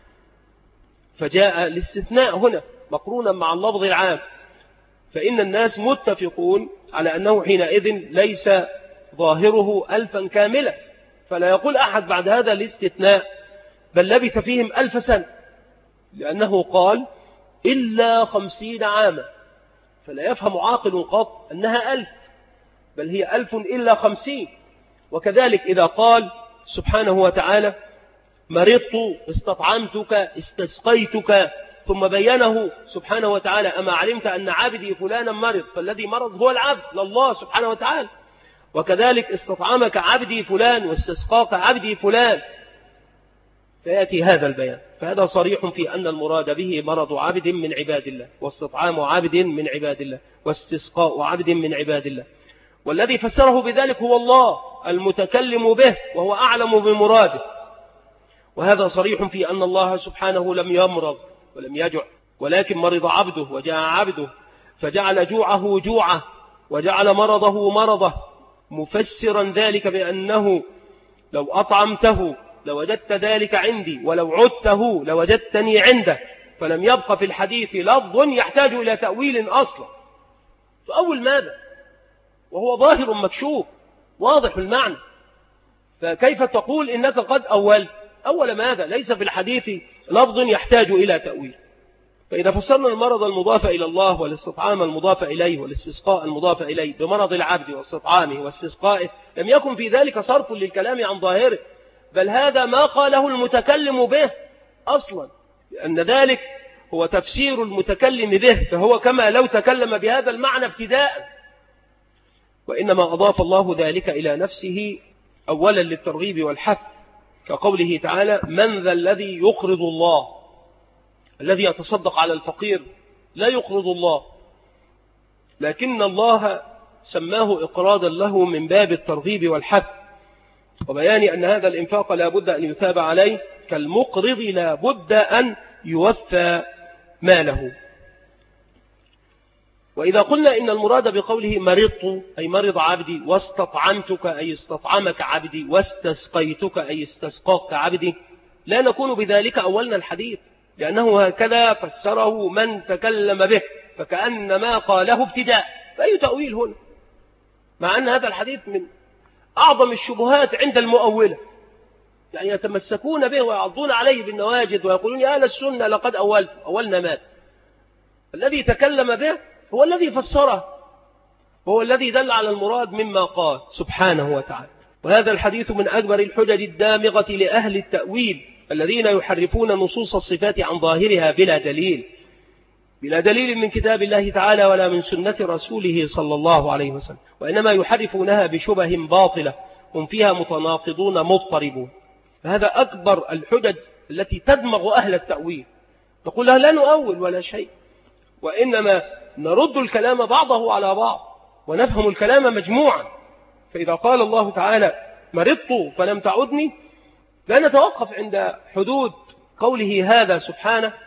فجاء الاستثناء هنا مقرونا مع اللفظ العام، فإن الناس متفقون على أنه حينئذ ليس ظاهره 1000 كاملة، فلا يقول أحد بعد هذا الاستثناء: بل لبث فيهم 1000 سنة، لأنه قال إلا 50 عاما، فلا يفهم عاقل قط أنها 1000، بل هي 1000 إلا 50. وكذلك إذا قال سبحانه وتعالى: مرضت، استطعمتك، استسقيتك، ثم بينه سبحانه وتعالى: أما علمت أن عبدي فلانا مرض، فالذي مرض هو العبد لله سبحانه وتعالى. وكذلك استطعمك عبدي فلان واستسقاك عبدي فلان، فيأتي هذا البيان. فهذا صريح في أن المراد به مرض عبد من عباد الله، واستطعام عبد من عباد الله، واستسقاء عبد من عباد الله. والذي فسره بذلك هو الله المتكلم به، وهو أعلم بمراده. وهذا صريح في أن الله سبحانه لم يمرض ولم يجع، ولكن مرض عبده وجاء عبده فجعل جوعه جوعه وجعل مرضه مرضه، مفسرا ذلك بأنه لو أطعمته لوجدت ذلك عندي، ولو عدته لوجدتني عنده. فلم يبق في الحديث لفظ يحتاج إلى تأويل أصلا. تؤول ماذا وهو ظاهر مكشوف واضح المعنى؟ فكيف تقول إنك قد أول ماذا؟ ليس في الحديث لفظ يحتاج إلى تأويل. فإذا فسرنا المرض المضاف إلى الله والاستطعام المضاف إليه والاستسقاء المضاف إليه بمرض العبد واستطعامه واستسقائه، لم يكن في ذلك صرف للكلام عن ظاهره، بل هذا ما قاله المتكلم به أصلا، لأن ذلك هو تفسير المتكلم به، فهو كما لو تكلم بهذا المعنى ابتداء. وإنما أضاف الله ذلك إلى نفسه أولا للترغيب والحث، كقوله تعالى: من ذا الذي يقرض الله. الذي يتصدق على الفقير لا يقرض الله، لكن الله سماه إقراضا له من باب الترغيب والحث، وبيان أن هذا الإنفاق لا بد أن يثاب عليه، كالمقرض لا بد أن يوفى ماله. وإذا قلنا إن المراد بقوله مرضت أي مرض عبدي، واستطعمتك أي استطعمك عبدي، واستسقيتك أي استسقاك عبدي، لا نكون بذلك أولنا الحديث، لأنه هكذا فسره من تكلم به، فكأن ما قاله ابتداء. فأي تأويل هنا؟ مع أن هذا الحديث من أعظم الشبهات عند المؤولة، يعني يتمسكون به ويعضون عليه بالنواجذ ويقولون: يا أهل السنة لقد أولنا ماذا؟ الذي تكلم به هو الذي فسره، وهو الذي دل على المراد مما قال سبحانه وتعالى. وهذا الحديث من أكبر الحجج الدامغة لأهل التأويل الذين يحرفون نصوص الصفات عن ظاهرها بلا دليل من كتاب الله تعالى ولا من سنة رسوله صلى الله عليه وسلم، وإنما يحرفونها بشبه باطلة هم فيها متناقضون مضطربون. فهذا أكبر الحجج التي تدمغ أهل التأويل، تقول لها لا نؤول ولا شيء، وإنما نرد الكلام بعضه على بعض ونفهم الكلام مجموعا. فإذا قال الله تعالى: مرضت فلم تعدني، لا نتوقف عند حدود قوله هذا سبحانه،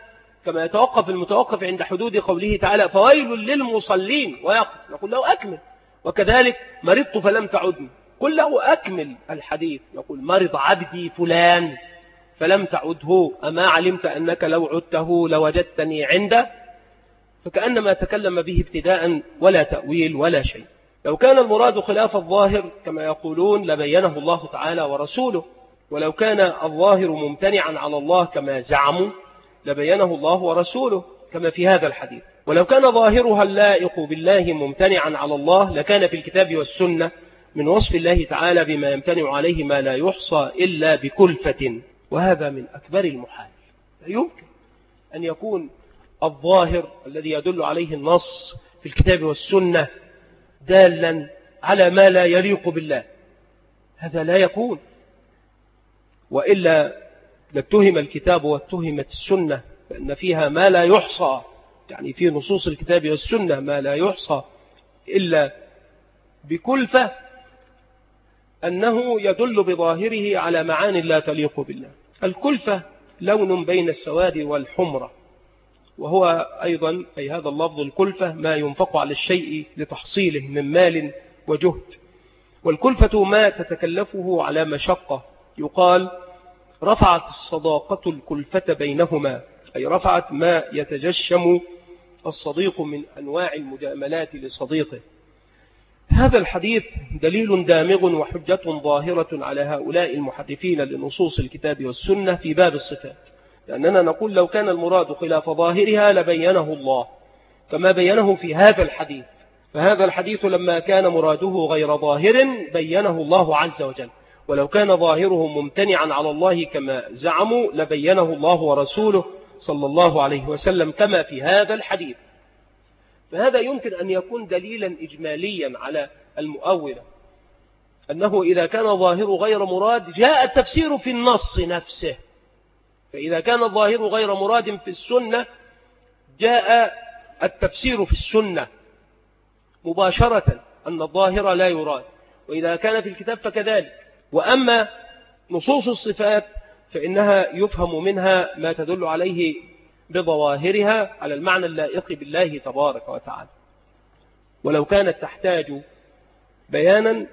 كما يتوقف المتوقف عند حدود قوله تعالى فويل للمصلين ويقف، نقول له أكمل. وكذلك مرضت فلم تعدني، قل له أكمل الحديث. يقول مرض عبدي فلان فلم تعده، أما علمت أنك لو عدته لوجدتني عنده؟ فكأنما تكلم به ابتداء ولا تأويل ولا شيء. لو كان المراد خلاف الظاهر كما يقولون لبينه الله تعالى ورسوله، ولو كان الظاهر ممتنعا على الله كما زعموا لبينه الله ورسوله كما في هذا الحديث. ولو كان ظاهرها اللائق بالله ممتنعا على الله لكان في الكتاب والسنة من وصف الله تعالى بما يمتنع عليه ما لا يحصى إلا بكلفة، وهذا من أكبر المحال. لا يمكن أن يكون الظاهر الذي يدل عليه النص في الكتاب والسنة دالا على ما لا يليق بالله، هذا لا يكون، وإلا لاتهم الكتاب واتهمت السنة، فإن فيها ما لا يحصى، يعني في نصوص الكتاب والسنة ما لا يحصى إلا بكلفة، أنه يدل بظاهره على معاني لا تليق بالله. الكلفة لون بين السواد والحمرة، وهو أيضا أي هذا اللفظ الكلفة ما ينفق على الشيء لتحصيله من مال وجهد، والكلفة ما تتكلفه على مشقة. يقال رفعت الصداقة الكلفة بينهما، أي رفعت ما يتجشم الصديق من أنواع المجاملات لصديقه. هذا الحديث دليل دامغ وحجة ظاهرة على هؤلاء المحرفين لنصوص الكتاب والسنة في باب الصفات، لأننا نقول لو كان المراد خلاف ظاهرها لبينه الله كما بينه في هذا الحديث، فهذا الحديث لما كان مراده غير ظاهر بينه الله عز وجل، ولو كان ظاهره ممتنعا على الله كما زعموا لبينه الله ورسوله صلى الله عليه وسلم كما في هذا الحديث. فهذا يمكن أن يكون دليلا إجماليا على المؤولة، أنه إذا كان ظاهر غير مراد جاء التفسير في النص نفسه، فإذا كان الظاهر غير مراد في السنة جاء التفسير في السنة مباشرة أن الظاهر لا يراد، وإذا كان في الكتاب فكذلك. وأما نصوص الصفات فإنها يفهم منها ما تدل عليه بظواهرها على المعنى اللائق بالله تبارك وتعالى، ولو كانت تحتاج بيانا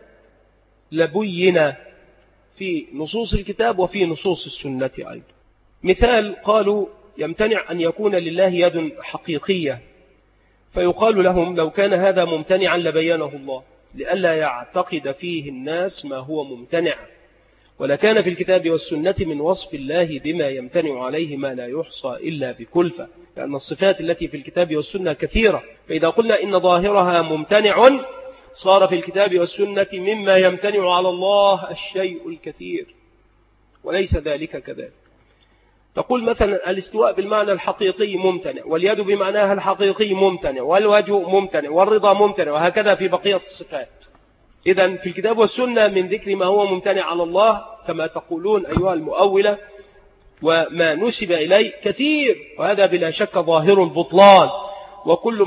لبين في نصوص الكتاب وفي نصوص السنة أيضا. مثال قالوا يمتنع أن يكون لله يد حقيقية، فيقال لهم لو كان هذا ممتنعا لبينه الله لئلا يعتقد فيه الناس ما هو ممتنع، ولكان في الكتاب والسنة من وصف الله بما يمتنع عليه ما لا يحصى إلا بكلفة، لأن الصفات التي في الكتاب والسنة كثيرة، فإذا قلنا إن ظاهرها ممتنع صار في الكتاب والسنة مما يمتنع على الله الشيء الكثير، وليس ذلك كذلك. تقول مثلا الاستواء بالمعنى الحقيقي ممتنع، واليد بمعناها الحقيقي ممتنع، والوجه ممتنع، والرضا ممتنع، وهكذا في بقية الصفات. إذن في الكتاب والسنة من ذكر ما هو ممتنع على الله كما تقولون أيها المؤولة وما نسب إليه كثير، وهذا بلا شك ظاهر البطلان، وكل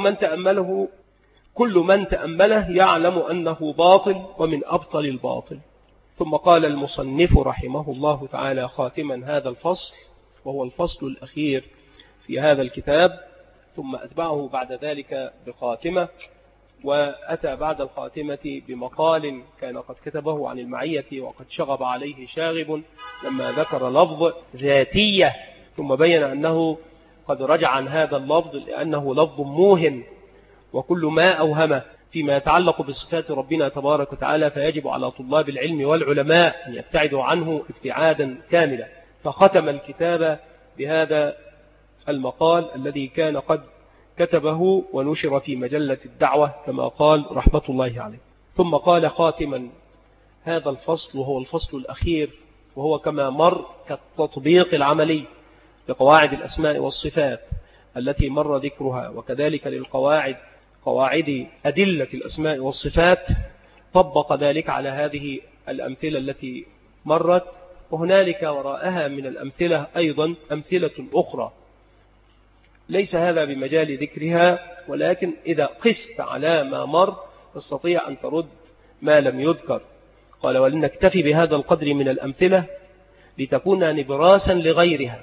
من تأمله يعلم أنه باطل ومن أبطل الباطل. ثم قال المصنف رحمه الله تعالى خاتما هذا الفصل، وهو الفصل الأخير في هذا الكتاب، ثم أتبعه بعد ذلك بخاتمة، وأتى بعد الخاتمة بمقال كان قد كتبه عن المعية وقد شغب عليه شاغب لما ذكر لفظ ذاتية، ثم بين أنه قد رجع عن هذا اللفظ لأنه لفظ موهم، وكل ما أوهم فيما يتعلق بصفات ربنا تبارك وتعالى فيجب على طلاب العلم والعلماء أن يبتعدوا عنه ابتعادا كاملا. فختم الكتاب بهذا المقال الذي كان قد كتبه ونشر في مجلة الدعوة كما قال رحمة الله عليه. ثم قال خاتما هذا الفصل وهو الفصل الأخير، وهو كما مر كالتطبيق العملي لقواعد الأسماء والصفات التي مر ذكرها، وكذلك قواعد أدلة الأسماء والصفات طبق ذلك على هذه الأمثلة التي مرت، وهنالك وراءها من الأمثلة أيضا أمثلة أخرى ليس هذا بمجال ذكرها، ولكن إذا قست على ما مر تستطيع أن ترد ما لم يذكر. قال ولنكتفي بهذا القدر من الأمثلة لتكون نبراسا لغيرها،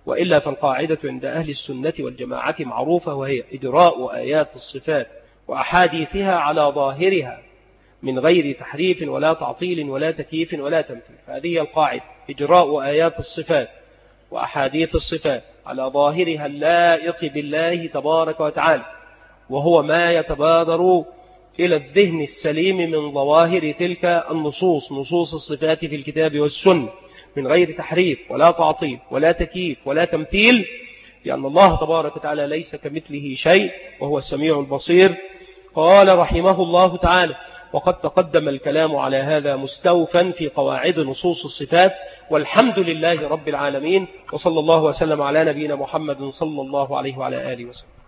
وإلا فالقاعدة عند أهل السنة والجماعة معروفة، وهي إجراء آيات الصفات وأحاديثها على ظاهرها من غير تحريف ولا تعطيل ولا تكييف ولا تمثيل. فهذه القاعدة: إجراء آيات الصفات وأحاديث الصفات على ظاهرها اللائق بالله تبارك وتعالى، وهو ما يتبادر إلى الذهن السليم من ظواهر تلك النصوص، نصوص الصفات في الكتاب والسنة، من غير تحريف ولا تعطيل ولا تكييف ولا تمثيل، لأن الله تبارك وتعالى ليس كمثله شيء وهو السميع البصير. قال رحمه الله تعالى: وقد تقدم الكلام على هذا مستوفا في قواعد نصوص الصفات، والحمد لله رب العالمين، وصلى الله وسلم على نبينا محمد صلى الله عليه وعلى آله وسلم.